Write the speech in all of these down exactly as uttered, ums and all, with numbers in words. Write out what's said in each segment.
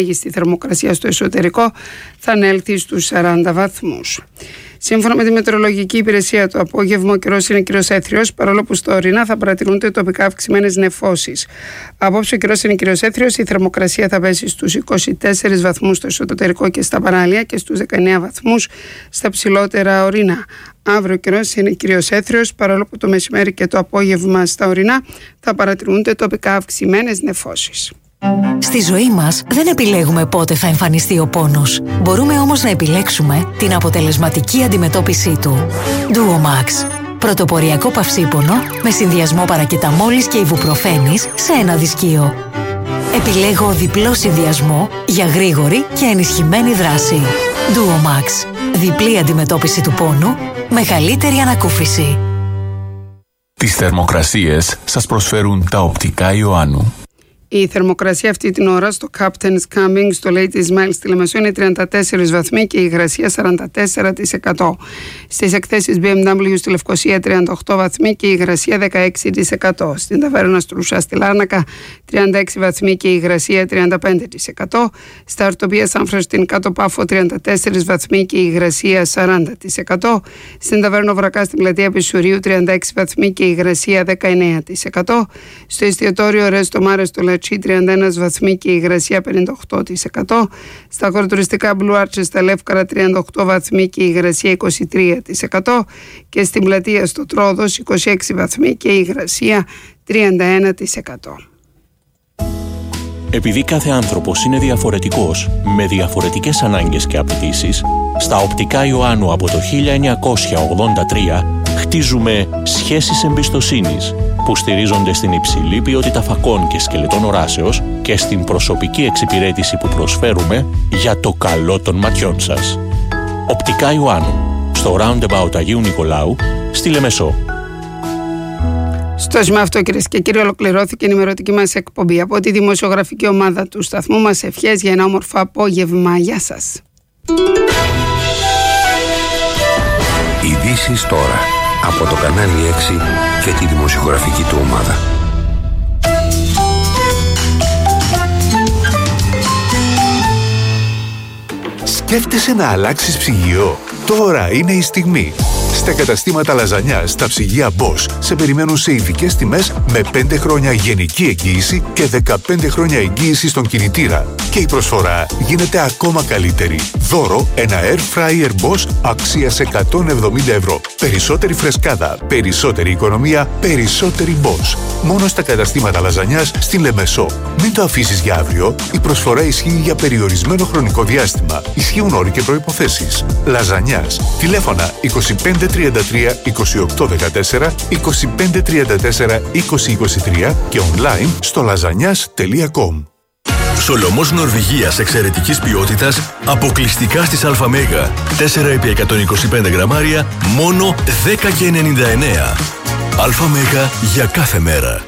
Στη θερμοκρασία στο εσωτερικό θα ανέλθει στους σαράντα βαθμούς. Σύμφωνα με τη Μετεωρολογική Υπηρεσία, το απόγευμα ο καιρός είναι κυρίως έθριος, παρόλο που στα ορεινά θα παρατηρούνται τοπικά αυξημένες νεφώσεις. Απόψε ο καιρός είναι κυρίως έθριος, η θερμοκρασία θα πέσει στους είκοσι τέσσερις βαθμούς στο εσωτερικό και στα παράλια και στους δεκαεννέα βαθμούς στα ψηλότερα ορεινά. Αύριο ο καιρός είναι κυρίως έθριος, παρόλο που το μεσημέρι και το απόγευμα στα ορεινά θα παρατηρούνται τοπικά αυξημένες νεφώσεις. Στη ζωή μας δεν επιλέγουμε πότε θα εμφανιστεί ο πόνος. Μπορούμε όμως να επιλέξουμε την αποτελεσματική αντιμετώπιση του. Duomax. Πρωτοποριακό παυσίπονο με συνδυασμό παρακεταμόλης και ιβουπροφένης σε ένα δυσκείο. Επιλέγω διπλό συνδυασμό για γρήγορη και ενισχυμένη δράση. Duomax. Διπλή αντιμετώπιση του πόνου, μεγαλύτερη ανακούφιση. Τις θερμοκρασίες σας προσφέρουν τα οπτικά Ιωάννου. Η θερμοκρασία αυτή την ώρα στο Captain's Camping στο Lady Ismail στη Λεμεσό είναι τριάντα τέσσερις βαθμοί και η υγρασία σαράντα τέσσερα τοις εκατό. Στις εκθέσεις μπι εμ ντάμπλιου στη Λευκοσία τριάντα οκτώ βαθμοί και η υγρασία δεκαέξι τοις εκατό. Στην Ταβέρνα Στρούσα στη Λάρνακα τριάντα έξι βαθμοί και η υγρασία τριάντα πέντε τοις εκατό. Στα Ορτοπία Σάμφρα στην Κάτω Πάφο τριάντα τέσσερις βαθμοί και η υγρασία σαράντα τοις εκατό. Στην Ταβέρνα Βρακά στην Πλατεία Πισουρίου τριάντα έξι βαθμοί και η υγρασία δεκαεννέα τοις εκατό. Στο εστιατόριο Ρέστο Μάρε στο τριάντα ένα βαθμοί και η υγρασία πενήντα οκτώ τοις εκατό. Στα χωροτουριστικά Blue Arches στα Λεύκαρα τριάντα οκτώ βαθμοί και η υγρασία είκοσι τρία τοις εκατό. Και στην πλατεία στο Τρόδος είκοσι έξι βαθμοί και η υγρασία τριάντα ένα τοις εκατό. Επειδή κάθε άνθρωπος είναι διαφορετικός, με διαφορετικές ανάγκες και απαιτήσεις, στα οπτικά Ιωάννου από το χίλια εννιακόσια ογδόντα τρία χτίζουμε σχέσεις εμπιστοσύνης που στηρίζονται στην υψηλή ποιότητα φακών και σκελετών οράσεως και στην προσωπική εξυπηρέτηση που προσφέρουμε για το καλό των ματιών σας. Οπτικά Ιωάννου, στο Roundabout Αγίου Νικολάου, στη Λεμεσό. Στο σημείο αυτό, κυρίες και κύριοι, ολοκληρώθηκε η ενημερωτική μας εκπομπή από τη δημοσιογραφική ομάδα του σταθμού μας. Ευχές για ένα όμορφο απόγευμα. Γεια σας. Ειδήσεις τώρα από το κανάλι έξι και τη δημοσιογραφική του ομάδα. Σκέφτεσαι να αλλάξεις ψυγείο? Τώρα είναι η στιγμή. Στα καταστήματα Λαζανιάς, τα ψυγεία Bosch σε περιμένουν σε ειδικές τιμές με πέντε χρόνια γενική εγγύηση και δεκαπέντε χρόνια εγγύηση στον κινητήρα. Και η προσφορά γίνεται ακόμα καλύτερη. Δώρο ένα Air Fryer Bosch αξίας εκατόν εβδομήντα ευρώ. Περισσότερη φρεσκάδα, περισσότερη οικονομία, περισσότερη Bosch. Μόνο στα καταστήματα Λαζανιάς στη Λεμεσό. Μην το αφήσεις για αύριο. Η προσφορά ισχύει για περιορισμένο χρονικό διάστημα. Ισχύουν όροι και προϋποθέσεις. Λαζανιάς. Τηλέφωνα είκοσι πέντε τριάντα τρία είκοσι οκτώ δεκατέσσερα, είκοσι πέντε τριάντα τέσσερα είκοσι είκοσι τρία και online στο λαζανιάς τελεία κομ. Σολομός Νορβηγίας εξαιρετικής ποιότητας, αποκλειστικά στις ΑΜΕΓΑ. τέσσερα επί εκατόν είκοσι πέντε γραμμάρια, μόνο δέκα και ενενήντα εννέα. ΑΜΕΓΑ για κάθε μέρα.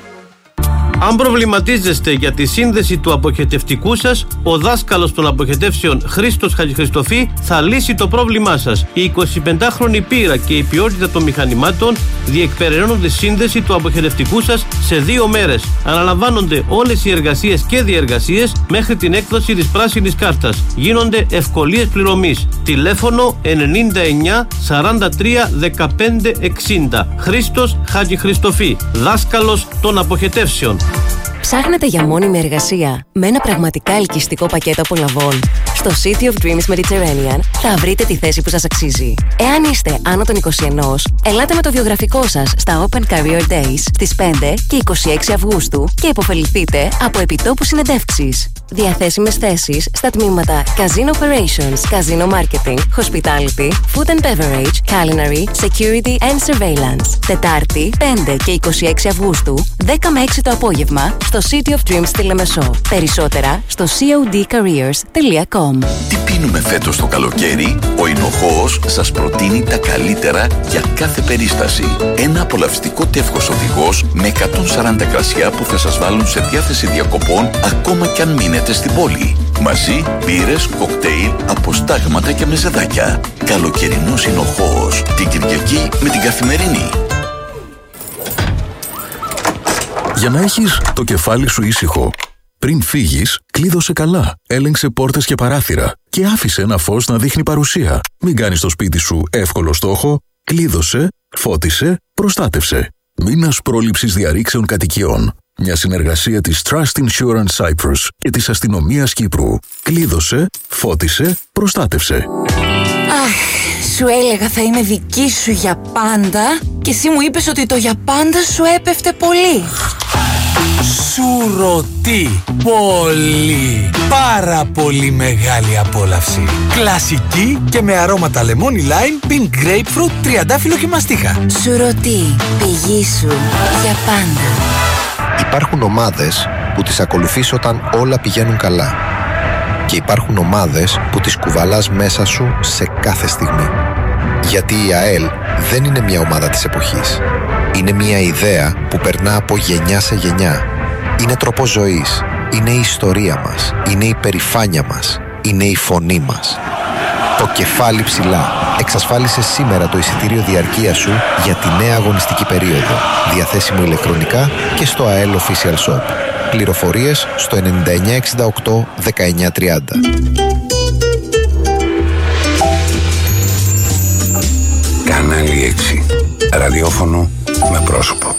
Αν προβληματίζεστε για τη σύνδεση του αποχετευτικού σας, ο δάσκαλος των αποχετεύσεων Χρήστος Χατζηχριστοφή θα λύσει το πρόβλημά σας. Η εικοσιπεντάχρονη πείρα και η ποιότητα των μηχανημάτων διεκπεραιώνουν τη σύνδεση του αποχετευτικού σας σε δύο μέρες. Αναλαμβάνονται όλες οι εργασίες και διεργασίες μέχρι την έκδοση της πράσινης κάρτας. Γίνονται ευκολίες πληρωμής. Τηλέφωνο ενενήντα εννιά σαράντα τρία δεκαπέντε εξήντα. Χρήστος Χατζηχριστοφή, δάσκαλος των αποχετεύσεων. Ψάχνετε για μόνιμη εργασία με ένα πραγματικά ελκυστικό πακέτο απολαβών? Στο City of Dreams Mediterranean θα βρείτε τη θέση που σας αξίζει. Εάν είστε άνω των είκοσι ένα, ελάτε με το βιογραφικό σας στα Open Career Days στις πέντε και είκοσι έξι Αυγούστου και υποφεληθείτε από επιτόπου συνεντεύξεις. Διαθέσιμες θέσεις στα τμήματα Casino Operations, Casino Marketing, Hospitality, Food and Beverage, Culinary, Security and Surveillance. Τετάρτη, πέντε και είκοσι έξι Αυγούστου, δέκα με έξι το απόγευμα, στο City of Dreams στη Λεμεσό. Περισσότερα στο σι ο ντι careers τελεία κομ. Τι πίνουμε φέτος το καλοκαίρι? Ο Ινοχώος σας προτείνει τα καλύτερα για κάθε περίσταση. Ένα απολαυστικό τεύχος οδηγός με εκατόν σαράντα κρασιά που θα σας βάλουν σε διάθεση διακοπών ακόμα κι αν μείνετε στην πόλη. Μαζί, μπύρες, κοκτέιλ, αποστάγματα και μεζεδάκια. Καλοκαιρινός Ινοχώος. Την Κυριακή με την Καθημερινή. Για να έχεις το κεφάλι σου ήσυχο, Πριν φύγεις, κλείδωσε καλά, έλεγξε πόρτες και παράθυρα και άφησε ένα φως να δείχνει παρουσία. Μην κάνεις το σπίτι σου εύκολο στόχο. Κλείδωσε, φώτισε, προστάτευσε. Μήνας πρόληψης διαρρήξεων κατοικιών. Μια συνεργασία της Trust Insurance Cyprus και της Αστυνομίας Κύπρου. Κλείδωσε, φώτισε, προστάτευσε. Αχ, σου έλεγα θα είμαι δική σου για πάντα και εσύ μου είπες ότι το για πάντα σου έπεφτε πολύ. Σουρωτή, πολύ, πάρα πολύ μεγάλη απόλαυση. Κλασική και με αρώματα λεμόνι lime, pink grapefruit, τριαντάφυλλο και μαστίχα. Σουρωτή, πηγή σου για πάντα. Υπάρχουν ομάδες που τις ακολουθείς όταν όλα πηγαίνουν καλά. Και υπάρχουν ομάδες που τις κουβαλάς μέσα σου σε κάθε στιγμή. Γιατί η ΑΕΛ δεν είναι μια ομάδα της εποχής. Είναι μια ιδέα που περνά από γενιά σε γενιά. Είναι τρόπος ζωής. Είναι η ιστορία μας. Είναι η περηφάνεια μας. Είναι η φωνή μας. Το κεφάλι ψηλά. Εξασφάλισε σήμερα το εισιτήριο διαρκείας σου για τη νέα αγωνιστική περίοδο. Διαθέσιμο ηλεκτρονικά και στο ΑΕΛ Official Shop. Πληροφορίες στο ενενήντα εννιά εξήντα οκτώ δεκαεννιά τριάντα. Κανάλι έξι. Ραδιόφωνο με πρόσωπο.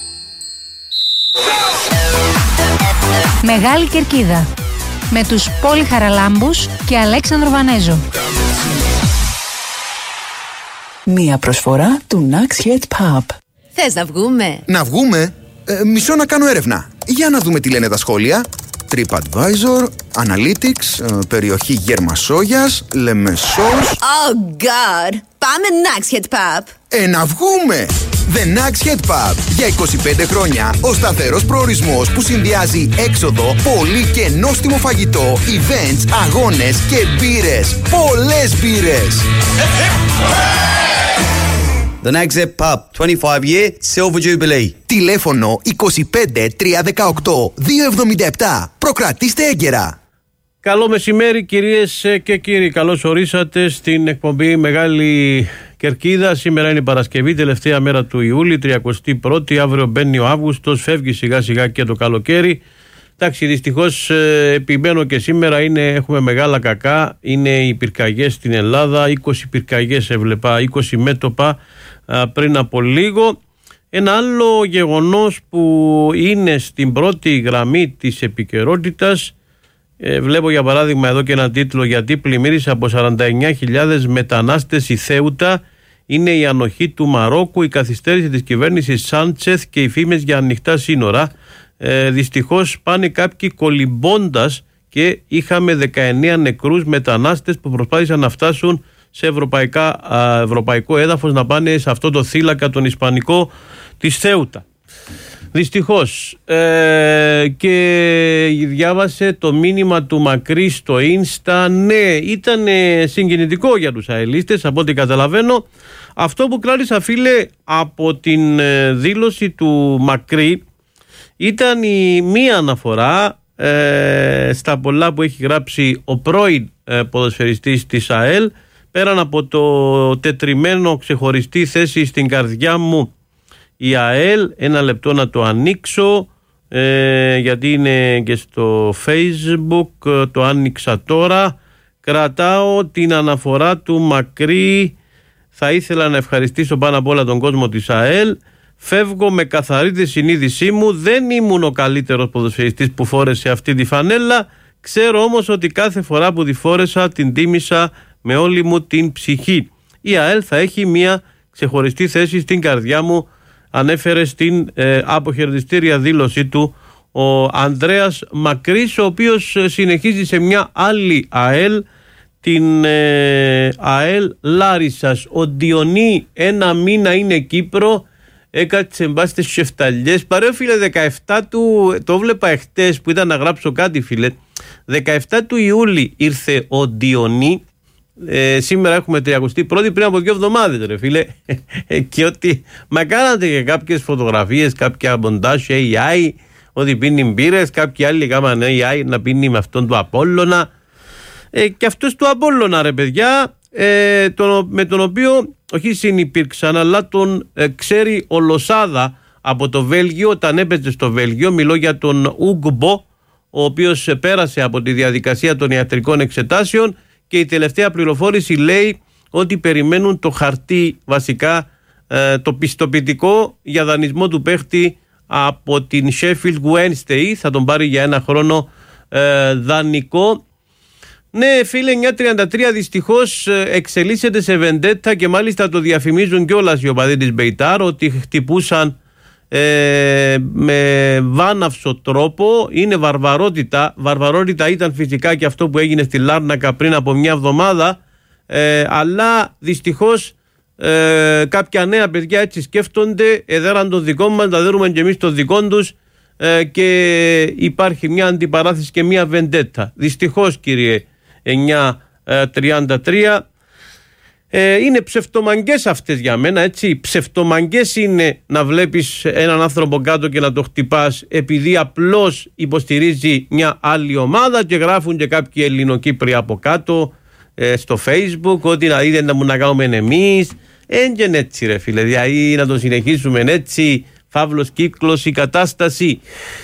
Μεγάλη Κερκίδα. Με τους Πόλη Χαραλάμπους και Αλέξανδρο Βανέζο. Μία προσφορά του Nax Head Pub. Θες να βγούμε? Να βγούμε? Ε, μισό να κάνω έρευνα. Για να δούμε τι λένε τα σχόλια. TripAdvisor, Analytics, ε, περιοχή Γερμασόγιας, Λεμεσός. Oh God! Πάμε Nax Head Pub. Ε, να βγούμε! The Nax Head Pub. Για είκοσι πέντε χρόνια ο σταθερός προορισμός που συνδυάζει έξοδο, πολύ και νόστιμο φαγητό, events, αγώνες και μπύρες. Πολλές μπύρες! The Nax Head Pub, twenty-five year Silver Jubilee. Τηλέφωνο είκοσι πέντε τριακόσια δεκαοκτώ διακόσια εβδομήντα επτά. Προκρατήστε έγκαιρα. Καλό μεσημέρι κυρίες και κύριοι. Καλώς ορίσατε στην εκπομπή Μεγάλη Κερκίδα. Σήμερα είναι Παρασκευή, τελευταία μέρα του Ιούλη, τριακοστή πρώτη. Αύριο μπαίνει ο Αύγουστος, φεύγει σιγά σιγά και το καλοκαίρι. Εντάξει, δυστυχώς επιμένω και σήμερα είναι, έχουμε μεγάλα κακά. Είναι οι πυρκαγιές στην Ελλάδα. είκοσι πυρκαγιές έβλεπα, είκοσι μέτωπα πριν από λίγο. Ένα άλλο γεγονός που είναι στην πρώτη γραμμή της επικαιρότητας, ε, βλέπω για παράδειγμα εδώ και ένα τίτλο: γιατί πλημμύρισε από σαράντα εννιά χιλιάδες μετανάστες η Θέουτα. Είναι η ανοχή του Μαρόκου, η καθυστέρηση της κυβέρνησης Σάντσεθ και οι φήμες για ανοιχτά σύνορα. Ε, δυστυχώς πάνε κάποιοι κολυμπώντας και είχαμε δεκαεννέα νεκρούς μετανάστες που προσπάθησαν να φτάσουν σε ευρωπαϊκά, α, ευρωπαϊκό έδαφος, να πάνε σε αυτό το θύλακα τον Ισπανικό της Θέουτα. Δυστυχώς. Ε, και διάβασε το μήνυμα του Μακρύ στο Insta. Ναι, ήταν συγκινητικό για τους αελίστες από ό,τι καταλαβαίνω. Αυτό που κράτησα, φίλε, από την δήλωση του Μακρύ ήταν η μία αναφορά ε, στα πολλά που έχει γράψει ο πρώην ε, ποδοσφαιριστής της ΑΕΛ. Πέραν από το τετριμένο ξεχωριστή θέση στην καρδιά μου η ΑΕΛ, ένα λεπτό να το ανοίξω ε, γιατί είναι και στο Facebook, το άνοιξα τώρα. Κρατάω την αναφορά του Μακρύ. Θα ήθελα να ευχαριστήσω πάνω απ' όλα τον κόσμο της ΑΕΛ. Φεύγω με καθαρή τη συνείδησή μου. Δεν ήμουν ο καλύτερος ποδοσφαιριστής που φόρεσε αυτή τη φανέλα. Ξέρω όμως ότι κάθε φορά που τη φόρεσα την τίμησα με όλη μου την ψυχή. Η ΑΕΛ θα έχει μια ξεχωριστή θέση στην καρδιά μου, ανέφερε στην ε, αποχαιρετιστήρια δήλωσή του ο Ανδρέας Μακρύς, ο οποίος συνεχίζει σε μια άλλη ΑΕΛ, την ε, ΑΕΛ Λάρισσας. Ο Διονύ ένα μήνα είναι Κύπρο, έκατσε μπας στις Σεφταλιές. Παρέω, φίλε, δεκαεφτά του, το βλέπα εχθές που ήταν να γράψω κάτι, φίλε, δεκαεφτά του Ιούλη ήρθε ο Διονύ. Ε, σήμερα έχουμε τριακοστή πρώτη, πριν από δύο εβδομάδες, ρε φίλε. Και ότι μα κάνατε και κάποιες φωτογραφίες, κάποια μοντάζ έι άι, ότι πίνει μπύρες, κάποιοι άλλοι κάμαν έι άι να πίνει με αυτόν του Απόλλωνα. Ε, και αυτός του Απόλλωνα, ρε παιδιά, ε, τον, με τον οποίο όχι συνυπήρξαν, αλλά τον ε, ξέρει ο Λοσάδα από το Βέλγιο, όταν έπαιζε στο Βέλγιο. Μιλώ για τον Ούγκμπο, ο οποίος πέρασε από τη διαδικασία των ιατρικών εξετάσεων, και η τελευταία πληροφόρηση λέει ότι περιμένουν το χαρτί, βασικά το πιστοποιητικό για δανεισμό του παίχτη από την Sheffield Wednesday. Θα τον πάρει για ένα χρόνο ε, δανεικό. Ναι, φίλε, εννιά τριάντα τρία δυστυχώς εξελίσσεται σε βεντέτα, και μάλιστα το διαφημίζουν κιόλας οι οπαδοί της Μπεϊτάρ, ότι χτυπούσαν ε, με βάναυσο τρόπο. Είναι βαρβαρότητα. Βαρβαρότητα ήταν φυσικά και αυτό που έγινε στη Λάρνακα πριν από μια εβδομάδα, ε, αλλά δυστυχώς ε, κάποια νέα παιδιά έτσι σκέφτονται, εδέραν το δικό μας, τα δέρουμε και εμείς το δικό τους, ε, και υπάρχει μια αντιπαράθεση και μια βεντέτα. Δυστυχώς, κύριε εννιά τριάντα τρία, ε, είναι ψευτομαγκές αυτές για μένα, έτσι. Ψευτομαγκές είναι να βλέπεις έναν άνθρωπο κάτω και να το χτυπάς επειδή απλώς υποστηρίζει μια άλλη ομάδα, και γράφουν και κάποιοι Ελληνοκύπροι από κάτω ε, στο Facebook ότι να δείτε να μου να κάνουμε εμείς. Έντιαν έτσι, ρε φίλε, δηλαδή να το συνεχίσουμε έτσι, φαύλος κύκλος η κατάσταση.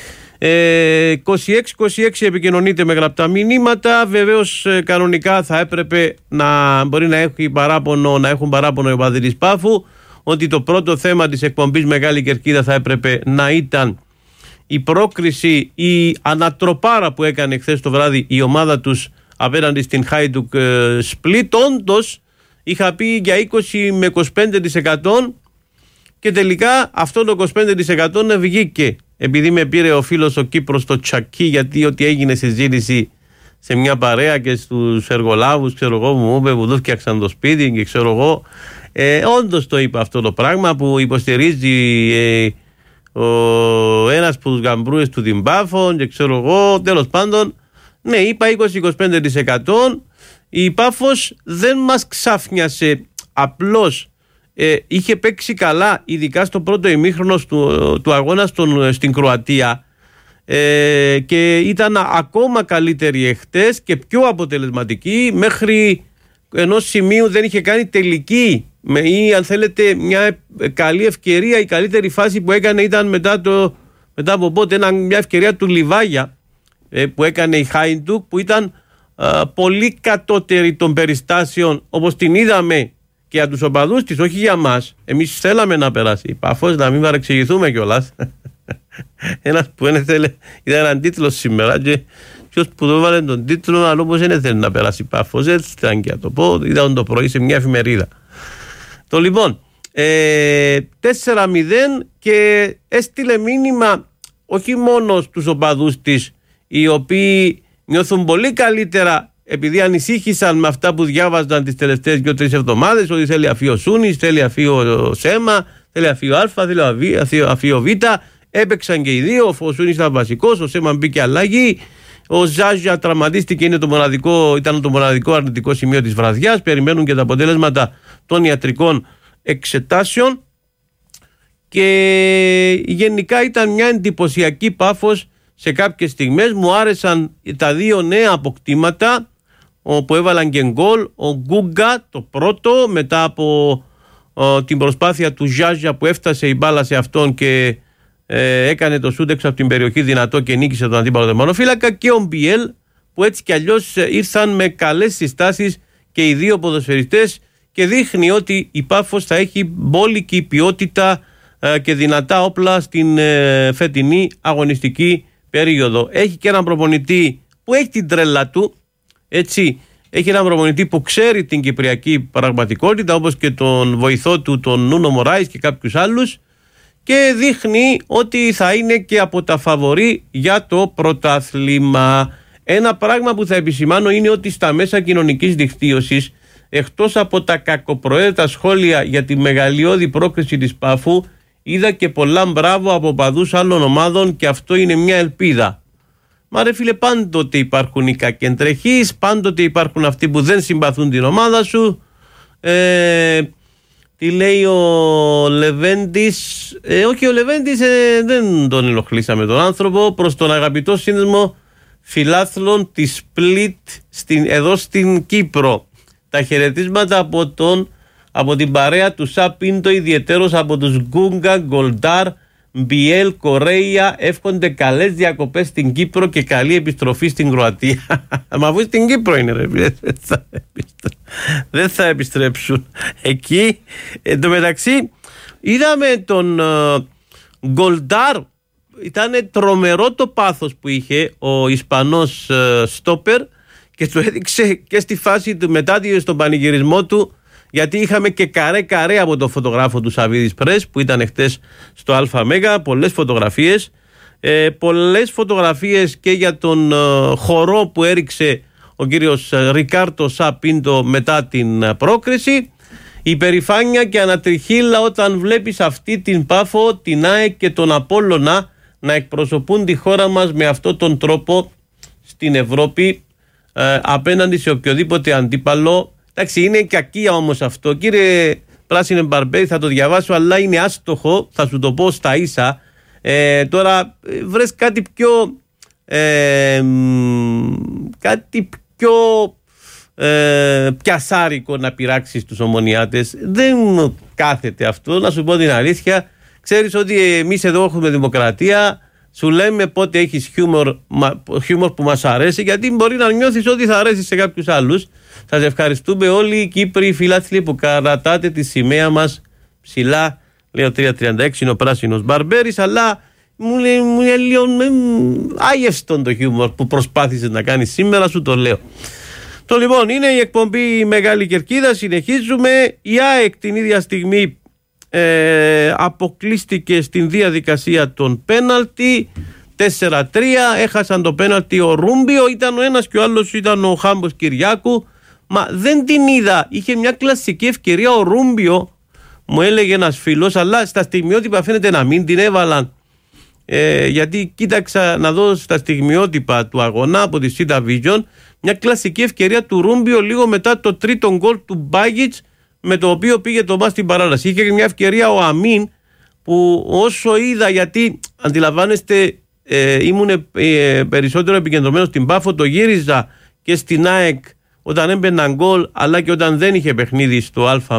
Ε, είκοσι έξι είκοσι έξι επικοινωνείτε με γραπτά μηνύματα. Βεβαίως ε, κανονικά θα έπρεπε να μπορεί να, έχει παράπονο, να έχουν παράπονο οι οπαδοί της Πάφου, ότι το πρώτο θέμα της εκπομπής Μεγάλη Κερκίδα θα έπρεπε να ήταν η πρόκριση, η ανατροπάρα που έκανε χθες το βράδυ η ομάδα τους απέναντι στην Hajduk Split. Όντως είχα πει για είκοσι με είκοσι πέντε τοις εκατό, και τελικά αυτό το είκοσι πέντε τοις εκατό να βγήκε, επειδή με πήρε ο φίλος ο Κύπρος το τσακί, γιατί ό,τι έγινε συζήτηση σε μια παρέα και στους εργολάβους, ξέρω εγώ, μου είπε που του φτιάξαν το σπίτι και ξέρω εγώ, ε, όντως το είπα αυτό το πράγμα που υποστηρίζει ε, ο ένας από τους γαμπρούες του την Πάφο και ξέρω εγώ, τέλος πάντων, ναι, είπα είκοσι με είκοσι πέντε τοις εκατό. Η Πάφος δεν μας ξάφνιασε, απλώς ε, είχε παίξει καλά, ειδικά στο πρώτο ημίχρονο του, του αγώνα στον, στην Κροατία, ε, και ήταν ακόμα καλύτερη εχθές και πιο αποτελεσματική. Μέχρι ενός σημείου δεν είχε κάνει τελική, ή αν θέλετε μια καλή ευκαιρία. Η καλύτερη φάση που έκανε ήταν μετά, το, μετά από πότε, ένα, μια ευκαιρία του Λιβάγια ε, που έκανε η Hajduk, που ήταν Uh, πολύ κατώτερη των περιστάσεων, όπως την είδαμε και για τους οπαδούς της, όχι για μας. Εμείς θέλαμε να περάσει. Παφώς, να μην παρεξηγηθούμε κιόλας. Ένας που δεν θέλει, ήταν έναν τίτλο σήμερα, και ποιος που το έβαλε τον τίτλο, αλλά όπως δεν θέλει να περάσει. Παφώς, έτσι ήταν και να το πω. Ήταν το πρωί σε μια εφημερίδα. Το λοιπόν, ε, τέσσερα μηδέν, και έστειλε μήνυμα όχι μόνο στους οπαδούς της, οι οποίοι νιώθουν πολύ καλύτερα επειδή ανησύχησαν με αυτά που διάβαζαν τις τελευταίες δύο-τρεις εβδομάδες, ότι θέλει αφείο Σούνης, θέλει αφείο Σέμα, θέλει αφείο Α, θέλει αφείο, αφείο Β. Έπαιξαν και οι δύο. Ο Σούνης ήταν βασικός, ο Σέμα μπήκε αλλαγή. Ο Ζάζια τραυματίστηκε, είναι το μοναδικό, ήταν το μοναδικό αρνητικό σημείο της βραδιάς. Περιμένουν και τα αποτέλεσματα των ιατρικών εξετάσεων. Και γενικά ήταν μια εντυπωσιακή Πάφος. Σε κάποιες στιγμές μου άρεσαν τα δύο νέα αποκτήματα που έβαλαν και γκολ. Ο Γκούγκα το πρώτο, μετά από ο, την προσπάθεια του Ζάζια που έφτασε η μπάλα σε αυτόν και ε, έκανε το σούτ έξω από την περιοχή δυνατό και νίκησε τον αντίπαλο τερματοφύλακα, και ο Μπιέλ που έτσι κι αλλιώς ήρθαν με καλές συστάσεις και οι δύο ποδοσφαιριστές, και δείχνει ότι η Πάφος θα έχει μπόλικη ποιότητα ε, και δυνατά όπλα στην ε, φετινή αγωνιστική περίοδο. Έχει και έναν προπονητή που έχει την τρέλα του, έτσι. Έχει έναν προπονητή που ξέρει την κυπριακή πραγματικότητα, όπως και τον βοηθό του, τον Νούνο Μωράης και κάποιους άλλους, και δείχνει ότι θα είναι και από τα φαβορί για το πρωτάθλημα. Ένα πράγμα που θα επισημάνω είναι ότι στα μέσα κοινωνικής δικτύωσης, εκτός από τα κακοπροαίρετα σχόλια για τη μεγαλειώδη πρόκριση της Πάφου, είδα και πολλά μπράβο από παδούς άλλων ομάδων, και αυτό είναι μια ελπίδα. Μα ρε φίλε, πάντοτε υπάρχουν οι κακεντρεχείς, πάντοτε υπάρχουν αυτοί που δεν συμπαθούν την ομάδα σου. Ε, τι λέει ο Λεβέντης, ε, όχι ο Λεβέντης, ε, δεν τον ενοχλήσαμε τον άνθρωπο. Προς τον αγαπητό σύνδεσμο φιλάθλων της Split στην, εδώ στην Κύπρο. Τα χαιρετίσματα από τον από την παρέα του Σαπίντο, ιδιαιτέρως από τους Γκούγκα, Γκολντάρ, Μπιέλ, Κορέια εύχονται καλές διακοπές στην Κύπρο και καλή επιστροφή στην Κροατία. Μα αφού στην Κύπρο είναι, ρε, δεν θα επιστρέψουν εκεί. Εν τω μεταξύ είδαμε τον Γκολντάρ, ήταν τρομερό το πάθος που είχε ο Ισπανός στόπερ και το έδειξε και στη φάση του μετά στον πανηγυρισμό του, γιατί είχαμε και καρέ καρέ από τον φωτογράφο του Σαββίδης Πρες που ήταν χτες στο ΑΜ, πολλές φωτογραφίες, ε, πολλές φωτογραφίες και για τον ε, χορό που έριξε ο κύριος Ρικάρτο Σαπίντο μετά την πρόκριση. Η περηφάνεια και ανατριχύλα όταν βλέπεις αυτή την Πάφο, την ΑΕΚ και τον Απόλλωνα να εκπροσωπούν τη χώρα μας με αυτόν τον τρόπο στην Ευρώπη, ε, απέναντι σε οποιοδήποτε αντίπαλο. Εντάξει, είναι κακία όμως αυτό. Κύριε Πράσινε Μπαρμπέρι, θα το διαβάσω, αλλά είναι άστοχο, θα σου το πω στα ίσα. Ε, τώρα βρες κάτι πιο ε, κάτι πιο ε, πιασάρικο να πειράξεις τους ομονιάτες. Δεν κάθεται αυτό, να σου πω την αλήθεια. Ξέρεις ότι εμείς εδώ έχουμε δημοκρατία, σου λέμε πότε έχεις χιούμορ, χιούμορ που μας αρέσει, γιατί μπορεί να νιώθεις ότι θα αρέσει σε κάποιους άλλους. Σας ευχαριστούμε όλοι οι Κύπροι φίλαθλοι που κρατάτε τη σημαία μας ψηλά. Λέω τρία τριάντα έξι είναι ο Πράσινος Μπαρμπέρης, αλλά μου λέει, μου λέει λίγο άγευστον το χιούμορ που προσπάθησες να κάνεις σήμερα, σου το λέω. Το λοιπόν είναι η εκπομπή Μεγάλη Κερκίδα, συνεχίζουμε. Η ΑΕΚ την ίδια στιγμή ε, αποκλείστηκε στην διαδικασία των πέναλτι τέσσερα τρία, έχασαν το πέναλτι ο Ρούμπιο, ήταν ο ένας και ο άλλος ήταν ο Χάμπος Κυριάκου. Μα δεν την είδα, είχε μια κλασική ευκαιρία ο Ρούμπιο, μου έλεγε ένας φίλος, αλλά στα στιγμιότυπα φαίνεται να μην την έβαλαν, ε, γιατί κοίταξα να δω στα στιγμιότυπα του αγώνα από τη Σίτα Vision μια κλασική ευκαιρία του Ρούμπιο λίγο μετά το τρίτο γκολ του Μπάγιτς, με το οποίο πήγε το μάτς στην παράλαση. Είχε μια ευκαιρία ο Αμίν που όσο είδα, γιατί αντιλαμβάνεστε ε, ήμουν ε, περισσότερο επικεντρωμένος στην Πάφο, το γύριζα και στην ΑΕΚ όταν έμπαιναν γκολ, αλλά και όταν δεν είχε παιχνίδι στο ΑΜ,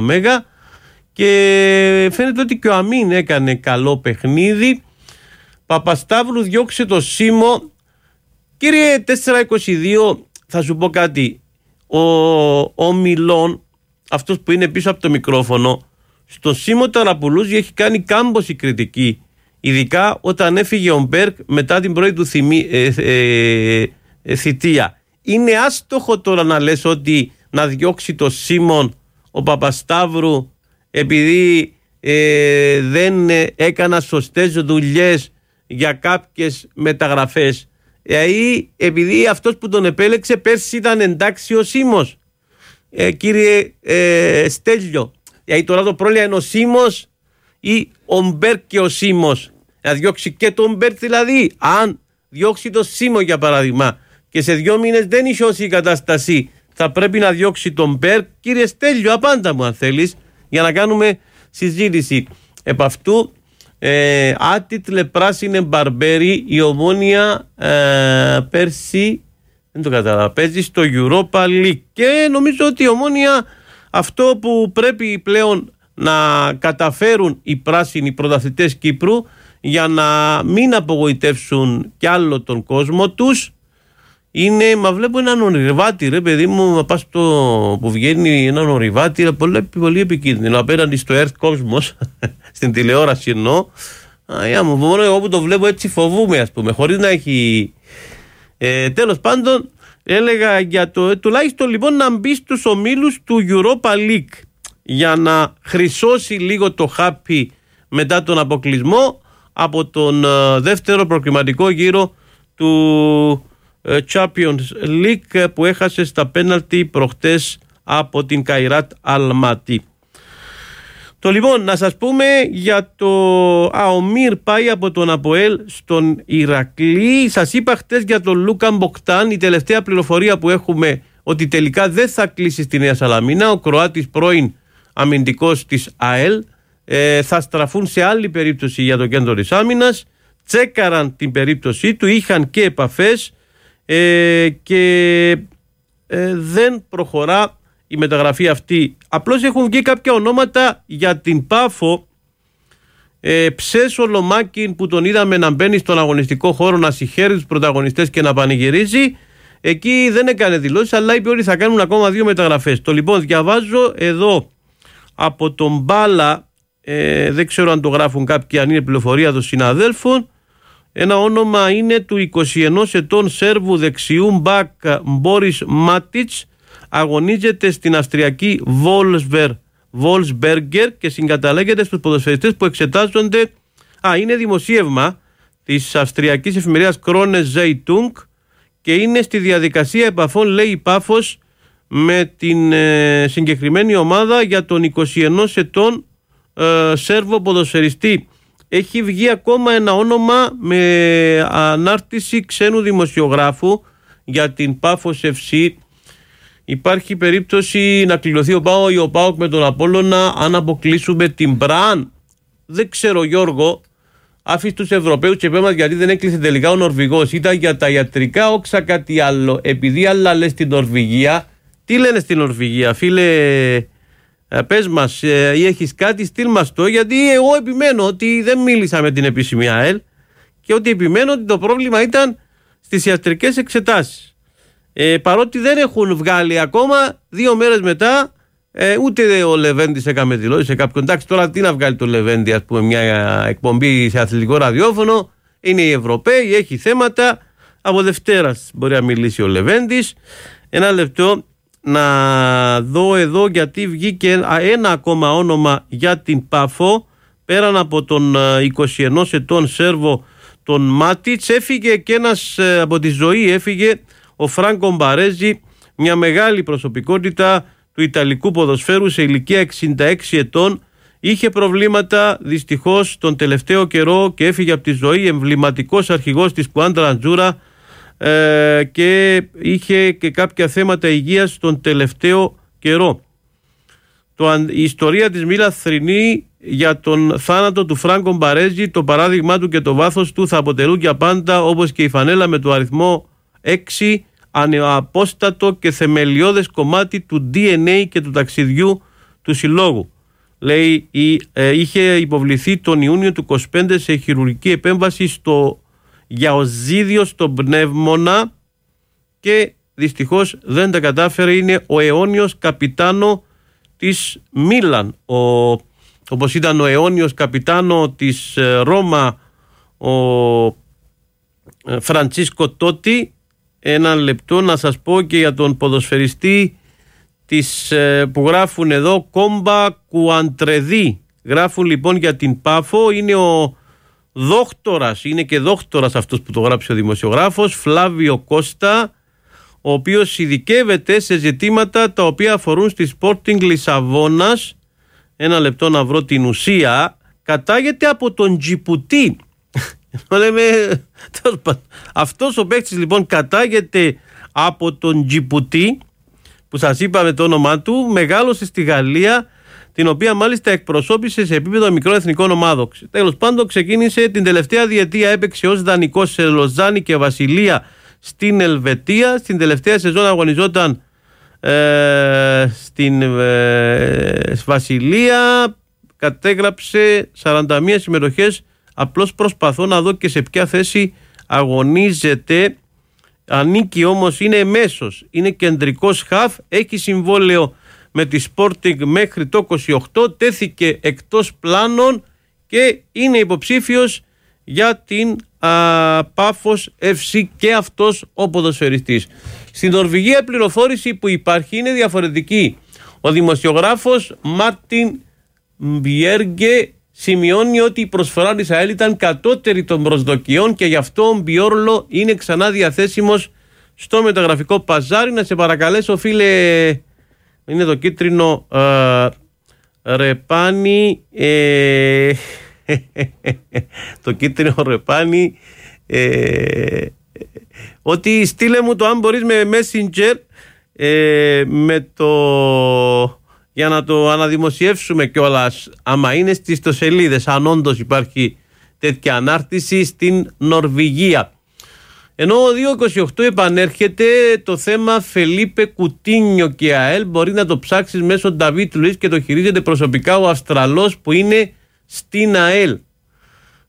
και φαίνεται ότι και ο Αμίν έκανε καλό παιχνίδι. Παπασταύρου διώξε το Σίμο. Κύριε τέσσερα είκοσι δύο, θα σου πω κάτι. Ο, ο Μιλών, αυτός που είναι πίσω από το μικρόφωνο, στο Σίμο Ταραπουλούζη έχει κάνει κάμποση κριτική, ειδικά όταν έφυγε ο Μπέρκ μετά την πρώτη του θυμή, ε, ε, ε, θητεία. Είναι άστοχο τώρα να λες ότι να διώξει το Σίμον ο Παπασταύρου επειδή ε, δεν ε, έκανα σωστές δουλειές για κάποιες μεταγραφές. Δηλαδή επειδή αυτός που τον επέλεξε πέρσι ήταν εντάξει ο Σίμος. Ε, κύριε ε, Στέλιο, δηλαδή τώρα το πρόβλημα είναι ο Σίμος ή ο Μπέρκ και ο Σίμος? Να διώξει και τον Μπέρκ δηλαδή? Αν διώξει το Σίμο για παράδειγμα και σε δύο μήνες δεν ισιώσει η κατάσταση, θα πρέπει να διώξει τον Μπέρκ? Κύριε Στέλιο, απάντα μου αν θέλεις, για να κάνουμε συζήτηση επ' αυτού. ε, Άτιτλε Πράσινε Μπαρμπέρι, η Ομόνια ε, πέρσι, δεν το κατάλαβα, παίζει στο Europa League και νομίζω ότι η Ομόνια αυτό που πρέπει πλέον να καταφέρουν οι πράσινοι πρωταθλητές Κύπρου για να μην απογοητεύσουν κι άλλο τον κόσμο τους είναι, μα βλέπω έναν ορειβάτη ρε παιδί μου, μα πας το που βγαίνει έναν ορειβάτη πολύ, πολύ επικίνδυνο απέναντι στο Earth Cosmos στην τηλεόραση εννοώ. Α, μου, μόνο εγώ που το βλέπω έτσι φοβούμαι, ας πούμε, χωρίς να έχει ε, τέλος πάντων. Έλεγα για το, ε, τουλάχιστον λοιπόν να μπει στους ομίλους του Europa League για να χρυσώσει λίγο το χάπι μετά τον αποκλεισμό από τον ε, δεύτερο προκριματικό γύρο του ε, Champions League που έχασε στα πέναλτι προχτές από την Καϊράτ Αλματί. Το λοιπόν να σας πούμε για το Αομίρ πάει από τον Αποέλ στον Ηρακλή. Σας είπα χτες για τον Λούκα Μποκτάν, η τελευταία πληροφορία που έχουμε ότι τελικά δεν θα κλείσει στη Νέα Σαλαμίνα. Ο Κροάτης πρώην αμυντικός της ΑΕΛ, ε, θα στραφούν σε άλλη περίπτωση για το κέντρο της άμυνας. Τσέκαραν την περίπτωσή του, είχαν και επαφές ε, και ε, δεν προχωρά η μεταγραφή αυτή. Απλώς έχουν βγει κάποια ονόματα για την Πάφο Ε, Ψέσο Λομάκιν που τον είδαμε να μπαίνει στον αγωνιστικό χώρο, να συγχαίρει τους πρωταγωνιστές και να πανηγυρίζει, εκεί δεν έκανε δηλώσεις, αλλά είπε ότι θα κάνουν ακόμα δύο μεταγραφές. Το λοιπόν διαβάζω εδώ από τον Μπάλα, ε, δεν ξέρω αν το γράφουν κάποιοι, αν είναι πληροφορία των συναδέλφων. Ένα όνομα είναι του είκοσι ενός ετών Σέρβου δεξιού μπακ Μπόρις Μάτιτς, αγωνίζεται στην αυστριακή Wolfsberger και συγκαταλέγεται στους ποδοσφαιριστές που εξετάζονται. Α, είναι δημοσίευμα της αυστριακής εφημερίδας Krone Zeitung και είναι στη διαδικασία επαφών, λέει η Πάφος, με την ε, συγκεκριμένη ομάδα για τον είκοσι ενός ετών ε, Σέρβο ποδοσφαιριστή. Έχει βγει ακόμα ένα όνομα με ανάρτηση ξένου δημοσιογράφου για την Πάφος εφ σι. Υπάρχει περίπτωση να κληρωθεί ο ΠΑΟ ή ο ΠΑΟΚ με τον Απόλλωνα αν αποκλείσουμε την Μπραν. Δεν ξέρω, Γιώργο, άφησε τους Ευρωπαίους και πέμας γιατί δεν έκλεισε τελικά ο Νορβηγός. Ήταν για τα ιατρικά, όξα κάτι άλλο. Επειδή άλλα λες στην Νορβηγία. Τι λένε στην Νορβηγία, φίλε? Πες μας, ε, ή έχεις κάτι, στείλ μας το, γιατί εγώ επιμένω ότι δεν μίλησα με την επίσημη ΑΕΛ και ότι επιμένω ότι το πρόβλημα ήταν στις ιατρικές εξετάσεις. Ε, παρότι δεν έχουν βγάλει ακόμα, δύο μέρες μετά, ε, ούτε ο Λεβέντης έκαμε δηλώσει σε κάποιον. Εντάξει, τώρα τι να βγάλει το Λεβέντη, ας πούμε, μια εκπομπή σε αθλητικό ραδιόφωνο, είναι οι Ευρωπαίοι, έχει θέματα. Από Δευτέρας μπορεί να μιλήσει ο Λεβέντης. Ένα λεπτό. Να δω εδώ γιατί βγήκε ένα ακόμα όνομα για την Πάφο, πέραν από τον είκοσι ενός ετών Σέρβο τον Μάτιτς. Έφυγε και ένας από τη ζωή, έφυγε ο Φράνκο Μπαρέζι, μια μεγάλη προσωπικότητα του Ιταλικού ποδοσφαίρου σε ηλικία εξήντα έξι ετών. Είχε προβλήματα δυστυχώς τον τελευταίο καιρό και έφυγε από τη ζωή, εμβληματικός αρχηγός της Κουάντρα Αντζούρα, Ε, και είχε και κάποια θέματα υγείας τον τελευταίο καιρό. Το, η ιστορία της Μίλα θρηνεί για τον θάνατο του Φράνκο Μπαρέζι. Το παράδειγμά του και το βάθος του θα αποτελούν για πάντα, όπως και η φανέλα με το αριθμό έξι, αναπόστατο και θεμελιώδες κομμάτι του ντι εν έι και του ταξιδιού του συλλόγου. Λέει, η, ε, είχε υποβληθεί τον Ιούνιο του είκοσι πέντε σε χειρουργική επέμβαση στο για οζίδιο στον πνεύμονα και δυστυχώς δεν τα κατάφερε. Είναι ο αιώνιος καπιτάνο της Μίλαν, ο, όπως ήταν ο αιώνιος καπιτάνο της ε, Ρώμα ο ε, Φραντσίσκο Τότι. Ένα λεπτό να σας πω και για τον ποδοσφαιριστή της, ε, που γράφουν εδώ, Κόμπα Κουαντρεδί. Γράφουν λοιπόν για την Πάφο, είναι ο δόκτορας, είναι και δόκτορας αυτός που το γράψει ο δημοσιογράφος, Φλάβιο Κώστα, ο οποίος ειδικεύεται σε ζητήματα τα οποία αφορούν στη Sporting Λισαβόνας. Ένα λεπτό να βρω την ουσία. Κατάγεται από τον Τζιπουτί. Λέμε, αυτός ο παίκτης λοιπόν κατάγεται από τον Τζιπουτί, που σας είπαμε το όνομά του. Μεγάλωσε στη Γαλλία, την οποία μάλιστα εκπροσώπησε σε επίπεδο μικρών εθνικών ομάδων. Τέλος πάντων, ξεκίνησε την τελευταία διετία, έπαιξε ως δανεικός σε Λοζάνη και Βασιλεία στην Ελβετία. Στην τελευταία σεζόν αγωνιζόταν ε, στην ε, Βασιλεία, κατέγραψε σαράντα μία συμμετοχές. Απλώς προσπαθώ να δω και σε ποια θέση αγωνίζεται. Ανήκει όμως, είναι μέσος, είναι κεντρικός χαφ, έχει συμβόλαιο με τη Sporting μέχρι το είκοσι οκτώ, τέθηκε εκτός πλάνων και είναι υποψήφιος για την α, Πάφος εφ σι και αυτός ο ποδοσφαιριστής. Στην Νορβηγία πληροφόρηση που υπάρχει είναι διαφορετική. Ο δημοσιογράφος Μάρτιν Μπιέργκε σημειώνει ότι η προσφορά της ΑΕΛ ήταν κατώτερη των προσδοκιών και γι' αυτό ο Μπιόρλο είναι ξανά διαθέσιμος στο μεταγραφικό παζάρι. Να σε παρακαλέσω, φίλε, είναι το κίτρινο ε, ρεπάνι, ε, το κίτρινο ρεπάνι, ε, ότι στείλε μου το αν μπορείς με Messenger, ε, με το, για να το αναδημοσιεύσουμε κιόλας, άμα είναι στις ιστοσελίδες, αν όντως υπάρχει τέτοια ανάρτηση στην Νορβηγία. Ενώ ο δύο είκοσι οκτώ επανέρχεται το θέμα Φελίπε Κουτίνιο και ΑΕΛ. Μπορεί να το ψάξεις μέσω Νταβίτ Λουίς και το χειρίζεται προσωπικά ο Αυστραλός που είναι στην ΑΕΛ.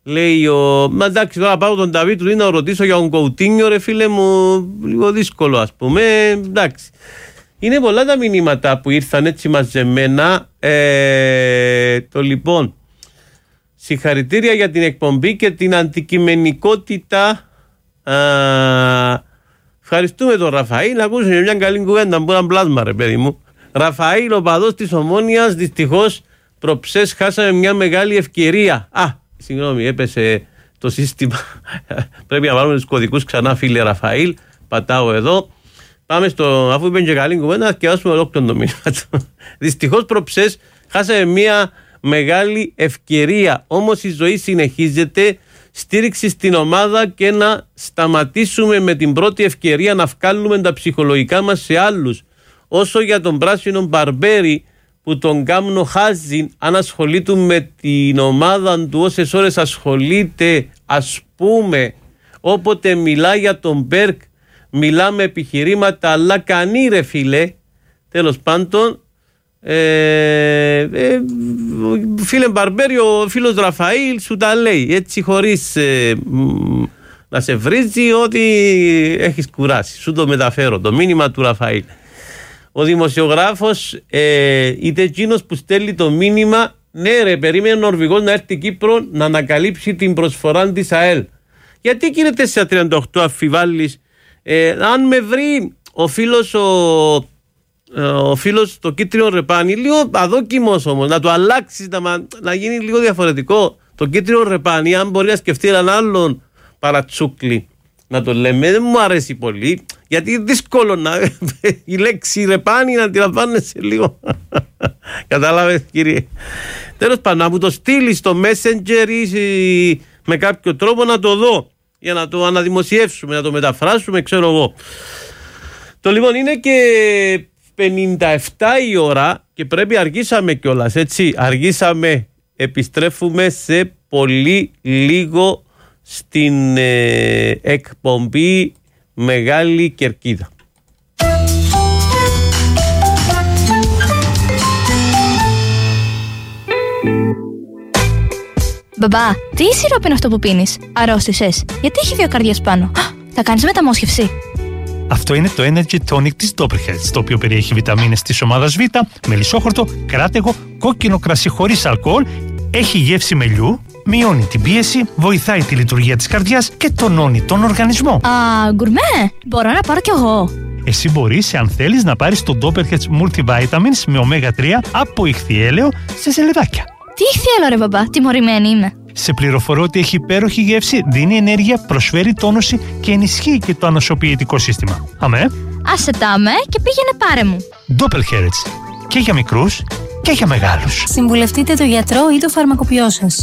λέει ο. Μα εντάξει, τώρα πάω τον Νταβίτ του να ρωτήσω για τον Κοουτίνιο, ρε φίλε μου, λίγο δύσκολο, ας πούμε. Εντάξει. Είναι πολλά τα μηνύματα που ήρθαν έτσι μαζεμένα. Ε, το λοιπόν. Συγχαρητήρια για την εκπομπή και την αντικειμενικότητα. Α, ευχαριστούμε τον Ραφαήλ. Να ακούσουμε μια καλή κουβέντα που ήταν πλάσμα, ρε παιδί μου. Ραφαήλ, ο παδός της Ομόνοιας, δυστυχώς προψές χάσαμε μια μεγάλη ευκαιρία. Α, συγγνώμη, έπεσε το σύστημα. Πρέπει να βάλουμε τους κωδικούς ξανά, φίλε Ραφαήλ. Πατάω εδώ. Πάμε στο, αφού είπε και καλή κουβέντα, να σκεφάσουμε ολόκληρο το μήνυμα του. Δυστυχώς προψές χάσαμε μια μεγάλη ευκαιρία. Όμως η ζωή συνεχίζεται. Στήριξη στην ομάδα και να σταματήσουμε με την πρώτη ευκαιρία να βγάλουμε τα ψυχολογικά μας σε άλλους. Όσο για τον πράσινο Μπαρμπέρι που τον κάμνο χάζει, αν ασχολείται με την ομάδα του όσες ώρες ασχολείται, ας πούμε, όποτε μιλά για τον Μπέρκ μιλά με επιχειρήματα, αλλά κανεί ρε φίλε. Τέλος πάντων, ε, ε, φίλε Μπαρμπέρι, ο φίλος Ραφαήλ σου τα λέει έτσι χωρίς ε, να σε βρίζει ότι έχεις κουράσει. Σου το μεταφέρω, το μήνυμα του Ραφαήλ. Ο δημοσιογράφος ε, είτε εκείνος που στέλνει το μήνυμα, ναι ρε, περίμενε ο Νορβηγός να έρθει Κύπρο να ανακαλύψει την προσφορά της ΑΕΛ. Γιατί κύριε τέσσερα τριάντα οκτώ αφιβάλλεις, ε, αν με βρει ο φίλος ο, ο φίλος το κίτρινο ρεπάνι, λίγο αδόκιμος όμως, να το αλλάξεις, να, να γίνει λίγο διαφορετικό. Το κίτρινο ρεπάνι, αν μπορεί να σκεφτεί έναν άλλον παρατσούκλι, να το λέμε, δεν μου αρέσει πολύ, γιατί είναι δύσκολο να η λέξη ρεπάνι να την αντιλαμβάνεσαι λίγο. Κατάλαβες κύριε. Τέλος πάντων, να μου το στείλει στο Messenger ή με κάποιο τρόπο να το δω, για να το αναδημοσιεύσουμε, να το μεταφράσουμε, ξέρω εγώ. Το λοιπόν είναι και πενήντα επτά η ώρα και πρέπει, αργήσαμε κιόλας, έτσι, αργήσαμε, επιστρέφουμε σε πολύ λίγο στην ε, εκπομπή Μεγάλη Κερκίδα. Μπαμπά, τι σιρόπι είναι αυτό που πίνεις? Αρρώστησες? Γιατί έχει δύο καρδιές πάνω? Θα κάνεις μεταμόσχευση? Αυτό είναι το Energy Tonic της Doppelherz, το οποίο περιέχει βιταμίνες της ομάδας Β, μελισσόχορτο, κράτεγο, κόκκινο κρασί χωρίς αλκοόλ, έχει γεύση μελιού, μειώνει την πίεση, βοηθάει τη λειτουργία της καρδιάς και τονώνει τον οργανισμό. Α, γκουρμέ! Μπορώ να πάρω κι εγώ. Εσύ μπορείς, αν θέλεις, να πάρεις το Doppelherz Multivitamins με ωμέγα τρία από ηχθιέλαιο σε ζελεδάκια. Τι ηχθιέλαιο ρε μπαμπά, τιμωρημένη είμαι. Σε πληροφορώ ότι έχει υπέροχη γεύση, δίνει ενέργεια, προσφέρει τόνωση και ενισχύει και το ανοσοποιητικό σύστημα. Αμέ. Άσε τα αμέ και πήγαινε πάρε μου. Doppelherz. Και για μικρούς και για μεγάλους. Συμβουλευτείτε το γιατρό ή το φαρμακοποιό σας.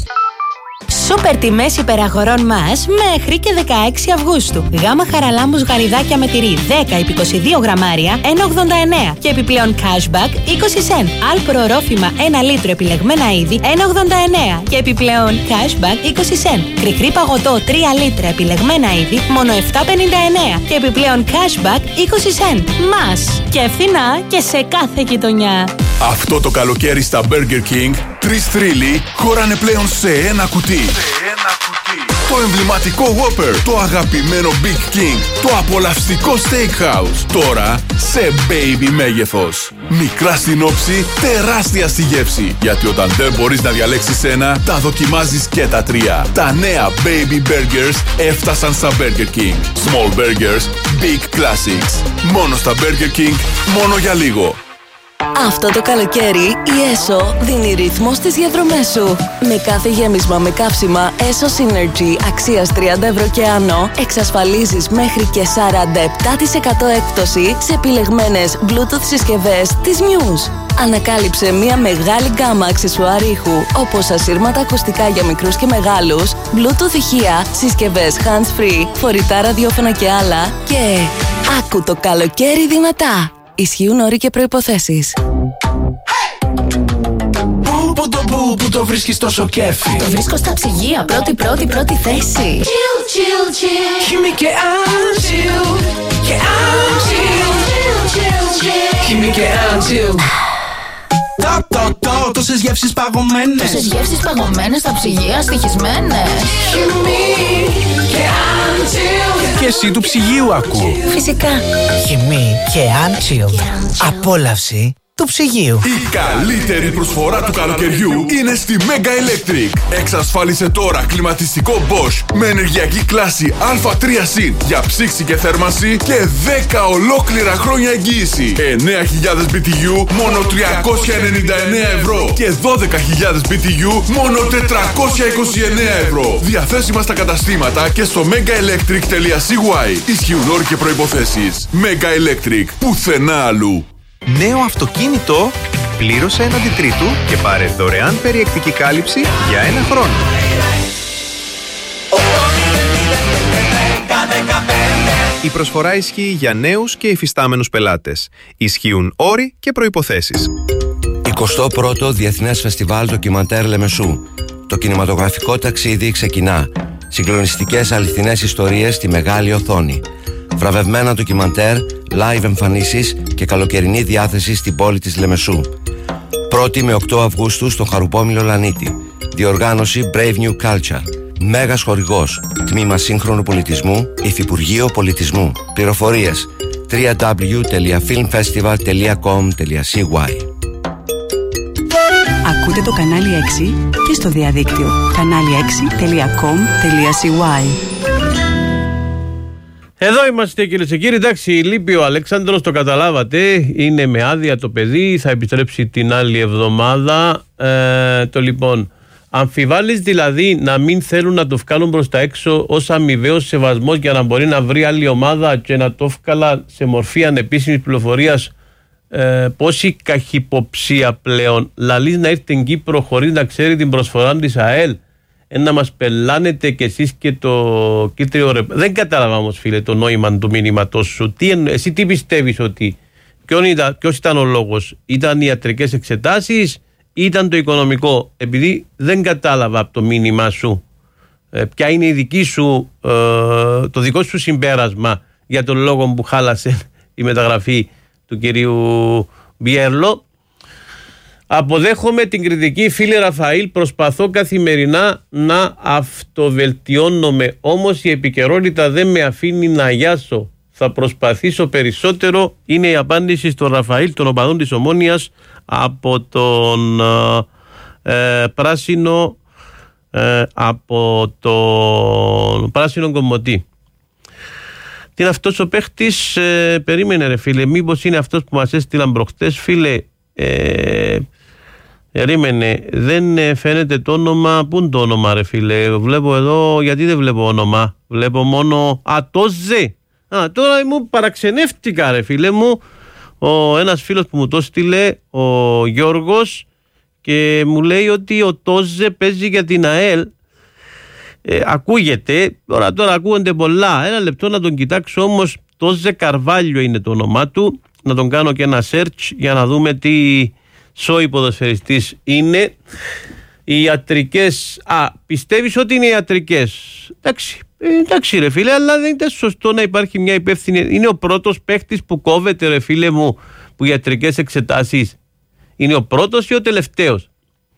Σούπερ τιμές υπεραγορών μας μέχρι και δεκαέξι Αυγούστου. Γάμα χαραλάμπους γαριδάκια με τυρί δέκα επί είκοσι δύο γραμμάρια ένα ογδόντα εννέα και επιπλέον cashback είκοσι σεντ. Άλπρο ρόφημα ένα λίτρο επιλεγμένα είδη ένα ογδόντα εννέα και επιπλέον cashback είκοσι σεντ. Κρικρή παγωτό τρία λίτρα επιλεγμένα είδη μόνο επτά πενήντα εννέα και επιπλέον cashback είκοσι σεντ. Μας και φθηνά και σε κάθε γειτονιά. Αυτό το καλοκαίρι στα Burger King, τρεις θρύλοι χωράνε πλέον σε ένα κουτί. Σε ένα κουτί. Το εμβληματικό Whopper, το αγαπημένο Big King, το απολαυστικό Steakhouse. Τώρα σε baby μέγεθος. Μικρά στην όψη, τεράστια στη γεύση. Γιατί όταν δεν μπορείς να διαλέξεις ένα, τα δοκιμάζεις και τα τρία. Τα νέα Baby Burgers έφτασαν στα Burger King. Small Burgers, Big Classics. Μόνο στα Burger King, μόνο για λίγο. Αυτό το καλοκαίρι η ΕΣΟ δίνει ρυθμό στις διαδρομές σου. Με κάθε γέμισμα με καύσιμα ΕΣΟ Synergy αξίας τριάντα ευρώ και άνω εξασφαλίζεις μέχρι και σαράντα επτά τοις εκατό έκπτωση σε επιλεγμένες Bluetooth συσκευές της Muse. Ανακάλυψε μια μεγάλη γκάμα αξεσουάρ ήχου, όπως ασύρματα ακουστικά για μικρούς και μεγάλους, Bluetooth ηχεία, συσκευές hands-free, φορητά ραδιόφωνα και άλλα και άκου το καλοκαίρι δυνατά. Ισχύουν όροι και προϋποθέσεις. Πού, πού το πού, πού το βρίσκεις τόσο κέφι? Το βρίσκω στα ψυγεία, πρώτη πρώτη πρώτη θέση. Chill, chill, chill. Gimme και αν chill, και αν chill, chill, chill, chill. Gimme και αν chill. Το, το, το, το Τόσες γεύσεις παγωμένες. Τόσες γεύσεις παγωμένες στα ψυγεία στοιχισμένες. Χυμή και Unchilled. Και εσύ του ψυγείου ακού. Φυσικά. Χυμή και Unchilled. Απόλαυση του ψυγείου. Η καλύτερη προσφορά του καλοκαιριού είναι στη Mega Electric. Εξασφάλισε τώρα κλιματιστικό Bosch με ενεργειακή κλάση Α τρία συν για ψήξη και θέρμανση και δέκα ολόκληρα χρόνια εγγύηση. εννέα χιλιάδες μπι τι γιου μόνο τριακόσια ενενήντα εννέα ευρώ και δώδεκα χιλιάδες μπι τι γιου μόνο τετρακόσια είκοσι εννέα ευρώ. Διαθέσιμα στα καταστήματα και στο megaelectric τελεία σι γουάι. Ισχύουν όροι και προϋποθέσεις. Mega Electric. Πουθενά αλλού. Νέο αυτοκίνητο, πλήρωσε έναντι τρίτου και πάρε δωρεάν περιεκτική κάλυψη για ένα χρόνο. Η προσφορά ισχύει για νέους και υφιστάμενους πελάτες. Ισχύουν όροι και προϋποθέσεις. εικοστό πρώτο Διεθνές Φεστιβάλ Ντοκιμαντέρ Λεμεσού. Το κινηματογραφικό ταξίδι ξεκινά. Συγκλονιστικές αληθινές ιστορίες στη μεγάλη οθόνη. Βραβευμένα ντοκιμαντέρ, live εμφανίσεις και καλοκαιρινή διάθεση στην πόλη της Λεμεσού. πρώτη με οκτώ Αυγούστου στο Χαρουπόμηλο Λανίτη. Διοργάνωση Brave New Culture. Μέγας χορηγός. Τμήμα Σύγχρονου Πολιτισμού. Υφυπουργείο Πολιτισμού. Πληροφορίες double-u double-u double-u τελεία film festival τελεία com τελεία σι γουάι. Ακούτε το κανάλι έξι και στο διαδίκτυο κανάλι έξι τελεία com τελεία σι γουάι. Εδώ είμαστε κυρίες και κύριοι. Εντάξει, λείπει ο Αλέξανδρος, το καταλάβατε. Είναι με άδεια το παιδί, θα επιστρέψει την άλλη εβδομάδα. Ε, το λοιπόν, αμφιβάλλεις δηλαδή να μην θέλουν να το βγάλουν προς τα έξω ως αμοιβαίος σεβασμός για να μπορεί να βρει άλλη ομάδα και να το βγάλα σε μορφή ανεπίσημης πληροφορίας? Ε, πόση καχυποψία πλέον. Λαλείς να ήρθε στην Κύπρο χωρίς να ξέρει την προσφορά της ΑΕΛ. Ε, να μας πελάνετε κι εσείς και το κίτριο ρε... Δεν κατάλαβα όμως, φίλε, το νόημα του μήνυματός σου. Τι, εσύ τι πιστεύεις ότι... Ποιος ήταν ο λόγος? Ήταν οι ιατρικές εξετάσεις ή ήταν το οικονομικό? Επειδή δεν κατάλαβα από το μήνυμά σου ε, ποια είναι η δική σου, ε, το δικό σου συμπέρασμα για τον λόγο που χάλασε η μεταγραφή του κυρίου Μπιέρλο. Αποδέχομαι την κριτική, φίλε Ραφαήλ, προσπαθώ καθημερινά να αυτοβελτιώνομαι, όμως η επικαιρότητα δεν με αφήνει να αγιάσω. Θα προσπαθήσω περισσότερο, είναι η απάντηση στον Ραφαήλ, των οπαδών της Ομόνοιας, από τον ε, πράσινο ε, από τον πράσινο κομμωτή. Τι είναι αυτός ο παίχτης? Ε, περίμενε ρε φίλε, μήπως είναι αυτός που μας έστειλαν προχτές, φίλε? Ε, Περίμενε, δεν φαίνεται το όνομα. Πού είναι το όνομα ρε φίλε? Βλέπω εδώ, γιατί δεν βλέπω όνομα? Βλέπω μόνο Ατόζε. Α, τώρα μου παραξενεύτηκα ρε φίλε μου. Ο ένας φίλος που μου το στείλε, ο Γιώργος, και μου λέει ότι ο Τόζε παίζει για την ΑΕΛ. ε, Ακούγεται, τώρα, τώρα ακούγονται πολλά. Ένα λεπτό να τον κοιτάξω όμως. Τόζε Καρβάλιο είναι το όνομά του. Να τον κάνω και ένα search για να δούμε τι σόι ποδοσφαιριστής είναι. Οι ιατρικές... Α, πιστεύεις ότι είναι ιατρικές? Εντάξει, εντάξει ρε φίλε, αλλά δεν είναι σωστό να υπάρχει μια υπεύθυνη... Είναι ο πρώτος παίχτης που κόβεται ρε φίλε μου, που ιατρικές εξετάσεις. Είναι ο πρώτος ή ο τελευταίος?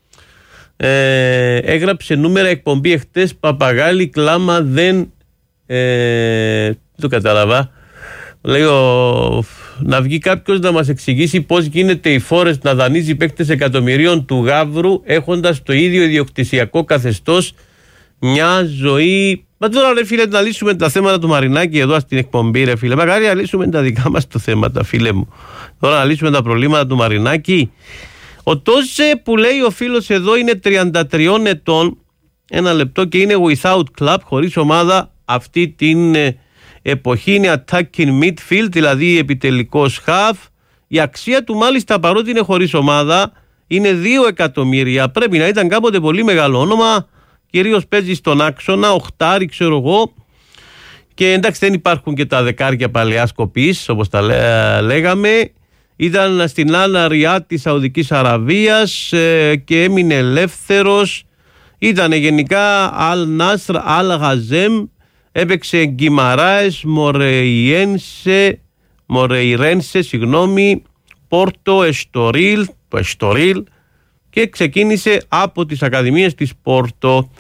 Ε, έγραψε νούμερα εκπομπή εχθές, παπαγάλη κλάμα δεν... Ε, το κατάλαβα. Λέει ο... να βγει κάποιος να μας εξηγήσει πώς γίνεται η Φόρεστ να δανείζει παίκτες εκατομμυρίων του Γαύρου έχοντας το ίδιο ιδιοκτησιακό καθεστώς. Μια ζωή... Μα τώρα ρε φίλε, να λύσουμε τα θέματα του Μαρινάκη εδώ στην εκπομπή ρε φίλε. Μακάρι να λύσουμε τα δικά μας το θέματα, φίλε μου. Τώρα να λύσουμε τα προβλήματα του Μαρινάκη. Ο Τόζε που λέει ο φίλος εδώ είναι τριάντα τριών ετών, ένα λεπτό, και είναι without club, χωρίς ομάδα αυτή την εποχή. Είναι attacking midfield, δηλαδή επιτελικός half. Η αξία του μάλιστα, παρότι είναι χωρίς ομάδα, είναι δύο εκατομμύρια. Πρέπει να ήταν κάποτε πολύ μεγάλο όνομα. Κυρίως παίζει στον άξονα, οχτάρι ξέρω εγώ. Και εντάξει, δεν υπάρχουν και τα δεκάρια παλαιάς κοπής, όπως τα λέ, λέγαμε. Ήταν στην Al Riyadh της Σαουδικής Αραβίας ε, και έμεινε ελεύθερος. Ήταν γενικά Al Nasr, Al Ghazem. Έπαιξε Γκιμαράες, Μορεϊένσε, Μορεϊρένσε, συγγνώμη, Πόρτο, Εστορίλ, το Εστορίλ, και ξεκίνησε από τις Ακαδημίες της Πόρτο.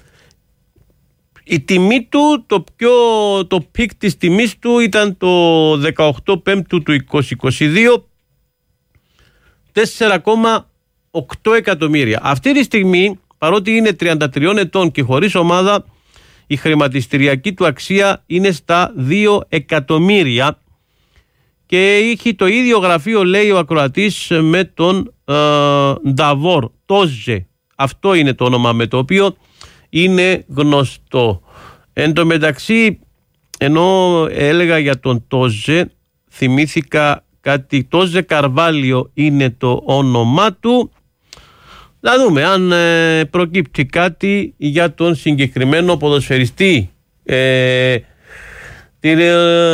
Η τιμή του, το πιο το πικ της τιμής του ήταν το δεκαοκτώ Πέμπτου του είκοσι είκοσι δύο, τέσσερα κόμμα οκτώ εκατομμύρια. Αυτή τη στιγμή, παρότι είναι τριάντα τριών ετών και χωρίς ομάδα, η χρηματιστηριακή του αξία είναι στα δύο εκατομμύρια και έχει το ίδιο γραφείο, λέει ο ακροατής, με τον ε, Νταβόρ, Τόζε. Αυτό είναι το όνομα με το οποίο είναι γνωστό. Εν τω μεταξύ, ενώ έλεγα για τον Τόζε, θυμήθηκα κάτι. Τόζε Καρβάλιο είναι το όνομά του. Να δούμε αν ε, προκύπτει κάτι για τον συγκεκριμένο ποδοσφαιριστή. Ε, κύριε,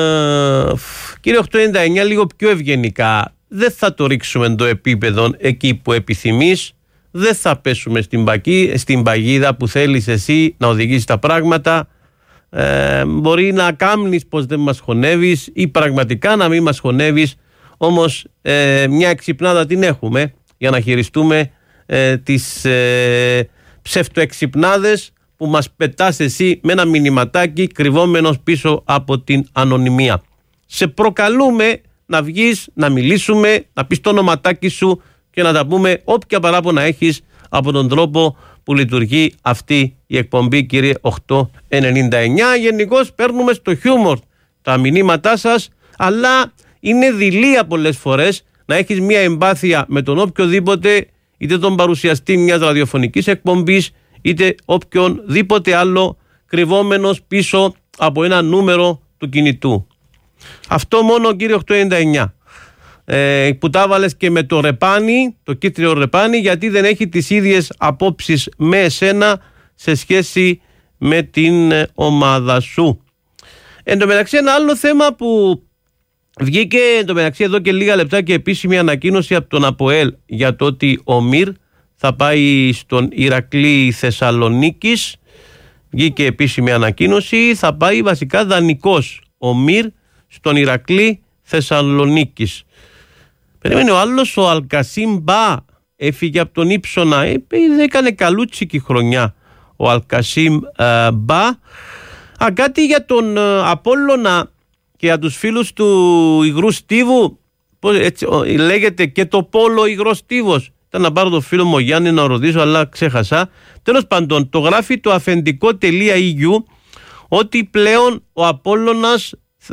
κύριε οκτακόσια ενενήντα εννιά, λίγο πιο ευγενικά, δεν θα το ρίξουμε το επίπεδο εκεί που επιθυμείς, δεν θα πέσουμε στην, παγί, στην παγίδα που θέλεις εσύ να οδηγήσεις τα πράγματα. Ε, μπορεί να κάμνεις πως δεν μας χωνεύεις ή πραγματικά να μην μας χωνεύεις, όμως ε, μια εξυπνάδα την έχουμε για να χειριστούμε ε, τις ε, ψευτοεξυπνάδες που μας πετάς εσύ με ένα μηνυματάκι κρυβόμενος πίσω από την ανωνυμία. Σε προκαλούμε να βγεις, να μιλήσουμε, να πεις το ονοματάκι σου και να τα πούμε όποια παράπονα έχεις από τον τρόπο που λειτουργεί αυτή η εκπομπή, κύριε οκτακόσια ενενήντα εννιά. Γενικώς παίρνουμε στο χιούμορ τα μηνύματά σας, αλλά είναι δειλία πολλές φορές να έχεις μια εμπάθεια με τον οποιοδήποτε, είτε τον παρουσιαστή μιας ραδιοφωνικής εκπομπής, είτε οποιονδήποτε άλλο κρυβόμενος πίσω από ένα νούμερο του κινητού. Αυτό μόνο, κύριε οκτακόσια ενενήντα εννιά. Ε, που τα βάλες και με το ρεπάνι, το κίτρινο ρεπάνι, γιατί δεν έχει τις ίδιες απόψεις με εσένα σε σχέση με την ομάδα σου. Εν τω μεταξύ, ένα άλλο θέμα που βγήκε εν τω μεταξύ εδώ και λίγα λεπτά και επίσημη ανακοίνωση από τον ΑΠΟΕΛ για το ότι ο Μυρ θα πάει στον Ηρακλή Θεσσαλονίκης. Βγήκε επίσημη ανακοίνωση, θα πάει βασικά δανεικός ο Μυρ στον Ηρακλή Θεσσαλονίκης. Περίμενε ο άλλος, ο Αλκασίμ Μπα, έφυγε από τον Ήψονα, ε, έκανε καλούτσικη χρονιά ο Αλκασίμ ε, Μπα. Α, κάτι για τον ε, Απόλλωνα και για τους φίλους του υγρού στίβου, πώς, έτσι, ο, λέγεται και το πόλο υγρό στίβος. Ήταν να πάρω το φίλο μου Γιάννη να ρωτήσω, αλλά ξέχασα. Τέλος πάντων, το γράφει το αφεντικό.eu ότι πλέον ο Απόλλωνας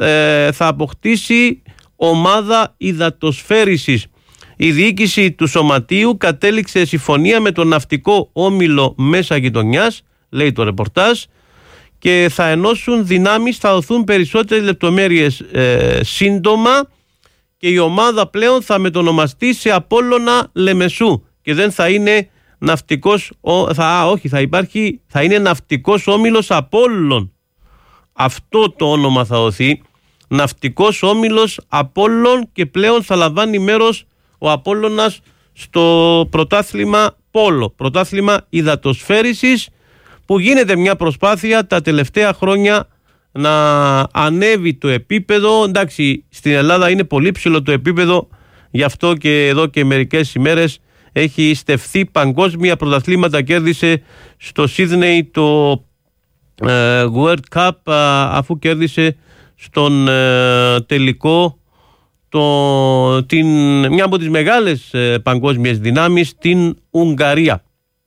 ε, θα αποκτήσει ομάδα υδατοσφαίρισης. Η διοίκηση του Σωματείου κατέληξε συμφωνία με τον ναυτικό όμιλο Μέσα Γειτονιάς, λέει το ρεπορτάζ, και θα ενώσουν δυνάμεις, θα δοθούν περισσότερες λεπτομέρειες ε, σύντομα, και η ομάδα πλέον θα μετονομαστεί σε Απόλλωνα Λεμεσού και δεν θα είναι ναυτικός, θα, α, όχι, θα υπάρχει, θα είναι ναυτικός όμιλος Απόλλων. Αυτό το όνομα θα δοθεί, ναυτικός όμιλος Απόλλων, και πλέον θα λαμβάνει μέρος ο Απόλλωνας στο πρωτάθλημα Πόλο, πρωτάθλημα υδατοσφαίρισης, που γίνεται μια προσπάθεια τα τελευταία χρόνια να ανέβει το επίπεδο. Εντάξει, στην Ελλάδα είναι πολύ ψηλό το επίπεδο, γι' αυτό και εδώ και μερικές ημέρες έχει στεφθεί παγκόσμια πρωταθλήματα. Κέρδισε στο Σίδνεϊ το ε, World Cup, α, αφού κέρδισε στον ε, τελικό το, την, μια από τις μεγάλες ε, παγκόσμιες δυνάμεις, την Ουγγαρία.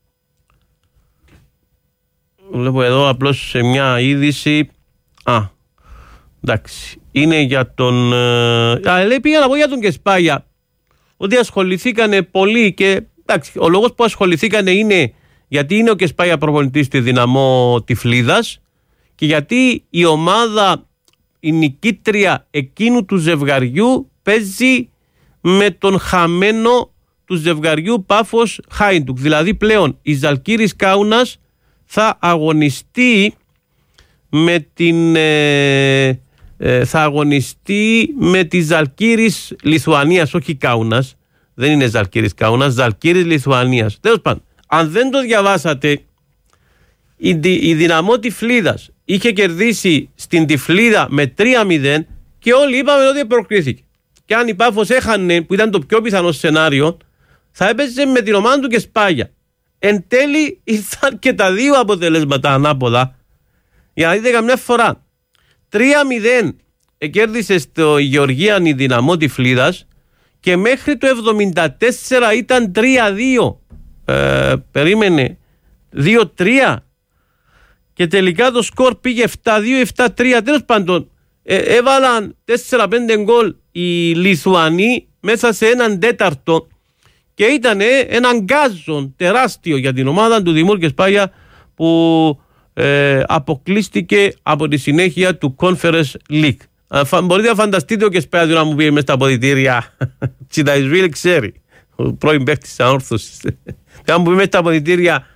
Βλέπω εδώ απλώς σε μια είδηση. Α, εντάξει. Είναι για τον... Ε, α, λέει, πήγα να πω για τον Κεσπάγια, ότι ασχοληθήκανε πολύ, και εντάξει, ο λόγος που ασχοληθήκανε είναι γιατί είναι ο Κεσπάγια προπονητής στη Δυναμό Τυφλίδας, και γιατί η ομάδα, η νικήτρια εκείνου του ζευγαριού, παίζει με τον χαμένο του ζευγαριού Πάφος Χάιντουκ. Δηλαδή πλέον η Ζαλγκίρις Κάουνας θα αγωνιστεί με την ε, ε, θα αγωνιστεί με τη Ζαλγκίρις Λιθουανίας, όχι Κάουνας, δεν είναι Ζαλγκίρις Κάουνας, Ζαλγκίρις Λιθουανίας. Τέλος πάντων, αν δεν το διαβάσατε, η, η Δυναμό Τυφλίδας είχε κερδίσει στην Τυφλίδα με τρία μηδέν και όλοι είπαμε ότι προκρίθηκε. Και αν η Πάφος έχανε, που ήταν το πιο πιθανό σενάριο, θα έπαιζε με την ομάδα του και Σπάγια. Εν τέλει ήρθαν και τα δύο αποτελέσματα ανάποδα. Για να δείτε καμιά φορά. τρία μηδέν κέρδισε στο Γεωργίαν η Δυναμό Τυφλίδας και μέχρι το εβδομήντα τέσσερα ήταν τρία δύο. Ε, περίμενε δύο τρία και τελικά το σκορ πήγε επτά δύο επτά τρία. Τέλος πάντων, ε, έβαλαν τέσσερα πέντε γκολ οι Λιθουανοί μέσα σε έναν τέταρτο και ήταν ε, έναν γκάζον τεράστιο για την ομάδα του Δημούρ και Σπάγια που ε, αποκλείστηκε από τη συνέχεια του Conference League. Α, μπορείτε να φανταστείτε ο Κεσπέαδιο να μου πει μέσα στα αποδυτήρια Τσιταϊσβίλ ξέρει, ο πρώην παίκτης της Ανόρθωσης. Θα μου πει μέσα στα αποδυτήρια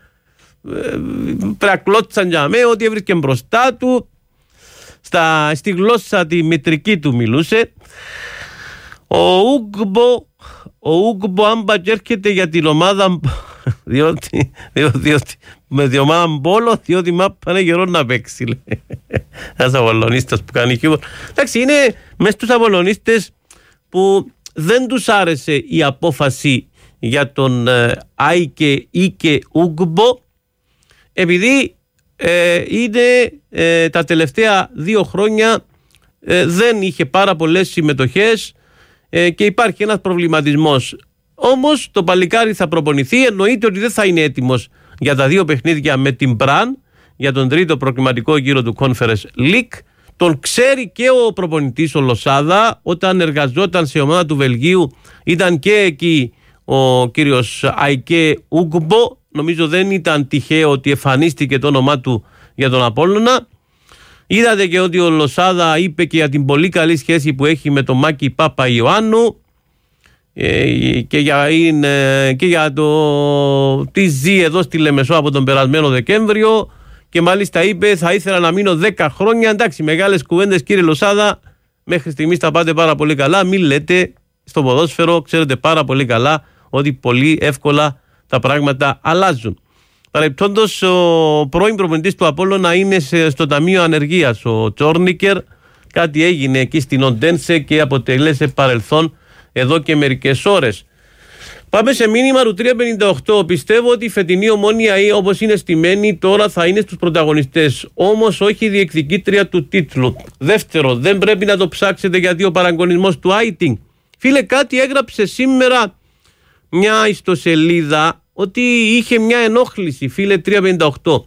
πρακτλώτσαν για μέ ότι έβρισκε μπροστά του στα, στη γλώσσα τη μητρική του μιλούσε. Ο Ούγκμπο ο Ούγκμπο άμπα έρχεται για την ομάδα διότι, διότι, διότι με την ομάδα Μπόλο διότι μάπανε καιρό να παίξει ένας Αβολονίστας που κάνει χιούμορ. Εντάξει, είναι μες στους Αβολονίστες που δεν τους άρεσε η απόφαση για τον ε, Άικε Ίκε Ούγκμπο επειδή ε, είναι ε, τα τελευταία δύο χρόνια ε, δεν είχε πάρα πολλές συμμετοχές ε, και υπάρχει ένας προβληματισμός. Όμως το παλικάρι θα προπονηθεί, εννοείται ότι δεν θα είναι έτοιμος για τα δύο παιχνίδια με την Μπραν για τον τρίτο προκριματικό γύρο του Conference League. Τον ξέρει και ο προπονητής ο Λοσάδα, όταν εργαζόταν σε ομάδα του Βελγίου ήταν και εκεί ο κύριος Άικε Ούγκμπο. Νομίζω δεν ήταν τυχαίο ότι εμφανίστηκε το όνομά του για τον Απόλλωνα. Είδατε και ότι ο Λοσάδα είπε και για την πολύ καλή σχέση που έχει με τον Μάκη Πάπα Ιωάννου ε, και, για, είναι, και για το τι ζει εδώ στη Λεμεσό από τον περασμένο Δεκέμβριο και μάλιστα είπε θα ήθελα να μείνω δέκα χρόνια. Εντάξει, μεγάλες κουβέντες κύριε Λοσάδα, μέχρι στιγμής τα πάτε πάρα πολύ καλά, μην λέτε στο ποδόσφαιρο, ξέρετε πάρα πολύ καλά ότι πολύ εύκολα τα πράγματα αλλάζουν. Παρεπτόντως, ο πρώην προπονητής του Απόλλωνα είναι στο Ταμείο Ανεργίας, ο Τσόρνικερ. Κάτι έγινε εκεί στην Οντένσε και αποτελέσε παρελθόν εδώ και μερικές ώρες. Πάμε σε μήνυμα του τρία πενήντα οκτώ. Πιστεύω ότι η φετινή Ομόνοια, όπως είναι στημένη τώρα, θα είναι στους πρωταγωνιστές. Όμως όχι η διεκδικήτρια του τίτλου. Δεύτερο, δεν πρέπει να το ψάξετε γιατί ο παραγωνισμός του Άιτινγκ. Φίλε, κάτι έγραψε σήμερα μια ιστοσελίδα ότι είχε μια ενόχληση, φίλε τρία πενήντα οκτώ,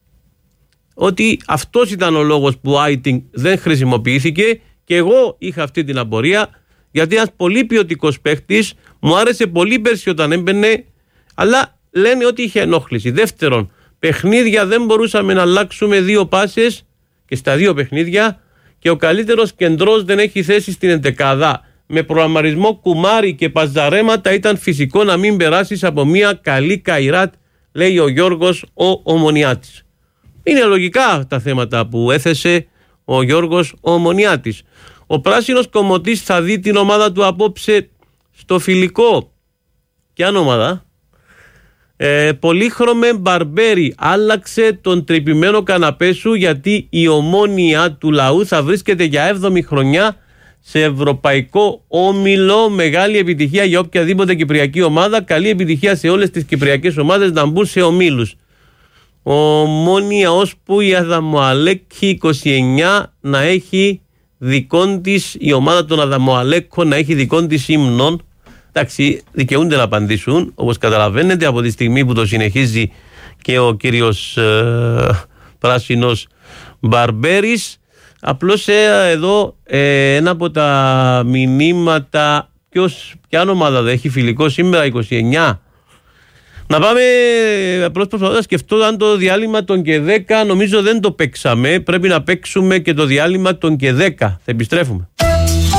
ότι αυτός ήταν ο λόγος που ο Άιτινγκ δεν χρησιμοποιήθηκε και εγώ είχα αυτή την απορία γιατί ένας πολύ ποιοτικός παίχτης, μου άρεσε πολύ πέρσι όταν έμπαινε, αλλά λένε ότι είχε ενόχληση. Δεύτερον, παιχνίδια δεν μπορούσαμε να αλλάξουμε δύο πάσες και στα δύο παιχνίδια και ο καλύτερος κεντρός δεν έχει θέση στην εντεκάδα. Με προγραμματισμό κουμάρι και παζαρέματα ήταν φυσικό να μην περάσεις από μια καλή Καϊράτ, λέει ο Γιώργος ο Ομονιάτης. Είναι λογικά τα θέματα που έθεσε ο Γιώργος ο Ομονιάτης. Ο πράσινος κομμωτής θα δει την ομάδα του απόψε στο φιλικό. Ποια ομάδα? Ε, πολύχρωμε Μπαρμπέρι, άλλαξε τον τρυπημένο καναπέ σου γιατί η Ομόνοια του λαού θα βρίσκεται για έβδομη χρονιά σε ευρωπαϊκό όμιλο. Μεγάλη επιτυχία για οποιαδήποτε κυπριακή ομάδα. Καλή επιτυχία σε όλες τις κυπριακές ομάδες να μπουν σε ομίλους. Ομόνοια ώσπου η Αδαμοαλέκη είκοσι εννιά να έχει δικών της, η ομάδα των Αδαμοαλέκων να έχει δικών της ύμνων. Εντάξει, δικαιούνται να απαντήσουν, όπως καταλαβαίνετε, από τη στιγμή που το συνεχίζει και ο κύριος ε, Πράσινος Μπαρμπέρης. Απλώς ε, εδώ ε, ένα από τα μηνύματα, ποιος, ποια ομάδα δεν έχει φιλικό σήμερα, είκοσι εννιά. Να πάμε, απλώς προσπαθώ να σκεφτώ αν το διάλειμμα των και δέκα, νομίζω δεν το παίξαμε, πρέπει να παίξουμε και το διάλειμμα των και δέκα, θα επιστρέφουμε.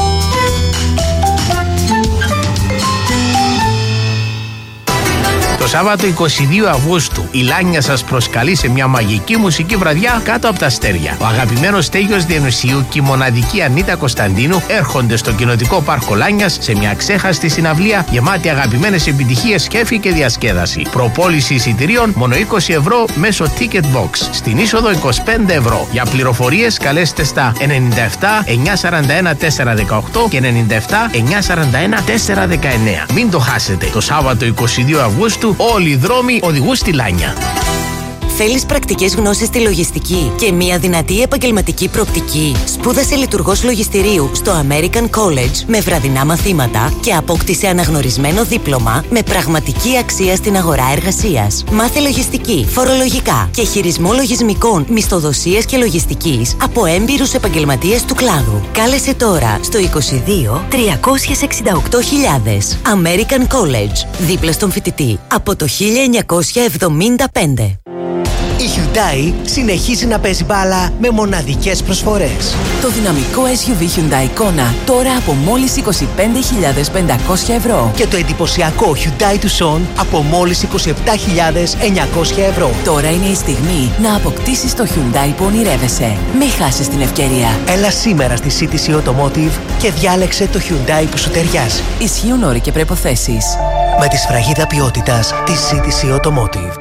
Το Σάββατο εικοστή δεύτερη Αυγούστου η Λάνια σας προσκαλεί σε μια μαγική μουσική βραδιά κάτω από τα αστέρια. Ο αγαπημένος Στέγιος Διονυσίου και η μοναδική Ανίτα Κωνσταντίνου έρχονται στο Κοινοτικό Πάρκο Λάνιας σε μια ξέχαστη συναυλία γεμάτη αγαπημένες επιτυχίες, κέφι και διασκέδαση. Προπόληση εισιτηρίων μόνο είκοσι ευρώ μέσω Ticket Box. Στην είσοδο είκοσι πέντε ευρώ. Για πληροφορίες καλέστε στα ενενήντα επτά εννιακόσια σαράντα ένα τετρακόσια δεκαοκτώ και ενενήντα επτά εννιακόσια σαράντα ένα τετρακόσια δεκαεννέα. Μην το χάσετε. Το Σάββατο εικοστή δεύτερη Αυγούστου όλοι οι δρόμοι οδηγούν στη Λάνια. Θέλεις πρακτικές γνώσεις στη λογιστική και μια δυνατή επαγγελματική προοπτική? Σπούδασε λειτουργός λογιστηρίου στο American College με βραδινά μαθήματα και απόκτησε αναγνωρισμένο δίπλωμα με πραγματική αξία στην αγορά εργασίας. Μάθε λογιστική, φορολογικά και χειρισμό λογισμικών, μισθοδοσίας και λογιστικής από έμπειρους επαγγελματίες του κλάδου. Κάλεσε τώρα στο είκοσι δύο τριακόσια εξήντα οκτώ χιλιάδες. American College, δίπλα στον φοιτητή, από το χίλια εννιακόσια εβδομήντα πέντε. Η Hyundai συνεχίζει να παίζει μπάλα με μοναδικές προσφορές. Το δυναμικό ες γιου βι Hyundai Kona τώρα από μόλις είκοσι πέντε χιλιάδες πεντακόσια ευρώ. Και το εντυπωσιακό Hyundai Tucson από μόλις είκοσι επτά χιλιάδες εννιακόσια ευρώ. Τώρα είναι η στιγμή να αποκτήσεις το Hyundai που ονειρεύεσαι. Μην χάσεις την ευκαιρία. Έλα σήμερα στη σι τι σι Automotive και διάλεξε το Hyundai που σου ταιριάζει. Ισχύουν όροι και προϋποθέσεις. Με τη σφραγίδα ποιότητας της σι τι σι Automotive.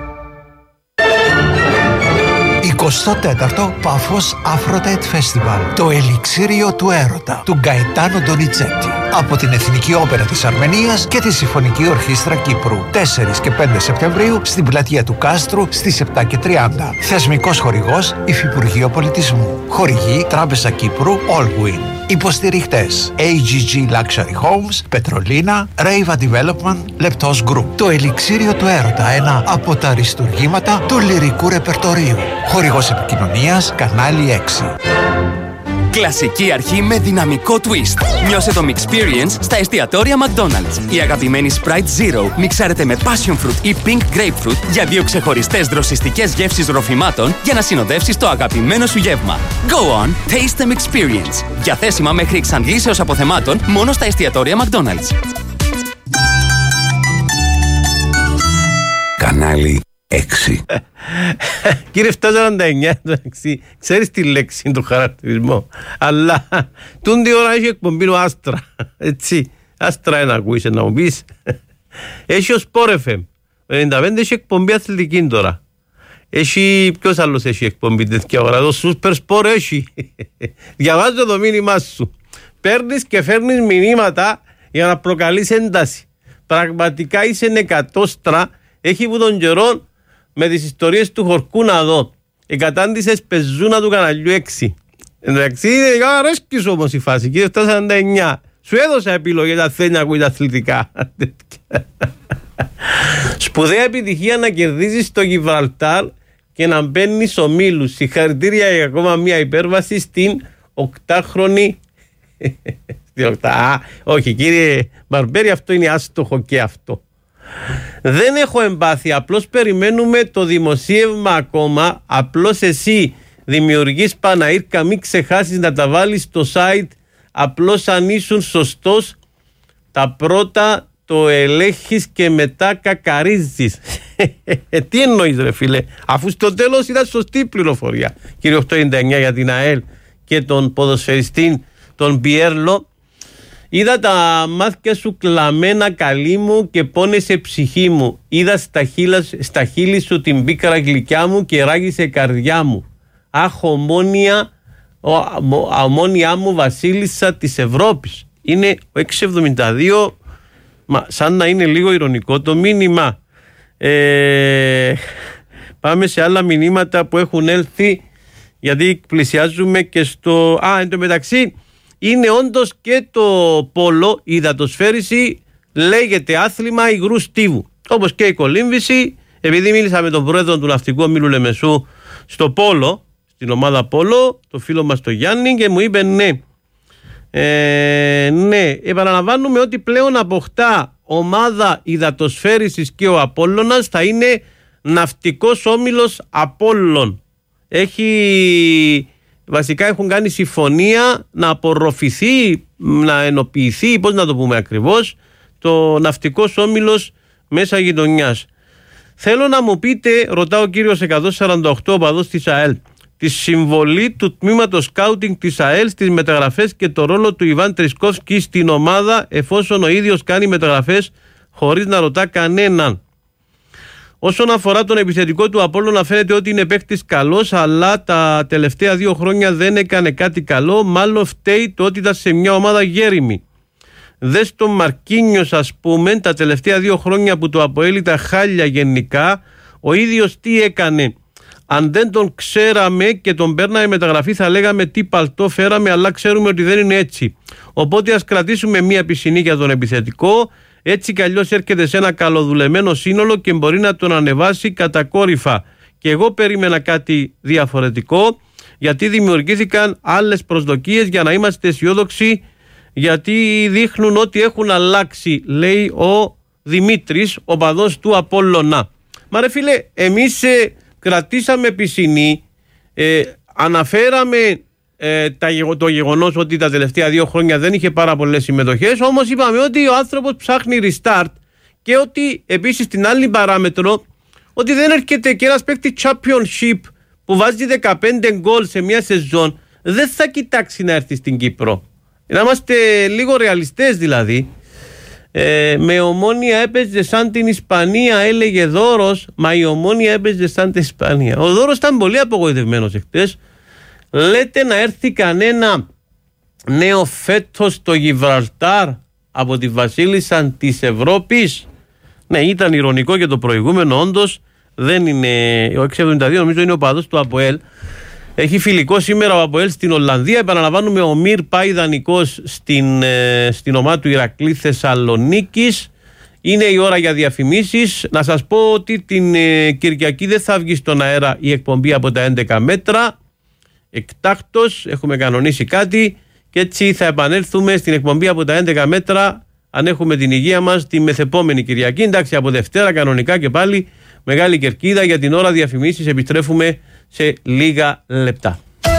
εικοστό τέταρτο Πάφος Aphrodite Festival. Το ελιξίριο του έρωτα του Γκαετάνο Ντονιτσέτη. Από την Εθνική Όπερα της Αρμενίας και τη Συμφωνική Ορχήστρα Κύπρου. τέσσερα και πέντε Σεπτεμβρίου στην πλατεία του Κάστρου στις επτά και τριάντα. Θεσμικός χορηγός Υφυπουργείο Πολιτισμού. Χορηγή Τράπεζα Κύπρου Allwin. Υποστηριχτές έι τζι τζι Luxury Homes, Πετρολίνα, Reva Development, Leptos Group. Το ελιξίριο του έρωτα, ένα από τα αριστουργήματα του λυρικού ρεπερτορίου. Χορηγός επικοινωνίας Κανάλι έξι. Κλασική αρχή με δυναμικό twist. Νιώσε το Mixperience στα εστιατόρια McDonald's. Η αγαπημένη Sprite Zero μιξάρεται με Passion Fruit ή Pink Grapefruit για δύο ξεχωριστές δροσιστικές γεύσεις ροφημάτων για να συνοδεύσεις το αγαπημένο σου γεύμα. Go on, taste the Mixperience. Διαθέσιμα μέχρι εξαντλήσεως αποθεμάτων μόνο στα εστιατόρια McDonald's. Κανάλι έξι. Κύριε επτακόσια σαράντα εννιά, ξέρεις τη λέξη, το χαρακτηρισμό. Αλλά τούτη ώρα έχει εκπομπή ο Άστρα. Έτσι, Άστρα ένα ακούεις να μου πεις. Έχει ο Sport εφ εμ. ενενήντα πέντε έχει εκπομπή αθλητική τώρα. Έχει, ποιος άλλος έχει εκπομπή τέτοια ώρα? Το Super Sport έχει. Διαβάζω το μήνυμά σου. Παίρνεις και φέρνεις μηνύματα για να προκαλείς ένταση. Πραγματικά είσαι εκατόστρα. Έχει που τον καιρό με τις ιστορίες του Χορκού να δω. Εκατάντησες πεζούνα του καναλιού έξι. Εντάξει, είναι αρέσκεις όμως η φάση. Κύριε επτακόσια σαράντα εννιά, σου έδωσα επιλογές αν θέλει να ακούει τα αθλητικά. Σπουδαία επιτυχία να κερδίζεις το Γιβραλτάρ και να μπαίνεις ομίλους. Συγχαρητήρια για ακόμα μια υπέρβαση στην οκτάχρονη. Α, όχι κύριε Μπαρμπέρη, αυτό είναι άστοχο και αυτό. Δεν έχω εμπάθεια, απλώς περιμένουμε το δημοσίευμα ακόμα. Απλώς εσύ δημιουργείς Παναήρκα, μην ξεχάσεις να τα βάλεις στο site. Απλώς αν ήσουν σωστός, τα πρώτα το ελέγχεις και μετά κακαρίζεις. Τι εννοείς ρε φίλε, αφού στο τέλος ήταν σωστή πληροφορία. Κύριε οκτακόσια ενενήντα εννιά για την ΑΕΛ και τον ποδοσφαιριστή τον Πιέρλο. Είδα τα μάτια σου κλαμμένα καλή μου και πόνεσε ψυχή μου. Είδα στα, χείλα, στα χείλη σου την πίκρα γλυκιά μου και ράγισε καρδιά μου. Αχ, ομόνια, ομόνια μου βασίλισσα της Ευρώπης. Είναι ο εξακόσια εβδομήντα δύο, μα, σαν να είναι λίγο ηρωνικό το μήνυμα. Ε, πάμε σε άλλα μηνύματα που έχουν έλθει, γιατί πλησιάζουμε και στο... Α, εν τω μεταξύ... Είναι όντως και το πόλο, η υδατοσφαίριση λέγεται άθλημα υγρού στίβου. Όπως και η κολύμβηση, επειδή μίλησα με τον πρόεδρο του Ναυτικού Ομίλου Λεμεσού στο πόλο, στην ομάδα πόλο, το φίλο μας το Γιάννη, και μου είπε ναι. Ε, ναι, επαναλαμβάνουμε ότι πλέον αποκτά ομάδα υδατοσφαίρισης και ο Απόλλωνας θα είναι Ναυτικός Όμιλος Απόλλων. Έχει... Βασικά έχουν κάνει συμφωνία να απορροφηθεί, να ενοποιηθεί, πώς να το πούμε ακριβώς, το Ναυτικός Όμιλος μέσα γειτονιάς. Θέλω να μου πείτε, ρωτά ο κύριος εκατόν σαράντα οκτώ οπαδός της ΑΕΛ, τη συμβολή του τμήματος σκάουτινγκ της ΑΕΛ στις μεταγραφές και το ρόλο του Ιβάν Τρισκόφσκι στην ομάδα, εφόσον ο ίδιος κάνει μεταγραφές χωρίς να ρωτά κανέναν. Όσον αφορά τον επιθετικό του Απόλλωνα, φαίνεται ότι είναι παίκτης καλός, αλλά τα τελευταία δύο χρόνια δεν έκανε κάτι καλό. Μάλλον φταίει το ότι ήταν σε μια ομάδα γέριμη. Δες τον Μαρκίνιος, ας πούμε, τα τελευταία δύο χρόνια που το ΑΠΟΕΛ ήταν χάλια γενικά, ο ίδιος τι έκανε? Αν δεν τον ξέραμε και τον παίρναμε μεταγραφή, θα λέγαμε τι παλτό φέραμε, αλλά ξέρουμε ότι δεν είναι έτσι. Οπότε ας κρατήσουμε μια πισινή για τον επιθετικό. Έτσι κι αλλιώς έρχεται σε ένα καλοδουλεμένο σύνολο και μπορεί να τον ανεβάσει κατακόρυφα. Και εγώ περίμενα κάτι διαφορετικό, γιατί δημιουργήθηκαν άλλες προσδοκίες για να είμαστε αισιόδοξοι, γιατί δείχνουν ότι έχουν αλλάξει, λέει ο Δημήτρης, ο παδός του Απόλλωνα. Μα ρε φίλε, εμείς ε, κρατήσαμε πισινή, ε, αναφέραμε ε, τα, το γεγονός ότι τα τελευταία δύο χρόνια δεν είχε πάρα πολλές συμμετοχές, όμως είπαμε ότι ο άνθρωπος ψάχνει restart και ότι επίσης την άλλη παράμετρο ότι δεν έρχεται και ένας παίκτη championship που βάζει δεκαπέντε γκολ σε μια σεζόν, δεν θα κοιτάξει να έρθει στην Κύπρο. Να είμαστε λίγο ρεαλιστές δηλαδή. Ε, με Ομόνια έπαιζε σαν την Ισπανία, έλεγε Δώρος, μα η Ομόνια έπαιζε σαν την Ισπανία. Ο Δώρος ήταν πολύ απογοητευμένος εχθές. Λέτε να έρθει κανένα νέο φέτος στο Γιβραλτάρ από τη βασίλισσα της Ευρώπης? Ναι, ήταν ηρωνικό και το προηγούμενο, όντως δεν είναι. Ο εξήντα εβδομήντα δύο νομίζω είναι ο παδός του ΑΠΟΕΛ. Έχει φιλικό σήμερα ο ΑΠΟΕΛ στην Ολλανδία. Επαναλαμβάνουμε, ο Μυρ πάει δανεικός στην, ε, στην ομάδα του Ηρακλή Θεσσαλονίκης. Είναι η ώρα για διαφημίσεις. Να σας πω ότι την ε, Κυριακή δεν θα βγει στον αέρα η εκπομπή από τα έντεκα μέτρα. Εκτάκτος έχουμε κανονίσει κάτι και έτσι θα επανέλθουμε στην εκπομπή από τα έντεκα μέτρα, αν έχουμε την υγεία μας, τη μεθεπόμενη Κυριακή. Εντάξει, από Δευτέρα κανονικά και πάλι Μεγάλη Κερκίδα. Για την ώρα διαφημίσεις, επιστρέφουμε σε λίγα λεπτά.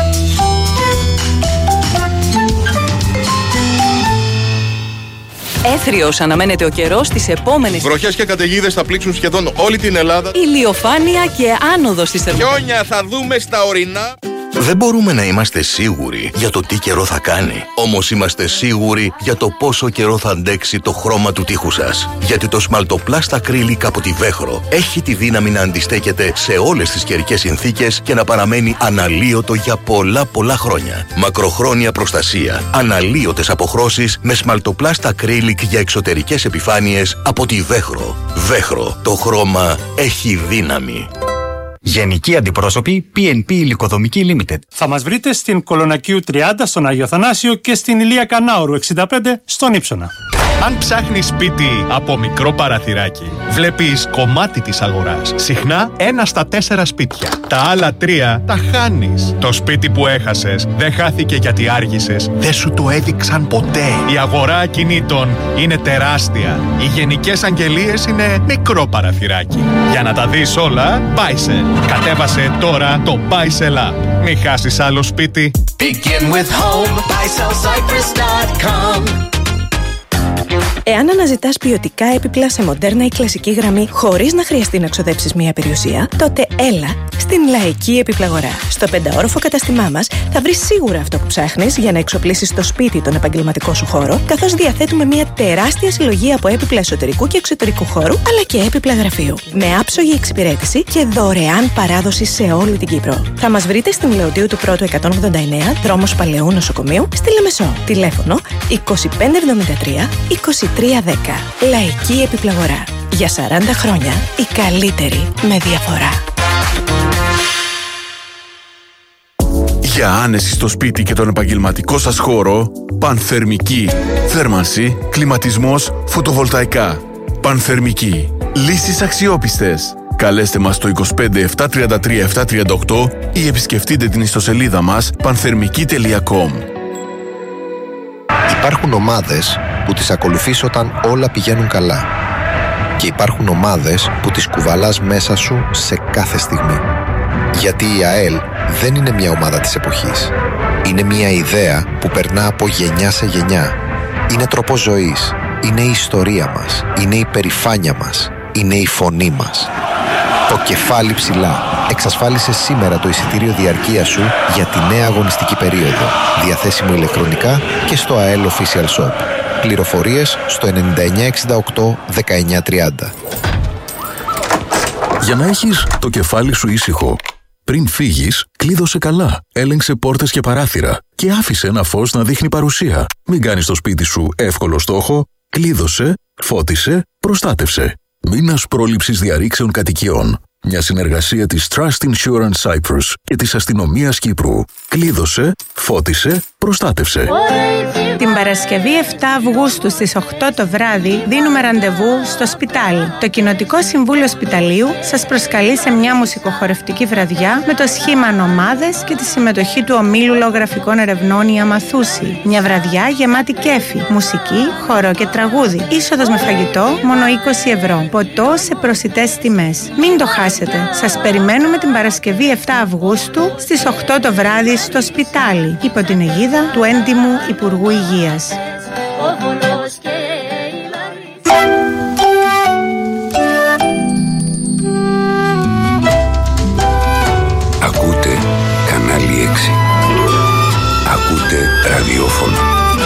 Έθριος αναμένεται ο καιρός τις επόμενες... Βροχές και καταιγίδες θα πλήξουν σχεδόν όλη την Ελλάδα. Ηλιοφάνεια και άνοδος της θερμοκρασίας. Χιόνια θα δούμε στα ορεινά. Δεν μπορούμε να είμαστε σίγουροι για το τι καιρό θα κάνει. Όμως είμαστε σίγουροι για το πόσο καιρό θα αντέξει το χρώμα του τοίχου σας. Γιατί το Smaltoplastic Acrylic από τη Βέχρο έχει τη δύναμη να αντιστέκεται σε όλες τις καιρικές συνθήκες και να παραμένει αναλύωτο για πολλά πολλά χρόνια. Μακροχρόνια προστασία, αναλύωτες αποχρώσεις με Smaltoplastic Acrylic για εξωτερικές επιφάνειες από τη Βέχρο. Βέχρο, το χρώμα έχει δύναμη. Γενικοί αντιπρόσωποι πι εν πι Υλικοδομική Limited. Θα μας βρείτε στην Κολονακίου τριάντα στον Άγιο Θανάσιο και στην Ηλία Κανάουρου εξήντα πέντε στον Ύψονα. Αν ψάχνεις σπίτι από μικρό παραθυράκι, βλέπεις κομμάτι της αγοράς. Συχνά ένα στα τέσσερα σπίτια. Τα άλλα τρία τα χάνεις. Το σπίτι που έχασες δεν χάθηκε γιατί άργησες. Δεν σου το έδειξαν ποτέ. Η αγορά ακινήτων είναι τεράστια. Οι γενικές αγγελίες είναι μικρό παραθυράκι. Για να τα δεις όλα, Buysell. Κατέβασε τώρα το Buysell App. Μην χάσεις άλλο σπίτι. Begin with home, buy sell cypress dot com. Εάν αναζητάς ποιοτικά έπιπλα σε μοντέρνα ή κλασική γραμμή χωρίς να χρειαστεί να ξοδέψεις μία περιουσία, τότε έλα στην Λαϊκή Επιπλαγορά. Στο πενταόροφο καταστημά μας θα βρεις σίγουρα αυτό που ψάχνεις για να εξοπλίσεις το σπίτι τον επαγγελματικό σου χώρο, καθώς διαθέτουμε μία τεράστια συλλογή από έπιπλα εσωτερικού και εξωτερικού χώρου, αλλά και έπιπλα γραφείου. Με άψογη εξυπηρέτηση και δωρεάν παράδοση σε όλη την Κύπρο. Θα μας βρείτε στην Λεωτίου του Πρώτου εκατόν ογδόντα εννέα, δρόμος Παλαιού Νοσοκομείου, στη Λεμεσό. Τηλέφωνο είκοσι πέντε εβδομήντα τρία είκοσι τρία δέκα. Λαϊκή Επιπλαγορά. Για σαράντα χρόνια η καλύτερη με διαφορά. Για άνεση στο σπίτι και τον επαγγελματικό σας χώρο, Πανθερμική. Θέρμανση, κλιματισμός, φωτοβολταϊκά. Πανθερμική. Λύσεις αξιόπιστες. Καλέστε μας στο είκοσι πέντε επτακόσια τριάντα τρία επτακόσια τριάντα οκτώ ή επισκεφτείτε την ιστοσελίδα μας πανθερμική τελεία κομ. Υπάρχουν ομάδες που τις ακολουθείς όταν όλα πηγαίνουν καλά. Και υπάρχουν ομάδες που τις κουβαλάς μέσα σου σε κάθε στιγμή. Γιατί η ΑΕΛ δεν είναι μια ομάδα της εποχής. Είναι μια ιδέα που περνά από γενιά σε γενιά. Είναι τρόπος ζωής. Είναι η ιστορία μας. Είναι η περηφάνεια μας. Είναι η φωνή μας. Το κεφάλι ψηλά. Εξασφάλισε σήμερα το εισιτήριο διαρκείας σου για τη νέα αγωνιστική περίοδο. Διαθέσιμο ηλεκτρονικά και στο έι ελ Official Shop. Πληροφορίες στο εννιά εννιά έξι οκτώ δεκαεννιά τριάντα. Για να έχεις το κεφάλι σου ήσυχο, πριν φύγεις, κλείδωσε καλά, έλεγξε πόρτες και παράθυρα και άφησε ένα φως να δείχνει παρουσία. Μην κάνεις το σπίτι σου εύκολο στόχο, κλείδωσε, φώτισε, προστάτευσε. Μήνας πρόληψης διαρρήξεων κατοικιών. Μια συνεργασία της Trust Insurance Cyprus και της Αστυνομίας Κύπρου. Κλείδωσε, φώτισε, προστάτευσε. Την Παρασκευή εφτά Αυγούστου στις οκτώ το βράδυ δίνουμε ραντεβού στο Σπιτάλι. Το Κοινοτικό Συμβούλιο Σπιταλίου σας προσκαλεί σε μια μουσικοχορευτική βραδιά με το σχήμα Νομάδες και τη συμμετοχή του ομίλου λογογραφικών ερευνών η Αμαθούση. Μια βραδιά γεμάτη κέφι, μουσική, χορό και τραγούδι. Είσοδος με φαγητό μόνο είκοσι ευρώ. Ποτό σε προσιτές τιμές. Μην το χάσετε. Σας περιμένουμε την Παρασκευή εφτά Αυγούστου στις οκτώ το βράδυ στο Σπιτάλι, υπό την αιγίδα του έντιμου Υπουργού Υγείας. Ακούτε κανάλι έξι. Ακούτε ραδιόφωνο.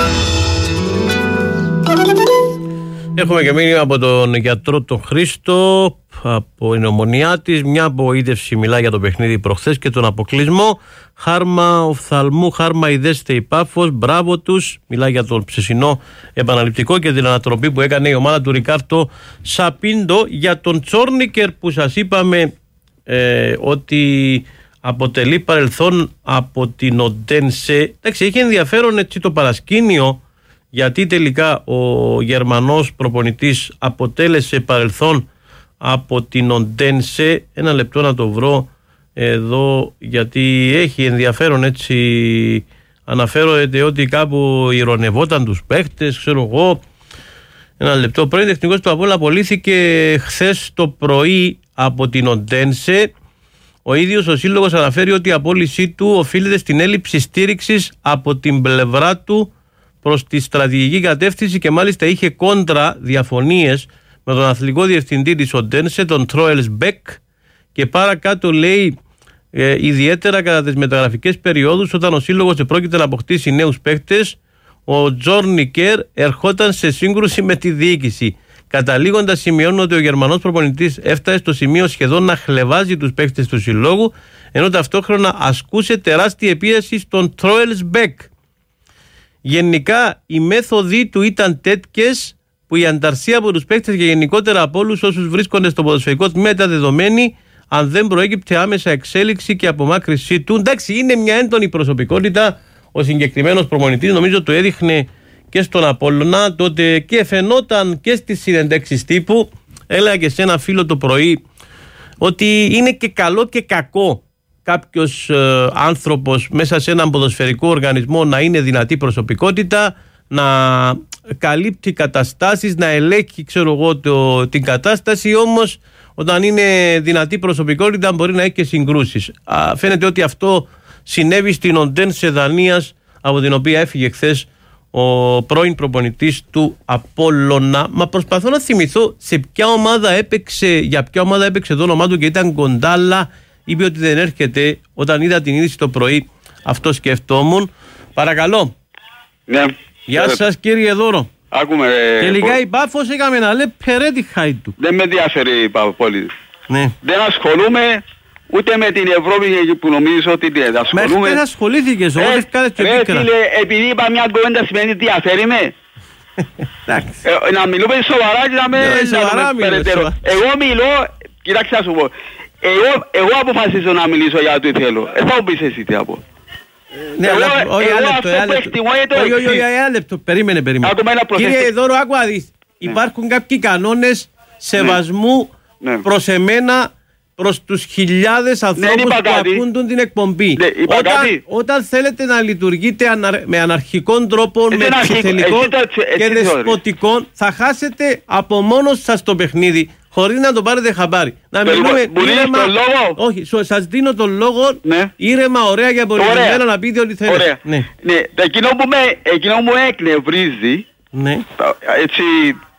Έχουμε και μήνυμα από τον γιατρό τον Χρήστο, από η Ομονιά της. Μια απογοήτευση μιλά για το παιχνίδι προχθές και τον αποκλεισμό. Χάρμα οφθαλμού, χάρμα ιδέστε η Πάφος. Μπράβο τους. Μιλά για τον ψεσινό επαναληπτικό και την ανατροπή που έκανε η ομάδα του Ρικάρτο Σαπίντο. Για τον Τσόρνικερ που σας είπαμε ε, ότι αποτελεί παρελθόν από την Οντένσε. Εντάξει, έχει ενδιαφέρον έτσι το παρασκήνιο, γιατί τελικά ο Γερμανός προπονητής αποτέλεσε παρελθόν από την Οντένσε. Ένα λεπτό να το βρω εδώ, γιατί έχει ενδιαφέρον έτσι. Αναφέρονται ότι κάπου ηρωνευόταν τους παίχτες, ξέρω εγώ. Ένα λεπτό. Πρώην τεχνικός του Απόλλωνα απολύθηκε χθες το πρωί από την Οντένσε. Ο ίδιος ο σύλλογος αναφέρει ότι η απόλυσή του οφείλεται στην έλλειψη στήριξης από την πλευρά του προς τη στρατηγική κατεύθυνση και μάλιστα είχε κόντρα διαφωνίες με τον αθλητικό διευθυντή της Οντένσε, τον Τρόελς Μπεκ, και παρακάτω λέει ε, ιδιαίτερα κατά τις μεταγραφικές περιόδους, όταν ο σύλλογος επρόκειται να αποκτήσει νέους παίκτες, ο Τζόρνικερ ερχόταν σε σύγκρουση με τη διοίκηση. Καταλήγοντας, σημειώνουν ότι ο Γερμανός προπονητής έφτασε στο σημείο σχεδόν να χλεβάζει τους παίκτες του συλλόγου, ενώ ταυτόχρονα ασκούσε τεράστια πίεση στον Τρόελς Μπεκ. Γενικά οι μέθοδοι του ήταν τέτοιες που η ανταρσία από τους παίκτες και γενικότερα από όλους όσους βρίσκονται στο ποδοσφαιρικό τμήμα ήταν δεδομένη, αν δεν προέκυπτε άμεσα εξέλιξη και απομάκρυσή του. Εντάξει, είναι μια έντονη προσωπικότητα ο συγκεκριμένος προπονητής, νομίζω το έδειχνε και στον Απόλλωνα τότε και φαινόταν και στις συνεντεύξεις τύπου. Έλεγα και σε ένα φίλο το πρωί ότι είναι και καλό και κακό κάποιος ε, άνθρωπος μέσα σε έναν ποδοσφαιρικό οργανισμό να είναι δυνατή προσωπικότητα, να καλύπτει καταστάσεις, να ελέγχει ξέρω εγώ το, την κατάσταση, όμως όταν είναι δυνατή προσωπικότητα μπορεί να έχει και συγκρούσεις. Α, φαίνεται ότι αυτό συνέβη στην Οντένσε Δανίας, από την οποία έφυγε χθες ο πρώην προπονητής του Απόλλωνα. Μα προσπαθώ να θυμηθώ σε ποια ομάδα έπαιξε, για ποια ομάδα έπαιξε το όνομά του και ήταν Γκοντάλα. Είπε ότι δεν έρχεται. Όταν είδα την είδηση το πρωί, αυτό σκεφτόμουν. Παρακαλώ. Ναι. Γεια ε, σας κύριε Δώρο. Άκουμε. Ε, Τελικά πο... η Πάφος έκαμε να λέει περέτη χάη του. Δεν με ενδιαφέρει η Πάφος. Ναι. Δεν ασχολούμαι ούτε με την Ευρώπη που νομίζω ότι δεν ασχολούμαι. Μέχρι δεν ασχολήθηκες όμως. Ρε φίλε, επειδή είπα μια κουβέντα σημαίνει ενδιαφέρει με. ε, να μιλούμε σοβαρά και να με... Σοβαρά μιλώ. Εγώ μιλώ, κοιτάξτε να σου πω. Εγώ, εγώ αποφασίζω να μιλήσω για το θέλω. Ε, θα μου πεις εσύ τι θα πω. Ναι, εγώ, εγώ ένα αυτό λεπτό, που εκτιμώ είναι το εξής. Όχι, όχι, ένα λεπτό. Περίμενε, περίμενε. Κύριε Δώρο, άκου να δεις. Υπάρχουν κάποιοι κανόνες σεβασμού προς εμένα, προς τους χιλιάδες ανθρώπους που ακούν την εκπομπή. Όταν, όταν θέλετε να λειτουργείτε ανα, με αναρχικό τρόπο, με εξωθελικό και δεσποτικό, θα χάσετε από μόνος σας το παιχνίδι, χωρίς να το πάρετε χαμπάρι. Να μιλούμε ήρεμα. Όχι, σας δίνω τον λόγο, ναι. Ήρεμα, ωραία και απολυμμένα να πείτε ό,τι θέλετε. Ωραία. Ναι. Ναι. Εκείνο που με, εκείνο μου εκνευρίζει, ναι. Έτσι,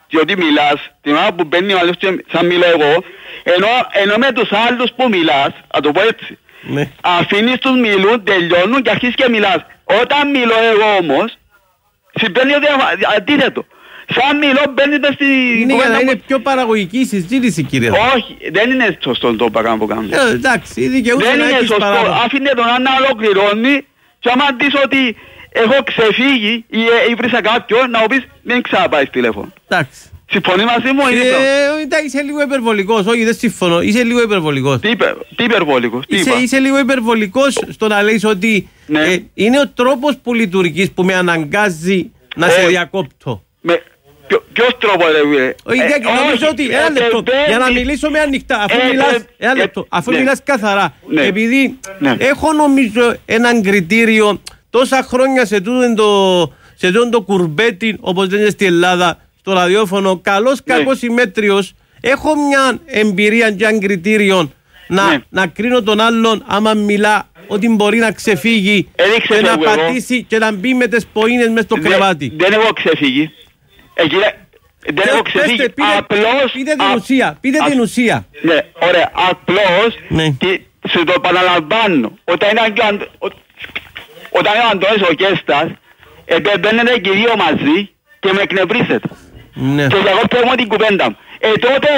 διότι μιλάς, την ώρα που μπαίνει ο άλλος και θα μιλώ εγώ, ενώ, ενώ με τους άλλους που μιλάς, να το πω έτσι, ναι. αφήνεις τους μιλούν, τελειώνουν και αρχίσεις και μιλάς. Όταν μιλώ εγώ όμως, συμβαίνει ότι αντίθετο. Σαν μιλώ μπαίνεις μες στην είναι κουβέντα για να μου. είναι πιο παραγωγική η συζήτηση, κύριε. Όχι, δεν είναι σωστό το πράγμα που κάνουμε. Ε, εντάξει, δικαιούσε δεν να είναι έχεις σωστό. παράδοση. Άφηνε τον άλλο να ολοκληρώνει και άμα δεις ότι έχω ξεφύγει ή ε, βρίσκα κάποιον, να μου πεις μην ξαναπάεις τηλέφωνο. Εντάξει. Συμφωνεί μαζί μου ή δεν. Ε, εντάξει, είσαι λίγο υπερβολικός, όχι δεν συμφωνώ, είσαι λίγο υπερβολικός. Τι, υπε, τι υπερβολικός, τι είσαι, είπα. είσαι λίγο υπερβολικός στο να λέεις ότι ναι. ε, είναι ο τρόπος που λειτουργείς που με αναγκάζει να ε, σε διακόπτω. Με, ποιο, ποιος τρόπο ρε βίρε. Όχι, ε, νομίζω ότι, ένα ε, λεπτό, ε, για να μιλήσω με ανοιχτά, αφού ε, μιλάς, ε, ένα λεπτό, αφού ναι. μιλάς καθαρά, ναι. επειδή ναι. έχω νομίζω έναν κριτήριο τόσα χρόνια σε τούτο το, σε τούτο το κουρμπέτι, όπως λένε στην Ελλάδα, στο ραδιόφωνο, καλός, ναι. κακός ή μέτριος, έχω μια εμπειρία και ένα κριτήριο να, ναι. να κρίνω τον άλλον άμα μιλά ότι μπορεί να ξεφύγει Έδειξε και να εγώ. πατήσει και να μπει με τις ποίνες μες στο Δε, κρεβάτι. Δεν έχω ξεφύγει. Εκεί, δεν έχω ξεφύγει. Πέστε, πείτε, απλώς... Πείτε την α, ουσία. Πείτε α, την ουσία. Ναι, ωραία. Απλώς ναι. και, σου το παραλαμβάνω. Όταν είναι και ο, όταν είναι ο Αντώνης ο Κέστας, μπαίνετε και οι δύο μαζί και με εκνευρίσετε. Ναι. Και εγώ παίρνω την κουβέντα μου. Ε, τότε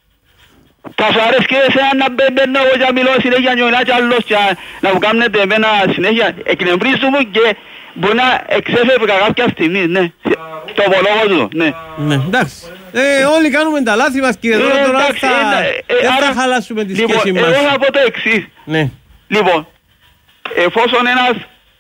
θα σου αρέσει και εσένα να μπαίνω εγώ και μιλώ συνέχεια νιώνα και άλλος και να μου κάνετε εμένα συνέχεια. Εκνευρίζουμε και μπορεί να εξέφευκα κάποια στιγμή, ναι. Το απολόγω του, ναι. Ναι, εντάξει. Ε, όλοι κάνουμε τα λάθη μας, κύριε. Τώρα, τώρα εντάξει, θα, ε, δεν άρα, θα χαλάσουμε τη λοιπόν, σχέση μας. Εγώ θα πω το εξής. Ναι. Λοιπόν, εφόσον ένας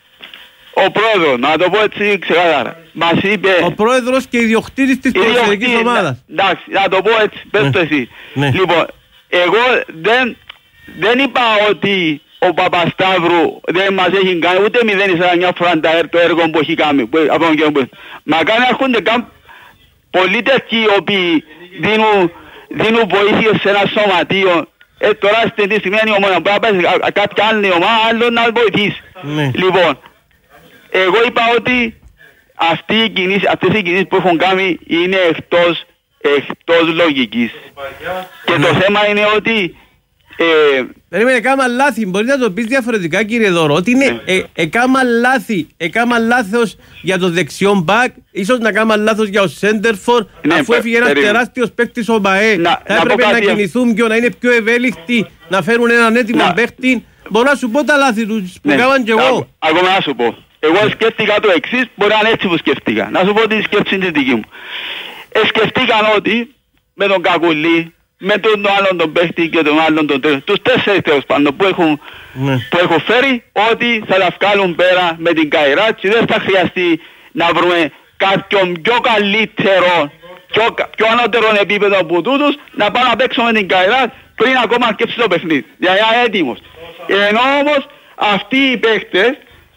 ο πρόεδρος, να το πω έτσι ξεκάθαρα, μας είπε... Ο πρόεδρος και ιδιοκτήτης της ποδοσφαιρικής ομάδας. Εντάξει, να το πω έτσι, πες ναι. το εσύ. Ναι. Λοιπόν, εγώ δεν, δεν είπα ότι ο Παπασταύρου δεν μας έχει κάνει, ούτε μηδένισα μια φορά το έργο που έχει κάνει. Που, από τον που, μακάρι έρχονται καν πολίτες οι οποίοι δίνουν, δίνουν βοήθειες σε ένα σωματείο. Ε, τώρα στην στιγμή είναι η ομάδα, μπορεί να πέσει κάποια άλλη ομάδα, άλλο να βοηθήσει. Ναι. Λοιπόν, εγώ είπα ότι αυτή η κινήση, αυτές οι κινήσεις που έχουν κάνει είναι εκτός, εκτός λογικής. Και το θέμα είναι ότι... Ε, Περίμενε, κάμα λάθη. Μπορεί να το πεις διαφορετικά, κύριε Δώρο. Ότι είναι ε, εκάμα λάθη. Εκάμα λάθος για το δεξιό μπακ, ίσως να κάμα λάθος για ο Σέντερφορ, ναι, αφού έφυγε ένας τεράστιος παίκτης ο ΜΑΕ. Να, θα έπρεπε να, να κινηθούν πιο, να είναι πιο ευέλικτοι, να φέρουν έναν έτοιμο παίκτη. Μπορώ να σου πω τα λάθη τους που ναι, κάναν και εγώ. Ακόμα να σου πω. Εγώ σκέφτηκα το εξής, μπορεί να είναι έτσι που σκέφτηκα. Να σου πω τη σκέψη είναι δική μου. Ε, σκεφτήκαν ότι με τον Κακουλή, με τον άλλον τον παίχτη και τον άλλον τον τρίτο, τους τέσσερις τέλος πάντων που έχουν, ναι. που έχουν φέρει, ότι θα τα βγάλουν πέρα με την Καϊράτ και δεν θα χρειαστεί να βρούμε κάποιον πιο καλύτερο, πιο, πιο ανώτερο επίπεδο από τούτους, να πάμε να παίξουμε την Καϊράτ πριν ακόμα αρκέψει το παιχνίδι. Για να είναι έτοιμος. Ενώ όμως αυτοί οι παίχτες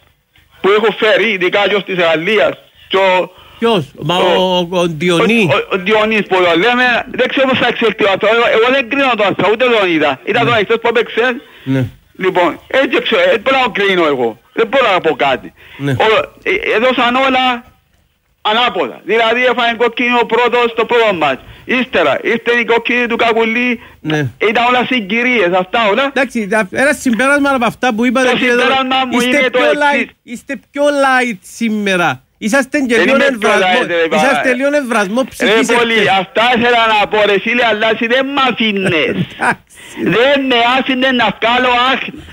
που έχουν φέρει, ειδικά και ως της Γαλλίας, και ο... Ποιος, μα ο, ο, ο Διονύς. Ο, ο, ο Διονύς που το λέμε, δεν ξέρω πώς θα εξελτεί αυτό. Εγώ, εγώ δεν κρίνω τον αυτό, ούτε τον είδα. Ήταν τον εκτός που έπαιξε. Ναι. Λοιπόν, έτσι ξέρω, δεν μπορώ να κρίνω εγώ. Δεν μπορώ να πω κάτι. Ναι. Ο, ε, έδωσαν όλα ανάποδα. Δηλαδή έφανε κόκκινο πρώτο στο πρώτο μάτς. Ύστερα, ήρθε η κόκκινη του Κακουλή, ναι. Ήταν όλα συγκυρίες, αυτά όλα. Εντάξει, ένα συμπέρασμα από αυτά που είπατε, το συμπέρασμα μου είναι το εξής. Είστε πιο light σήμερα. Είσαστε και λίγο εμβρασμό, είσαστε λίγο εμβρασμό ψυχής. Ρε πολύ, αυτά ήθελα να πω ρε φίλε, αλλά εσύ δεν μ' αφήνες. Δεν με άφηνες να βγάλω άχνα.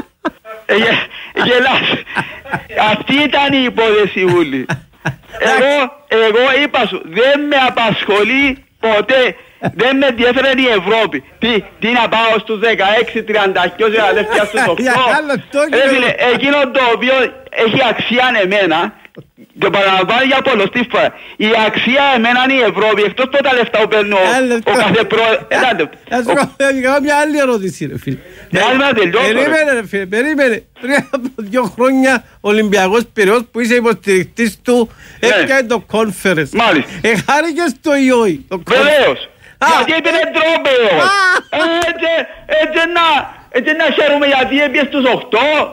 Γελάς. Αυτή ήταν η υπόθεση ούλη. Εγώ, εγώ είπα σου, δεν με απασχολεί ποτέ. Δεν με ενδιαφέρει η Ευρώπη. Τι, τι να πάω στους δεκαέξι τριάντα και όσοι αδεύτια στους οκτώ. Ρε φίλε, εκείνο το οποίο έχει αξία εμένα, το παραλαμβάνω για πολλωστή φορά. Η αξία εμένα είναι η Ευρώπη, εκτός από τα λεφτά που παίρνει ο κάθε πρόεδρος. Θα σου κάνω μια άλλη ερώτηση ρε φίλε. Περίμενε ρε φίλε, περίμενε. Πριν από δύο χρόνια ο Ολυμπιακός Πειραιώς που είσαι υποστηρικτής του έπιανε το conference. Μάλιστα. Εχάρηκες το ή όχι. Βεβαίως. Γιατί έπαιρνε τρόπαιος. Έτσι να χαίρομαι γιατί έπιες στους οκτώ.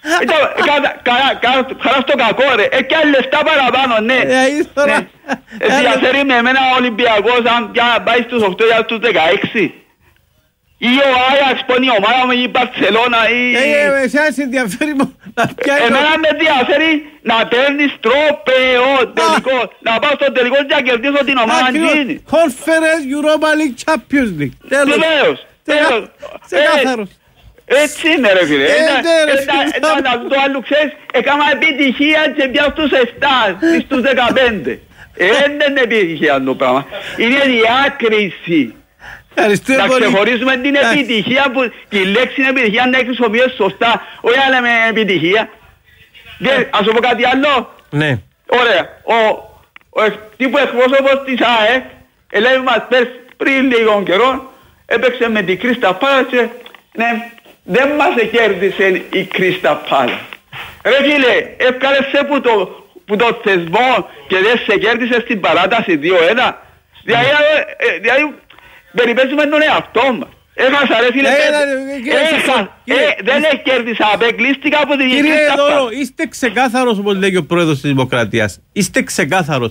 Χαρά στο κακό ρε, ε, κι άλλοι λεφτά παραπάνω, ναι. Διαφέρει με εμένα ο Ολυμπιακός αν πια πάει στους οκτώ για τους δεκαέξι. Ή ο Άγιαξ που είναι η ομάδα μου, η Μπαρτσελώνα ή... Ε, εσάς ενδιαφέρει να πιάνει... Εμένα με ενδιαφέρει να παίρνεις τρόπαιο τελικό, να πάω στο τελικό και να κερδίσω την ομάδα γίνει. Conference Europa League Champions League. Τέλος, τέλος. Ξεκάθαρος. Έτσι είναι ρε φίλε. Να το άλλο ξέρεις, έκανα επιτυχία και πια στους επτά, στους δεκαπέντε. Δεν είναι επιτυχία το πράγμα. Είναι διάκριση. Να ξεχωρίσουμε την επιτυχία που η λέξη είναι επιτυχία να χρησιμοποιείς σωστά, όχι να λέμε επιτυχία. Ας σου πω κάτι άλλο. Ναι. Ωραία. Ο τύπου εκπρόσωπος της ΑΕΚ ελέγχει μας πες πριν λίγο καιρό έπαιξε με την Κρίστα Πάλα και ναι, δεν μας κέρδισε η Κρίστα Πάλα. Ρε φίλε, εύκαλες σε που το, που το θεσμό και δεν σε κέρδισε στην παράταση δύο ένα. Δηλαδή, δηλαδή περιπέζουμε τον εαυτό μας. Έχασα ρε φίλε, δεν κέρδισα, απεκλείστηκα από την Κύριε Δώρο, είστε ξεκάθαρος όπως λέγει ο πρόεδρος της Δημοκρατίας. Είστε ξεκάθαρος.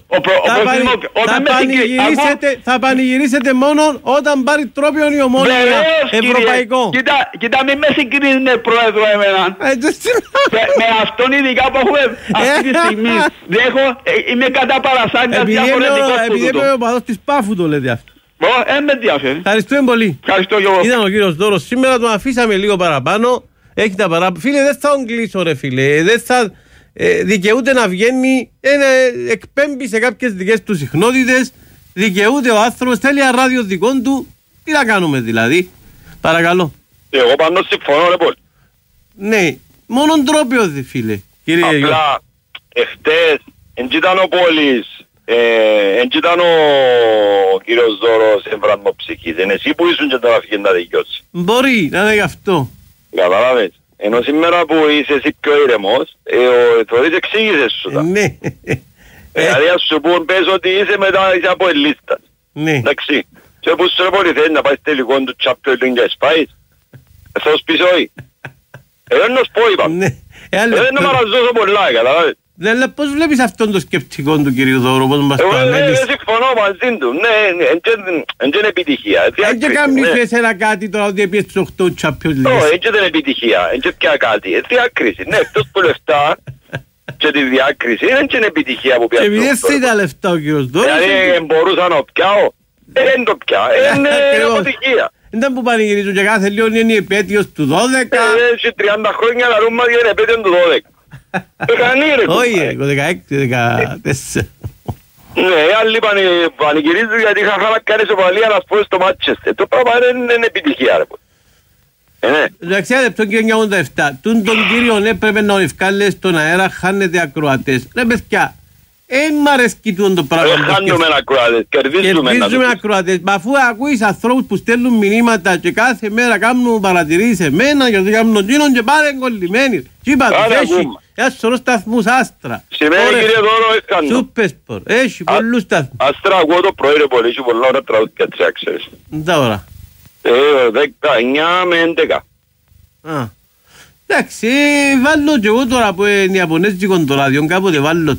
Θα πανηγυρίσετε μόνο όταν πάρει τρόπιον η Ομόνια ευρωπαϊκό. Κοίτα μην με συγκρίνεις με πρόεδρο εμένα. Με αυτόν ειδικά που έχουμε αυτή τη στιγμή. Είμαι κατά παρασάγγας διαφορετικός που Επειδή είμαι ο παδός της Πάφου το λέτε αυτό. Ε, με ενδιαφέρει. Ευχαριστούμε πολύ. Ευχαριστώ Γιώργο. Ήταν ο κύριος Δώρος. Σήμερα τον αφήσαμε λίγο παραπάνω. Έχει τα παράπάνω. Φίλε, δεν θα τον κλείσω ρε φίλε. Δεν θα ε, δικαιούται να βγαίνει. Ε, ε, εκπέμπει σε κάποιες δικές του συχνότητες. Δικαιούται ο άνθρωπος. Θέλει ένα ράδιο δικό του. Τι να κάνουμε δηλαδή. Παρακαλώ. Εγώ πάνω συμφωνώ ρε πολύ. Ναι. Μόνον τρόπιο δε φίλε. Κύριε Απλά Γιώργο. εχθές εν ήταν ο Πόλης. Εν και ήταν ο κύριος Δώρος εμβραδμοψυχής. Είναι εσύ που ήσουν και τώρα φύγει να δικαιώσει. Μπορεί να είναι γι' αυτό. Καταλάβες. Ενώ σήμερα που είσαι εσύ πιο ήρεμος, ο Θωρής εξήγησες σου τα. Ναι. Δηλαδή ας σου πούν πες ότι είσαι μετά είσαι από ελίστας. Ναι. Εντάξει. Και που σου ρε πολύ θέλει να πάει τελικό του Champions League και σπάεις. Θα σου πεις όχι. Εγώ να σου πω είπα. Δεν να μαραζώσω πολλά, καταλάβες. Δηλαδή πώς βλέπεις αυτόν το σκεπτικό του κύριου Δώρου, πώς μας το ανέλησε. Εγώ συμφωνώ μαζί του, ναι, εν και είναι επιτυχία. Εν και κάνεις εσένα κάτι τώρα ότι έπιες τους οκτώ Champions League. Όχι, εν και δεν είναι επιτυχία, εν και πια κάτι, εν διάκριση. Ναι, εκτός που λεφτά και τη διάκριση, εν και είναι επιτυχία που πιάσουν. Επειδή εσύ τα λεφτά ο κύριος Δώρος. Δηλαδή μπορούσα να πιάω, δεν το πιάω, είναι αποτυχία. Ήταν που πανηγυρίζουν και κάθε λίγο είναι η επέτειος του δώδεκα. Σε τριάντα χρόνια να ρούμε για την επέτειο του δώδεκα. Όχι, δεκαέξι δεκατέσσερα. Ναι, άλλοι πανηγυρίζουν γιατί είχα χάλα κάνει σοπαλία να σπούσεις στο Μάτσεστερ. Το πράγμα δεν είναι επιτυχία ρε. Εντάξει, τον κύριο ενενήντα επτά, τον κύριο έπρεπε να ευκάλε στον αέρα, χάνετε ακροατές. Ρε παιδιά, εν μ' αρέσκει το πράγμα. Δεν χάνουμε ακροατές, κερδίζουμε ακροατές. Μα αφού ακούεις ανθρώπους που στέλνουν μηνύματα και κάθε μέρα κάνουν παρατηρήσεις εμένα και κάνουν γίνον και πάρε κολλημένοι. Τι είπα τους έχει, ένα σωρό σταθμούς άστρα. Σημαίνει κύριε Δώρο έκανα. Σούπεσπορ, έχει πολλούς σταθμούς. Άστρα ακούω το πρωί ρε πολύ, έχει πολλά ώρα τραγούδια τρία ξέρεις. Τα ώρα. δεκαεννιά με έντεκα. Εντάξει, βάλω και εγώ τώρα που είναι Ιαπωνέζικο το ράδιο, κάποτε βάλω το.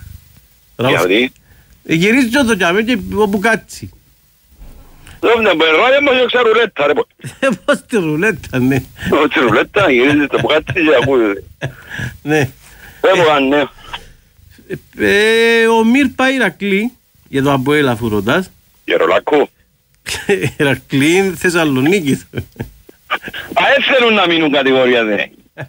Γιατί? Γυρίζω το κιάμε και όπου κάτσει. Δεν είναι ράδιο μας έξα ρουλέτα ρε πω. Πώς τη ρουλέτα, ναι. Πώς τη ρουλέτα, γυρίζεις το που κάτσει και ακούγεται. Ναι. Δεν μου κάνει, ναι. Ο Μυρ πάει Ηρακλή, για το Αποέλ αφού ρωτάς. Γερολακό. Ηρακλή Θεσσαλονίκη. Α, θέλουν να μείνουν κατηγορία δε.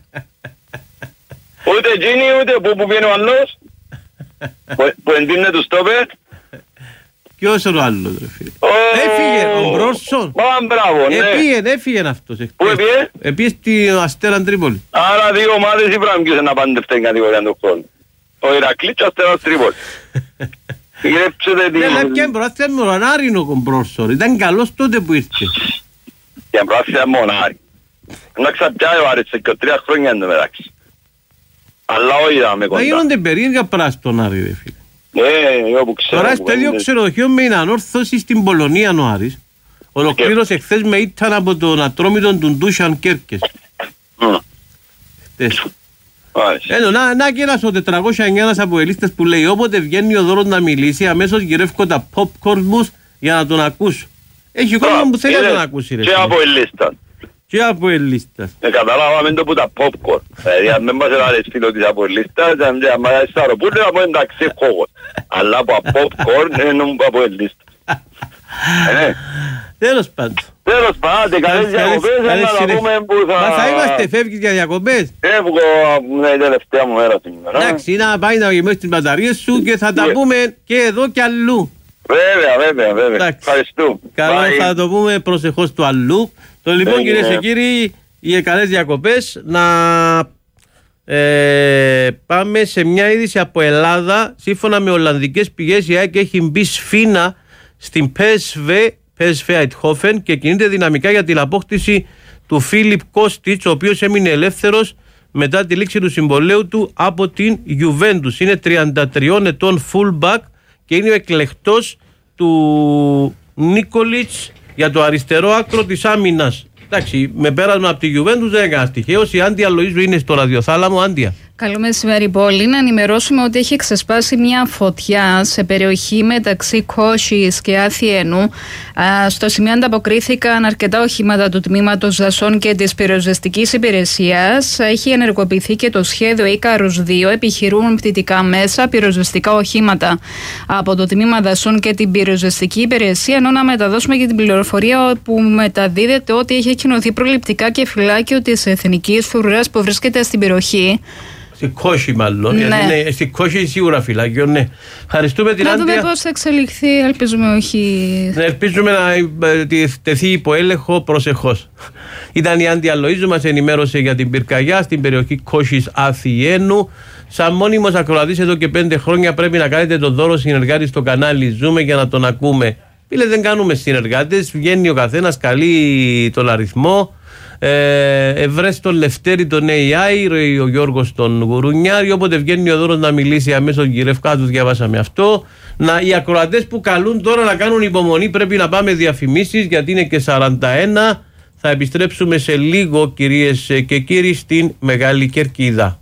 Ούτε εκείνοι ούτε που που πιένει ο άλλος. Που εντύνε του στόπερ. Ποιος είναι ο άλλος ρε φίλε. Έφυγε ο Μπρόσον. Μα μπράβο, ναι. Επήγε, έφυγε αυτός. Πού επήγε? Επήγε στην Αστέραν Τρίπολη. Άρα δύο ομάδες ή πράγματι να πάνε στην κατηγορία του χρόνου. Ο Ηρακλής και ο Αστέρας Τρίπολη. Γρέψετε την... Δεν έπιαν προάθεια με τον Άρινο ο Μπρόσον. Ήταν καλός τότε που ήρθε. Για προάθεια με τον Άρη. Να ξαπιάει ο Άρης σε και τρία χρόνια εν τω μεταξύ. Αλλά όχι είδαμε κοντά. Θα γίνονται περίεργα πράγματα στον Άρη ρε φίλε. Ναι, όπου ξέρω. Τώρα στο ίδιο ξενοδοχείο με την ανόρθωση στην Πολωνία ο Άρης. Ολοκλήρωσε χθες με ήταν από τον Ατρόμητον του Ντούσαν Κέρκες. Χθες. Έλο, να, να και ένας ο τετρακόσια εννιά ένας αποελίστας που λέει όποτε βγαίνει ο Δώρος να μιλήσει αμέσως γυρεύκω τα popcorn μου για να τον ακούσω. Έχει κόσμο που θέλει να τον ακούσει. Και αποελίστας. Και αποελίστας. Ε, καταλάβαμε το που τα popcorn. Δηλαδή αν δεν μας άρεσε φίλο της αποελίστας, αν δεν μας άρεσε αεροπούλου, να πω εντάξει έχω. Αλλά από popcorn είναι αποελίστας. Τέλος πάντων. Τέλος πάντων, καλές διακοπές, να πούμε που θα... Μα θα είμαστε, φεύγεις για διακοπές. Φεύγω, είναι η τελευταία μου μέρα σήμερα. Εντάξει, να πάει να γεμίσεις τις μπαταρίες σου και θα τα πούμε και εδώ και αλλού. Βέβαια, βέβαια, βέβαια. Ευχαριστώ. Καλό, θα το πούμε προσεχώς του αλλού. Το λοιπόν κυρίες και κύριοι, οι καλές διακοπές, να ε, πάμε σε μια είδηση από Ελλάδα. Σύμφωνα με ολλανδικές πηγές, η ΑΕΚ έχει μπει σφήνα στην πι ες βι, πι ες βι Eindhoven, και κινείται δυναμικά για την απόκτηση του Φίλιπ Κώστιτς, ο οποίος έμεινε ελεύθερος μετά τη λήξη του συμβολαίου του από την Juventus. Είναι τριάντα τριών ετών fullback και είναι ο εκλεκτός του Νίκολιτς για το αριστερό άκρο της άμυνας. Εντάξει, με πέρασμα από τη Juventus δεν έκανα τυχαίως. Η Άντια Λοΐζου είναι στο ραδιοθάλαμο. Άντια. Καλό μεσημέρι πόλη. Να ενημερώσουμε ότι έχει ξεσπάσει μια φωτιά σε περιοχή μεταξύ Κόχης και Αθιένου. Στο σημείο ανταποκρίθηκαν αρκετά οχήματα του τμήματος δασών και της πυροσβεστικής υπηρεσίας. Έχει ενεργοποιηθεί και το σχέδιο Ίκαρους δύο. Επιχειρούν πτυτικά μέσα, πυροσβεστικά οχήματα από το τμήμα δασών και την πυροσβεστική υπηρεσία. Ενώ να μεταδώσουμε και την πληροφορία που μεταδίδεται ότι έχει εκκοινωθεί προληπτικά και φυλάκιο της Εθνικής Φρουράς που βρίσκεται στην περιοχή. Στη Κόχη μάλλον, ναι. Είναι, στη Κόχη σίγουρα φυλάκιο, ναι. Ευχαριστούμε την Άντια. Να δούμε πώς θα εξελιχθεί, ελπίζουμε όχι... Ναι, ελπίζουμε να τεθεί υπό έλεγχο προσεχώς. Ήταν η Άντια Λοΐζου, μας ενημέρωσε για την πυρκαγιά στην περιοχή Κόχης Αθιένου. Σαν μόνιμος ακροατής εδώ και πέντε χρόνια πρέπει να κάνετε τον δώρο συνεργάτη στο κανάλι Ζούμε για να τον ακούμε. Φίλε, δεν κάνουμε συνεργάτες, βγαίνει ο καθένας, καλεί τον αριθμό. Ε, Ευρές τον Λευτέρη τον έι άι, ο Γιώργος τον Γουρουνιάρη. Όποτε βγαίνει ο Δώρος να μιλήσει αμέσως γυρευκά του, διαβάσαμε αυτό. Να, οι ακροατές που καλούν τώρα να κάνουν υπομονή, πρέπει να πάμε διαφημίσεις γιατί είναι και σαράντα ένα. Θα επιστρέψουμε σε λίγο κυρίες και κύριοι στην Μεγάλη Κερκίδα.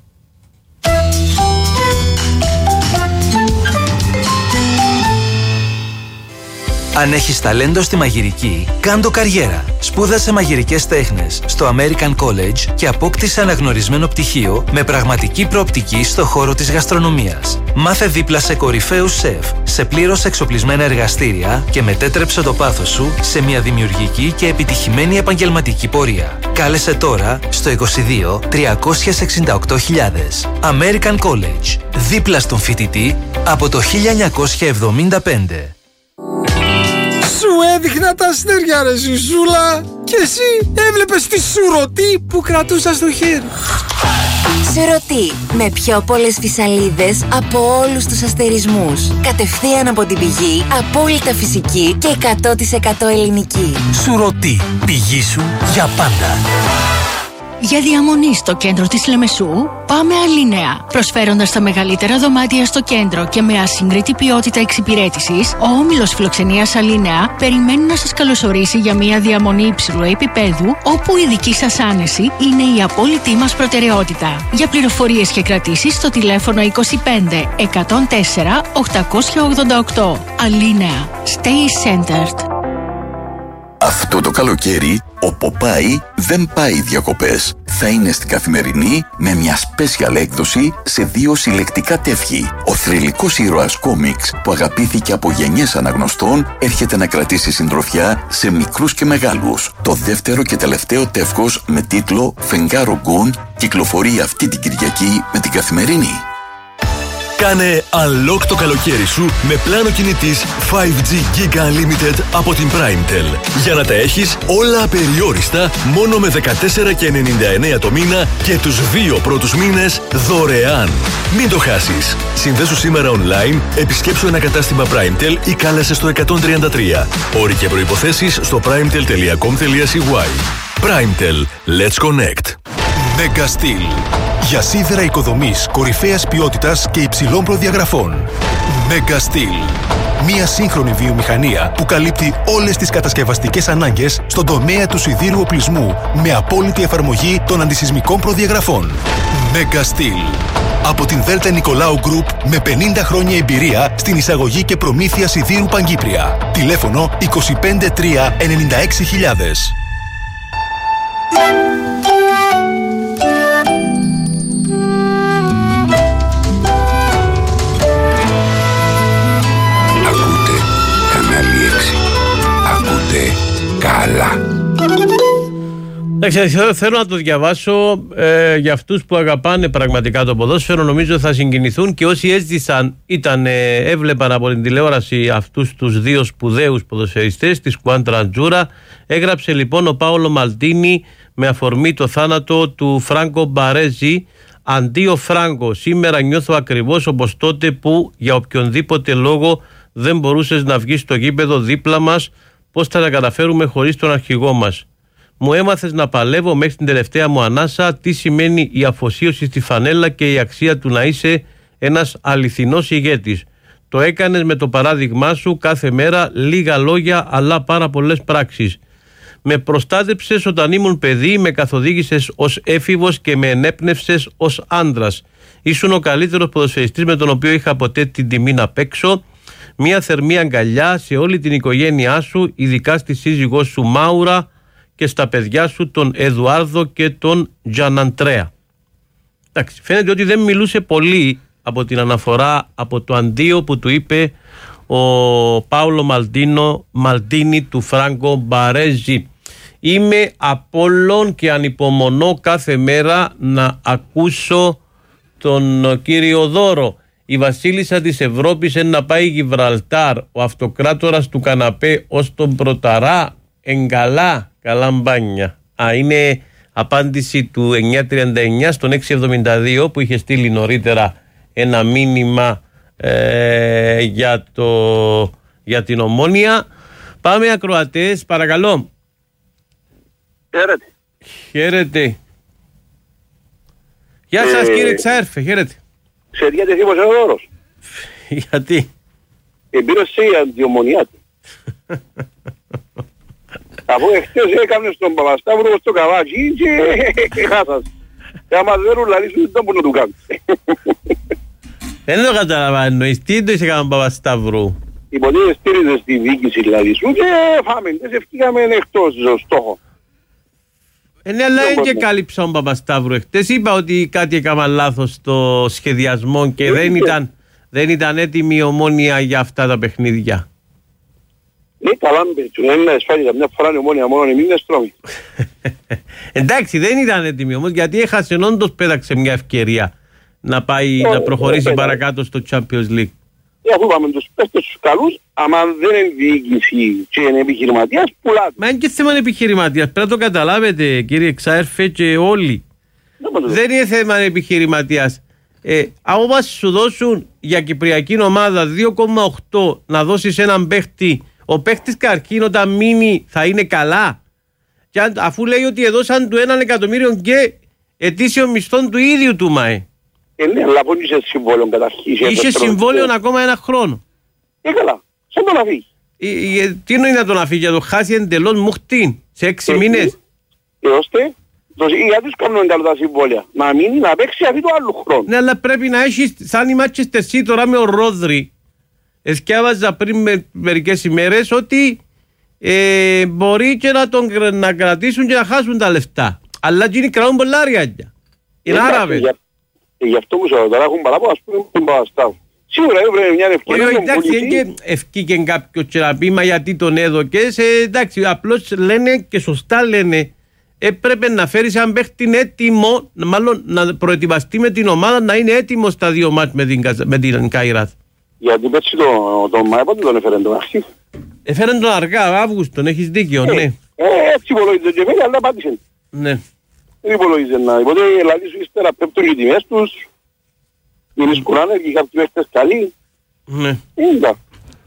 Αν έχεις ταλέντο στη μαγειρική, κάντο καριέρα. Σπούδασε μαγειρικές τέχνες στο American College και απόκτησε αναγνωρισμένο πτυχίο με πραγματική προοπτική στο χώρο της γαστρονομίας. Μάθε δίπλα σε κορυφαίους σεφ, σε πλήρως εξοπλισμένα εργαστήρια και μετέτρεψε το πάθος σου σε μια δημιουργική και επιτυχημένη επαγγελματική πορεία. Κάλεσε τώρα στο είκοσι δύο τριακόσιες εξήντα οκτώ χιλιάδες. American College, δίπλα στον φοιτητή από το χίλια εννιακόσια εβδομήντα πέντε. Σου έδειχνα τα αστέρια ρε Ζουσούλα και εσύ έβλεπες τη σουρωτή που κρατούσα στο χέρι. Σουρωτή, με πιο πολλές φυσαλίδες από όλους τους αστερισμούς. Κατευθείαν από την πηγή, απόλυτα φυσική και εκατό τοις εκατό ελληνική. Σουρωτή, πηγή σου για πάντα. Για διαμονή στο κέντρο της Λεμεσού, πάμε Αλίνεα. Προσφέροντας τα μεγαλύτερα δωμάτια στο κέντρο και με ασύγκριτη ποιότητα εξυπηρέτησης, ο όμιλος φιλοξενίας Αλίνεα περιμένει να σας καλωσορίσει για μια διαμονή υψηλού επίπεδου, όπου η δική σας άνεση είναι η απόλυτη μας προτεραιότητα. Για πληροφορίες και κρατήσεις στο τηλέφωνο είκοσι πέντε εκατόν τέσσερα οχτακόσια ογδόντα οκτώ. Αλίνεα. Stay centered. Αυτό το καλοκαίρι, ο Ποπάι δεν πάει διακοπές. Θα είναι στην Καθημερινή με μια special έκδοση σε δύο συλλεκτικά τεύχη. Ο θρυλικός ήρωας κόμιξ που αγαπήθηκε από γενιές αναγνωστών έρχεται να κρατήσει συντροφιά σε μικρούς και μεγάλους. Το δεύτερο και τελευταίο τεύχος με τίτλο Φεγγάρο Γκουν κυκλοφορεί αυτή την Κυριακή με την Καθημερινή. Κάνε unlock το καλοκαίρι σου με πλάνο κινητής φάιβ τζι Giga Unlimited από την PrimeTel. Για να τα έχεις όλα απεριόριστα μόνο με δεκατέσσερα και ενενήντα εννέα το μήνα και τους δύο πρώτους μήνες δωρεάν. Μην το χάσεις. Συνδέσου σήμερα online, επισκέψου ένα κατάστημα PrimeTel ή κάλεσε στο εκατόν τριάντα τρία. Όροι και προϋποθέσεις στο primetel τελεία com τελεία c y. PrimeTel. Let's connect. Mega Steel. Για σίδερα οικοδομής κορυφαίας ποιότητας και υψηλών προδιαγραφών. Mega Steel. Μια σύγχρονη βιομηχανία που καλύπτει όλες τις κατασκευαστικές ανάγκες στον τομέα του σιδήρου οπλισμού με απόλυτη εφαρμογή των αντισυσμικών προδιαγραφών. Mega Steel. Από την Δέλτα Νικολάου Group με πενήντα χρόνια εμπειρία στην εισαγωγή και προμήθεια σιδήρου Παγκύπρια. Τηλέφωνο είκοσι πέντε τρία ενενήντα έξι χιλιάδες. Ακούτε κανάλι έξι. Ακούτε καλά. Εντάξει, θέλω να το διαβάσω ε, για αυτούς που αγαπάνε πραγματικά το ποδόσφαιρο. Νομίζω θα συγκινηθούν και όσοι έζησαν, ήταν, ε, έβλεπαν από την τηλεόραση αυτούς τους δύο σπουδαίους ποδοσφαιριστές της Σκουάντρα Τζούρα. Έγραψε λοιπόν ο Πάολο Μαλτίνι με αφορμή το θάνατο του Φράνκο Μπαρέζι. Αντί ο Φράνκο, σήμερα νιώθω ακριβώς όπως τότε που για οποιονδήποτε λόγο δεν μπορούσες να βγεις στο γήπεδο δίπλα μας. Πώς θα τα καταφέρουμε χωρίς τον αρχηγό μας. Μου έμαθες να παλεύω μέχρι την τελευταία μου ανάσα τι σημαίνει η αφοσίωση στη φανέλα και η αξία του να είσαι ένας αληθινός ηγέτης. Το έκανες με το παράδειγμά σου κάθε μέρα, λίγα λόγια αλλά πάρα πολλές πράξεις. Με προστάτεψες όταν ήμουν παιδί, με καθοδήγησες ως έφηβος και με ενέπνευσες ως άντρας. Ήσουν ο καλύτερος ποδοσφαιριστής με τον οποίο είχα ποτέ την τιμή να παίξω. Μια θερμή αγκαλιά σε όλη την οικογένειά σου, ειδικά στη σύζυγό σου Μάουρα και στα παιδιά σου τον Εδουάρδο και τον Τζαναντρέα. Εντάξει, φαίνεται ότι δεν μιλούσε πολύ από την αναφορά, από το αντίο που του είπε ο Πάολο Μαλτίνο, Μαλτίνι του Φράνκο Μπαρέζι. Είμαι απόλων και ανυπομονώ κάθε μέρα να ακούσω τον κύριο Δώρο. Η βασίλισσα της Ευρώπης είναι να πάει Γιβραλτάρ, ο αυτοκράτορας του καναπέ ως τον Πρωταρά, εγκαλά, καλά μπάνια. Α, είναι απάντηση του εννιακόσια τριάντα εννιά στον εξακόσια εβδομήντα δύο που είχε στείλει νωρίτερα ένα μήνυμα ε, για, το, για την Ομόνοια. Πάμε ακροατές, παρακαλώ. Χαίρετε. Χαίρετε. Γεια ε, σας κύριε Ξαέρφε, χαίρετε. Σε διατεθεί πως είναι ο Δώρος. Γιατί? Εμπήρωσε η αντιομονία του. Αφού εχθές έκαμε στον Παπασταύρο στο καβάκι και χάσας. Και άμα δεν ρουλαρίσουν δεν μπορούν να του κάνουν. Δεν το καταλαβαίνω. Τι το είσαι κάνουν Παπασταύρου? Υποτίθεται στήριζε στη διοίκηση δηλαδή σου και φάμε. Δεν σε ευκήκαμε εκτός στόχο. Ε, ναι, αλλά δεν και κάλυψα τον Παπασταύρου εχθές. Είπα ότι κάτι έκανα λάθος στο σχεδιασμό και δεν ήταν, δεν ήταν έτοιμη η Ομόνοια για αυτά τα παιχνίδια. Ναι, καλά, δεν είναι ασφάλεια. Μια φορά η Ομόνοια μόνο εμείς είναι στρώμη. Εντάξει, δεν ήταν έτοιμη όμως, γιατί έχασε όντως, πέταξε μια ευκαιρία να πάει να προχωρήσει παρακάτω στο Champions League. Αφού πάμε τους παίχτες τους καλούς, άμα δεν είναι διοίκηση και είναι επιχειρηματίας, πουλάτε. Μα είναι και θέμα επιχειρηματίας. Πρέπει να το καταλάβετε κύριε Ξαέρφε και όλοι. Δεν είναι θέμα επιχειρηματίας. Ε, άμα σου δώσουν για κυπριακή ομάδα δύο κόμμα οκτώ να δώσεις έναν παίχτη, ο παίχτης καρκίνο όταν μείνει θα είναι καλά. Και αν, αφού λέει ότι έδωσαν του έναν εκατομμύριο και ετήσιο μισθόν του ίδιου του ΜΑΕ. Ε, ναι, αλλά πού είσαι συμβόλαιο καταρχήν. Είχε συμβόλαιο ακόμα ένα χρόνο. Ε, καλά. Σαν τον αφήγει. Ε, ε, τι εννοεί να τον αφήγει, για το χάσει εντελώς μουχτή σε έξι ε, μήνες. Ε, ώστε, γιατί τους κάνουν καλά τα συμβόλαια. Να μείνει, να παίξει αυτή το άλλο χρόνο. Ναι, αλλά πρέπει να έχει, σαν η Manchester City τώρα με ο Ρόδρυ. Εσκιάβαζα πριν με μερικές ημέρες ότι ε, μπορεί και να τον να κρατήσουν και να χάσουν τα λεφτά. Αλλά και είναι κρατούν πολλά ριάκια. Είναι Άραβες. Και γι' αυτό που σου τώρα έχουν παράπονο, ας πούμε, τον Παπασταύρου. Σίγουρα έπρεπε μια ευκαιρία. Όχι, εντάξει, δεν ευκήκε κάποιος και να πει, μα γιατί τον έδωκες. Εντάξει, απλώς λένε και σωστά λένε, έπρεπε να φέρεις έναν παίχτη έτοιμο, μάλλον να προετοιμαστεί με την ομάδα, να είναι έτοιμο στα δύο μάτς με την, με την Καϊράθ. Γιατί πέρσι τον Μάη πότε τον έφεραν τον αρχή. Έφεραν τον αργά, Αύγουστον, έχεις δίκιο, ναι. Ε, έτσι υπολογίζεται και βέβαια, αλλά πάτησε. Ναι. Δεν υπολογίζεται να. Οπότε δηλαδή σου ύστερα πέπτουν οι τιμές τους, είναι σκουράνε και κάποιοι παίχτες καλοί. Ναι. Είναι.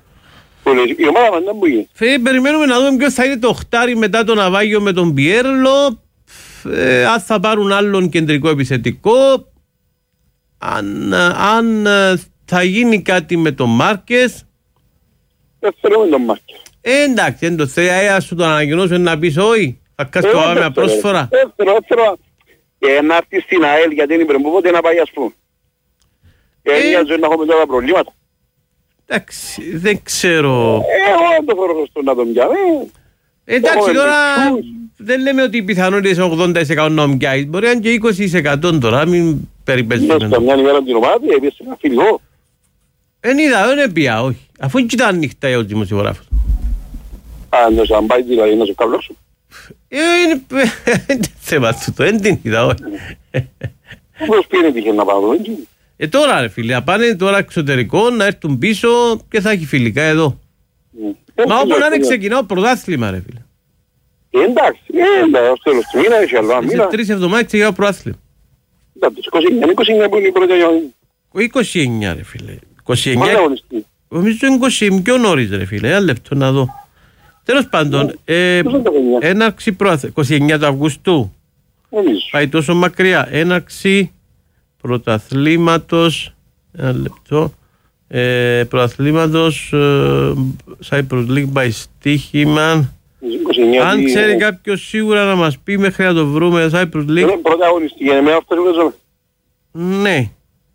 Η ομάδα μας δεν μπορεί. Φε, περιμένουμε να δούμε ποιος θα είναι το οχτάρι μετά το ναυάγιο με τον Πιέρλο. Ε, αν θα πάρουν άλλον κεντρικό επιθετικό, αν, αν θα γίνει κάτι με τον Μάρκες. Δεν θέλω με τον Μάρκες. Ε, εντάξει, δεν το θέλει, ε, σου το ανακοινώσω να πεις όχι. Θα κάνεις το άμενα πρόσφορα. Δεν θέλω, δεν θέλω. Και να έρθει στην ΑΕΛ γιατί είναι πριν, πότε να πάει ας πούμε. Και ε, μια ζωή να έχουμε τώρα προβλήματα. Εντάξει, δεν ξέρω. Εγώ δεν το θέλω χρωστό να τον πιάμε. Εντάξει, τώρα δεν λέμε ότι οι πιθανότητες είναι ογδόντα τοις εκατό να τον πιάσεις. Μπορεί να είναι και είκοσι τοις εκατό τώρα, μην περιπέζουμε. Μέσα μια ημέρα την ομάδα, έπιες ένα φιλικό. Εν είδα, δεν έπια, όχι. Αφού ήταν ανοιχτά ο δημοσιογράφος. Α, να σου αμπάει δηλαδή, να σου καβλώσω. Είναι θέμα του το, δεν την είδα, όχι. Πώς πήρε τύχε να πάω, έτσι. Ε, τώρα ρε φίλε, να πάνε τώρα εξωτερικό, να έρθουν πίσω και θα έχει φιλικά εδώ. Μα όπου να είναι ξεκινάω πρωτάθλημα ρε φίλε. Εντάξει, εντάξει, ως τέλος του μήνα, έχει άλλο μήνα. Σε τρεις εβδομάδες ξεκινάω πρωτάθλημα. Εντάξει, είκοσι εννιά, είκοσι εννιά που είναι η πρώτη αγωνιστή. είκοσι εννιά ρε φίλε. είκοσι εννιά. Νομίζω είναι είκοσι πιο νωρίς ρε φίλε, ένα λεπτό να δω. Τέλος πάντων, έναρξη πρωταθλήματος, είκοσι εννιά του Αυγούστου. Πάει τόσο μακριά. Έναρξη πρωταθλήματος, ένα λεπτό, ε, πρωταθλήματος ε, Cyprus League by στοίχημα. Αν ξέρει κάποιος σίγουρα να μας πει μέχρι να το βρούμε Cyprus League. Είναι πρώτα αγωνιστική, για εμένα αυτό είναι. Ναι.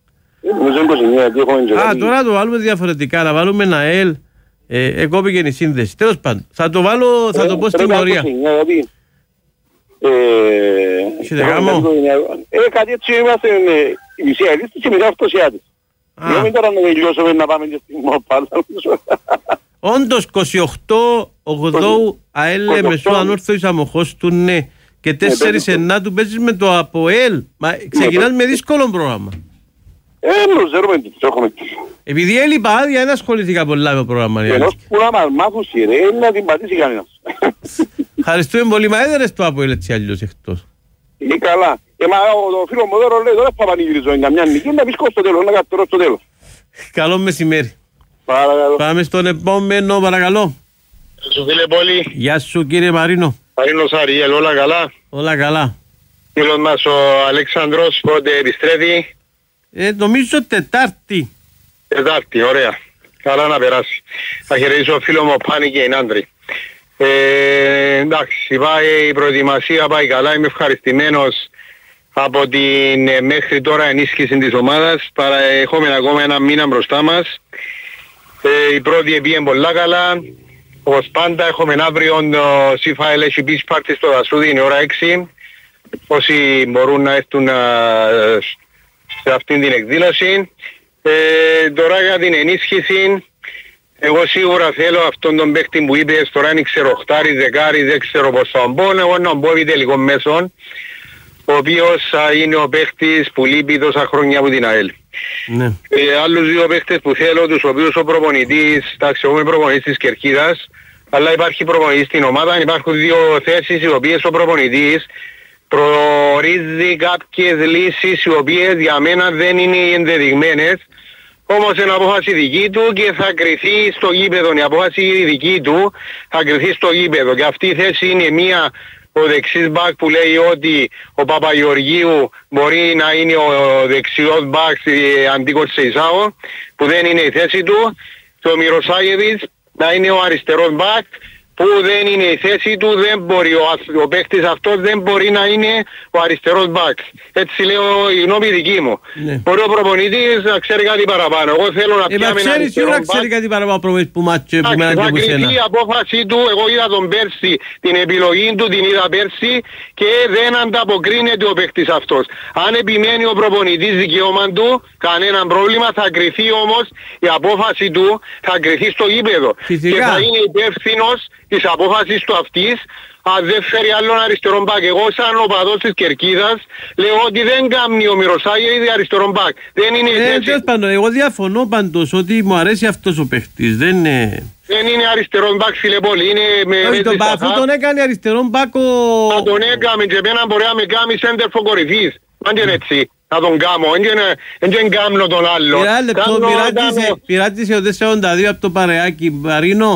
Α, τώρα το βάλουμε διαφορετικά, να βάλουμε ένα L. Ε, εγώ πήγαινε η σύνδεση. Τέλος πάντων, θα το βάλω, θα το πω στην πορεία. Ε, κάτι έτσι είμαστε η μισή αελίστη και μισή αυτοσιάτης. Δεν μην τώρα να τελειώσουμε να πάμε και στην μοπάλα. Όντως είκοσι οκτώ ογδόου ΑΕΛ Μεσού Ανόρθωσης Αμοχώς του ναι και τέσσερις εννιά του παίζεις με το ΑΠΟΕΛ. Μα ξεκινάς με δύσκολο πρόγραμμα. Ε, no, ξέρουμε τι έχουμε. Επειδή έλειπα άδεια, δεν ασχολήθηκα πολλά με το πρόγραμμα. Ενός που να μας μάθουν σειρέ, να την πατήσει κανένας. Ευχαριστούμε πολύ, μα έδερες το ΑΠΟΕΛ έτσι αλλιώς εκτός. Είναι καλά. Ε, μα ο φίλος μου τώρα λέει, τώρα θα πανηγυρίζω για μια νική, να πεις στο τέλος, να καττερώ στο τέλος. Καλό μεσημέρι. Παρακαλώ. Πάμε στον επόμενο, παρακαλώ. Σου φίλε πολύ. Γεια σου κύριε Μαρίνο. Μαρίνος Αριέλ, όλα καλά. Όλα καλά. Φίλος μας ο Αλέξανδρος, πότε επιστρέφει. Ε, νομίζω Τετάρτη. Τετάρτη, ωραία. Καλά να περάσει. Θα χαιρετήσω φίλο μου Πάνη και η Άντρη. Ε, εντάξει, πάει, η προετοιμασία πάει καλά. Είμαι ευχαριστημένος από την ε, μέχρι τώρα ενίσχυση της ομάδας. Παρα, έχουμε ακόμα ένα μήνα μπροστά μας. Ε, η πρώτη επίε πολλά καλά. Όπως πάντα έχουμε αύριο το ΣΥΦΑΕΛ έχει beach party στο Δασούδι, είναι ώρα έξι. Όσοι μπορούν να έρθουν να, σε αυτήν την εκδήλωση. Ε, τώρα για την ενίσχυση, εγώ σίγουρα θέλω αυτόν τον παίκτη που είπες, τώρα δεν ξέρω οχτάρι, δεκάρι, δεν ξέρω πώς θα μπω, εγώ να μπω τελικό μέσον, ο οποίος είναι ο παίκτης που λείπει τόσα χρόνια από την ΑΕΛ. Ναι. Ε, άλλους δύο παίκτες που θέλω, τους οποίους ο προπονητής, εντάξει εγώ είμαι προπονητής της Κερκίδας, αλλά υπάρχει προπονητής στην ομάδα, υπάρχουν δύο θέσεις οι οποίες ο προπονητής προορίζει κάποιες λύσεις οι οποίες για μένα δεν είναι ενδεδειγμένες, όμως είναι απόφαση δική του και θα κριθεί στο γήπεδο. Η απόφαση δική του θα κριθεί στο γήπεδο και αυτή η θέση είναι μία, ο δεξής μπακ που λέει ότι ο Παπαγεωργίου μπορεί να είναι ο δεξιός μπακ αντί Κορσεϊσάο, που δεν είναι η θέση του, και ο Μιροσάγεβιτς να είναι ο αριστερός μπακ, που δεν είναι η θέση του, δεν μπορεί, ο, ο παίκτης αυτός δεν μπορεί να είναι ο αριστερός μπακ. Έτσι λέω η γνώμη δική μου. Ναι. Μπορεί ο προπονητής να ξέρει κάτι παραπάνω. Εγώ θέλω να πιάμε ένα αριστερό μπακ. ξέρει κάτι παραπάνω προπονητής που μάτσε που μέναν και που σένα. Θα κριθεί η απόφαση του, εγώ είδα τον πέρσι, την επιλογή του την είδα πέρσι και δεν ανταποκρίνεται ο παίκτης αυτός. Αν επιμένει ο προπονητής δικαίωμα του, κανένα πρόβλημα, θα κριθεί όμως η απόφαση του, θα κριθεί στο γήπεδο. Φυσικά. Και θα είναι υπεύθυνος της απόφασης του αυτής, αν δεν φέρει άλλον αριστερό μπακ. Εγώ σαν οπαδός της Κερκίδας λέω ότι δεν κάνει ο Μιροσάγεβιτς αριστερό μπακ. Δεν είναι ε, έτσι. Πάντων, εγώ διαφωνώ πάντως ότι μου αρέσει αυτός ο παίχτης. Δεν είναι... Δεν είναι αριστερό μπακ φίλε πολύ. Είναι με όχι, τον, αφού τον έκανε αριστερό μπακ ο... Θα τον έκαμε και εμένα μπορεί να με κάνει σέντερ κορυφής. Αν και είναι έτσι. Θα τον κάνω. Δεν κάνω τον άλλο. Πειράτησε ο τέσσερα ογδόντα δύο από το Παρεάκι Μαρίνο.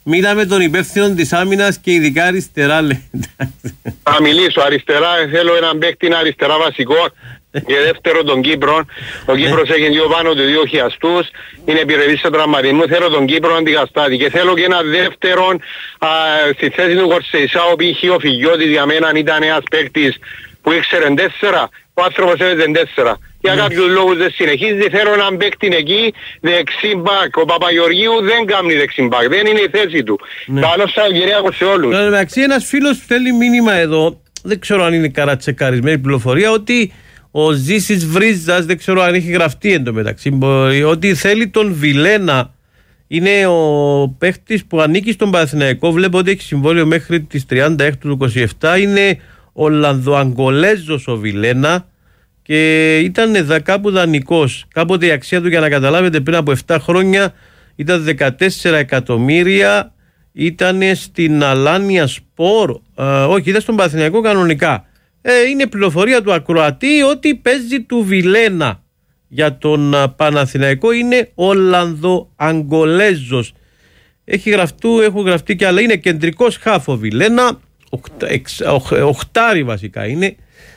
Μίλα με τον υπεύθυνο της άμυνας και ειδικά αριστερά, λέει. Θα μιλήσω αριστερά, θέλω έναν παίκτη αριστερά βασικό και δεύτερο τον Κύπρο. Ο Κύπρος έχει δύο πάνω του δύο χιαστούς, είναι επιρρεπής σε τραυματισμού, θέλω τον Κύπρο αντικαταστάτη και θέλω και ένα δεύτερο α, στη θέση του Κορσεϊσά, ο οποίος ο Φυγιώτης για μένα ήταν ένας παίκτης που ήξερε τέσσερα, ο άνθρωπος έπαιζε τέσσερα. Για κάποιους λόγους δεν συνεχίζει, θέλω έναν παίκτη εκεί, δεξιμπάκ. Ο Παπαγεωργίου δεν κάνει δεξιμπάκ, δεν είναι η θέση του. Ναι. Καλώς Σαββατοκύριακο σε όλους. Εν τω μεταξύ ένας φίλος στέλνει μήνυμα εδώ, δεν ξέρω αν είναι καρατσεκαρισμένη πληροφορία, ότι ο Ζήσης Βρίζας, δεν ξέρω αν έχει γραφτεί εν τω μεταξύ, ότι θέλει τον Βιλένα. Είναι ο παίχτης που ανήκει στον Παναθηναϊκό, βλέπω ότι έχει συμβόλαιο μέχρι τις τριάντα έξι του είκοσι επτά, είναι Ολλανδοαγγολέζος ο Βιλένα. Και ήταν δα, κάπου δανεικός. Κάποτε η αξία του, για να καταλάβετε, πριν από επτά χρόνια ήταν δεκατέσσερα εκατομμύρια. Ήταν στην Αλάνια Σπορ. Α, όχι, ήταν στον Παναθηναϊκό κανονικά. Ε, είναι πληροφορία του ακροατή ότι παίζει του Βιλένα. Για τον α, Παναθηναϊκό είναι Ολλανδοαγγολέζος. Έχει γραφτού, έχουν γραφτεί και άλλα. Είναι κεντρικός χάφο Βιλένα. Οχτά, εξ, οχ, οχτάρι βασικά είναι.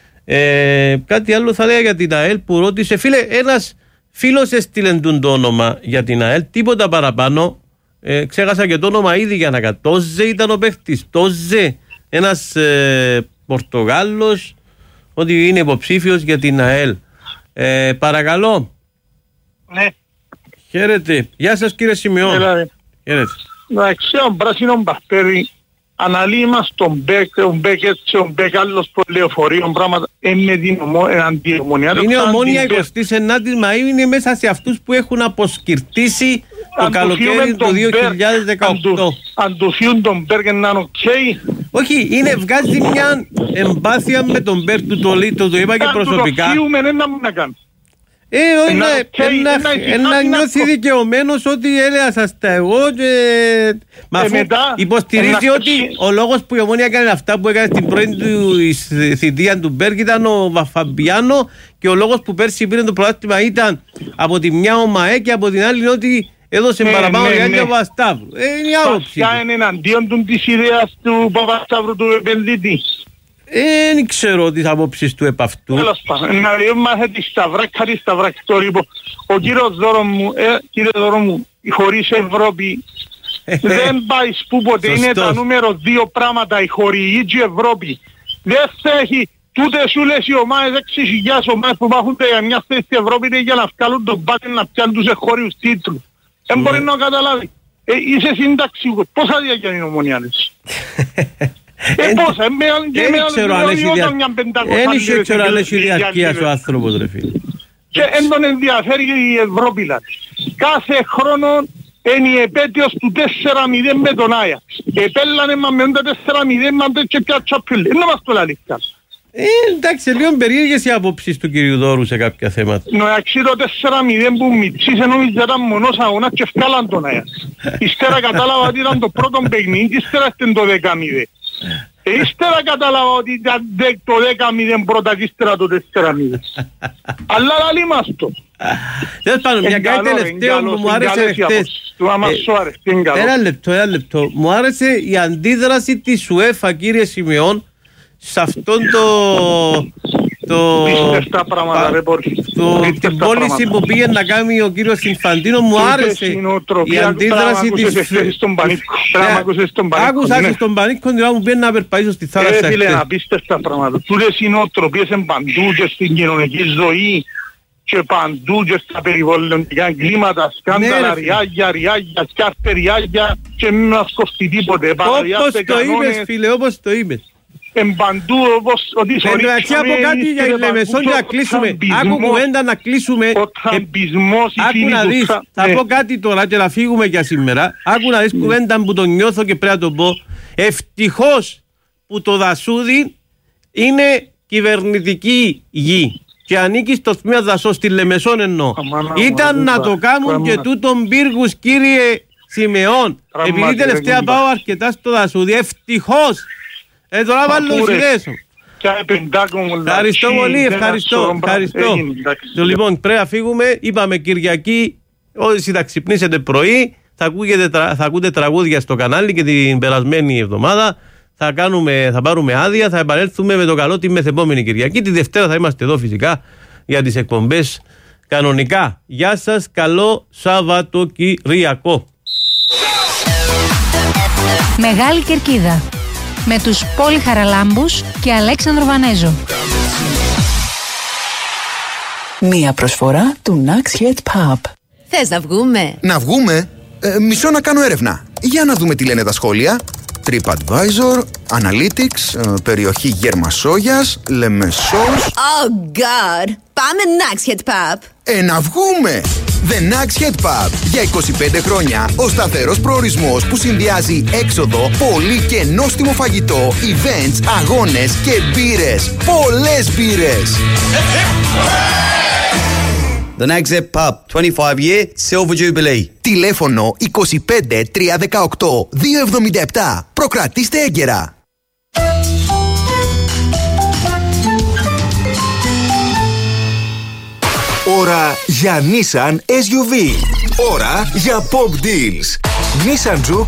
Ε, κάτι άλλο θα λέγα για την ΑΕΛ που ρώτησε, φίλε, ένας φίλος έστειλε το όνομα για την ΑΕΛ, τίποτα παραπάνω. Ε, ξέχασα και το όνομα ήδη για να κάνω. Τόζε ήταν ο παίχτης. Τόζε, ένας ε, Πορτογάλος, ότι είναι υποψήφιος για την ΑΕΛ. Ε, παρακαλώ. Ναι. Χαίρετε. Γεια σας κύριε Σιμεών. Χαίρετε. Εντάξει, ο πράσινο μπαχτέρι αναλύει μας τον Μπέκ, τον Μπέκ έτσι, τον Μπέκ άλλος πολεοφορείων πράγματα, είναι αντιομονία. Είναι Ομόνια εικοστή ενάτη Μαΐου, είναι μέσα σε αυτούς που έχουν αποσκυρτήσει το καλοκαίρι του δύο χιλιάδες δεκαοκτώ. Αν του φύγουν τον Μπέκ να είναι οκ. Όχι, είναι, βγάζει μια εμπάθεια με τον Μπέκ του, το, το, το είπα και προσωπικά. Αν του το φύγουμε δεν να κάνουμε. Ε, να νιώθει δικαιωμένος ότι έλεγα σας τα εγώ και υποστηρίζει ότι ο λόγος που η Ομόνια έκανε αυτά που έκανε στην πρώτη του θητεία του Μπέρκ ήταν ο Φαμπιάνο, και ο λόγος που πέρσι πήρε το πρωτάθλημα ήταν από τη μια ο ΜΑΕ και από την άλλη είναι ότι έδωσε παραπάνω για ο Παπασταύρου. Είναι η άποψη. Ποια είναι εναντίον του της ιδέας του Παπασταύρου του επενδύτη. Δεν ξέρω τις απόψεις του επ' αυτού. Τέλος πάντων, να δει μάθε τη σταυράκα, τη σταυράκα, το ρίπο. Ο κύριος Δώρο μου, ε, κύριε Δώρο μου, χωρίς Ευρώπη δεν πάει σπου ποτέ, είναι τα νούμερο δύο πράγματα, η χορηγή και η Ευρώπη. Δεν θα έχει, τούτε σου λες οι ομάδες, έξι χιλιάδες ομάδες που υπάρχουν για μια θέση στην Ευρώπη είναι για να βγάλουν τον μπάτι να πιάνουν τους εγχώριους τίτλους. Δεν μπορεί να καταλάβει. Ε, είσαι συνταξιούχος, πόσα διάρκεια είναι η Ομονιάδες. Δεν ξέρω αν έχει διαρκείας ο άνθρωπος ρε φίλε. Και εν τον ενδιαφέρει η Ευρώπη δηλαδή. Κάθε χρόνο είναι η επέτειος του τέσσερα μηδέν με τον Άγιαξ. Επέλανε μα με τα τέσσερα μηδέν μα και πια τσαπίλ. Είναι μας το λαλίχτα. Ε, εντάξει, λίγο περίεργες οι απόψεις του κυρίου Δώρου σε κάποια θέματα. Νοιαξί το τέσσερα μηδέν που μητσίσε νόμιζε ήταν μονός αγώνας και φτάλαν τον Άγιαξ. Ύστερα κατάλαβα ότι ήταν το πρώτο παιχνίδι, ύστερα ήταν το δέκα μηδέν. Ύστερα κατάλαβα ότι ήταν το δέκα μηδέν πρώτα και ύστερα το τέσσερα μηδέν. Αλλά λαλί μας το. Τέλος πάντων, μια κάτι τελευταίο που μου άρεσε χτες. Ένα λεπτό, ένα λεπτό. Μου άρεσε η αντίδραση της UEFA, κύριε Σιμεών, σε αυτόν το... το πίστευτα πράγματα ρε πόρχη. Την πώληση που πήγε να κάνει ο κύριος Ινφαντίνο, μου άρεσε η αντίδραση της... Άκουσα στον Πανίκο την ώρα μου πήγε να περπατήσω στη θάλασσα. Ε, φίλε, απίστευτα πράγματα. Τούτες οι νοοτροπίες είναι παντού και στην κοινωνική ζωή και παντού και στα περιβαλλοντικά εγκλήματα, σκάνδαλα, ριάγια, ριάγια, σκάρτε ριάγια και μην μας κοφτεί τίποτε. Όπως το είπες φίλε, όπως το είπες. Εμπαντού όπως ότι εντάξει, από κάτι για η Λεμεσόν να κλείσουμε. Άκου κουβέντα να κλείσουμε. Ο τραμπισμός, η φίλη να δεις, θα πω κάτι τώρα και να φύγουμε για σήμερα. Άκου να δεις κουβέντα που τον νιώθω και πρέπει να το πω. Ευτυχώς που το δασούδι είναι κυβερνητική γη και ανήκει στο τμήμα δασό στη Λεμεσόν εννοώ. Ήταν να το κάνουν και τούτον πύργους, κύριε Σιμεών. Επειδή τελευταία πάω αρκετά στο δασούδι. Ευτυχώς. Ε, τώρα βάλω ιδέες. Ευχαριστώ πολύ, ευχαριστώ. ευχαριστώ. Το, λοιπόν, πρέπει να φύγουμε. Είπαμε Κυριακή, όσοι θα ξυπνήσετε πρωί, θα, ακούγεται, θα ακούτε τραγούδια στο κανάλι και την περασμένη εβδομάδα θα, κάνουμε, θα πάρουμε άδεια, θα επανέλθουμε με το καλό τη μεθεπόμενη Κυριακή. Τη Δευτέρα θα είμαστε εδώ φυσικά για τις εκπομπές κανονικά. Γεια σας, καλό Σαββατοκυριακό. Μεγάλη Κερκίδα με τους Πόλη Χαραλάμπους και Αλέξανδρο Βανέζο. Μία προσφορά του Naxhead Pub. Θες να βγούμε? Να βγούμε? Ε, μισό να κάνω έρευνα. Για να δούμε τι λένε τα σχόλια. TripAdvisor, Analytics, ε, περιοχή Γερμασόγιας, Λεμεσός. Oh God! Πάμε Naxhead Pub. Ε, να βγούμε! The Naxhead Pub. Για είκοσι πέντε χρόνια ο σταθερός προορισμός που συνδυάζει έξοδο, πολύ και νόστιμο φαγητό, events, αγώνες και μπύρες. Πολλές μπύρες! The Naxhead Pub, twenty-five year Silver Jubilee. Τηλέφωνο είκοσι πέντε τρία δεκαοκτώ δύο εβδομήντα επτά. Προκρατήστε έγκαιρα. Ώρα για Nissan ες γιου βι. Ώρα για Pop Deals. Nissan Juke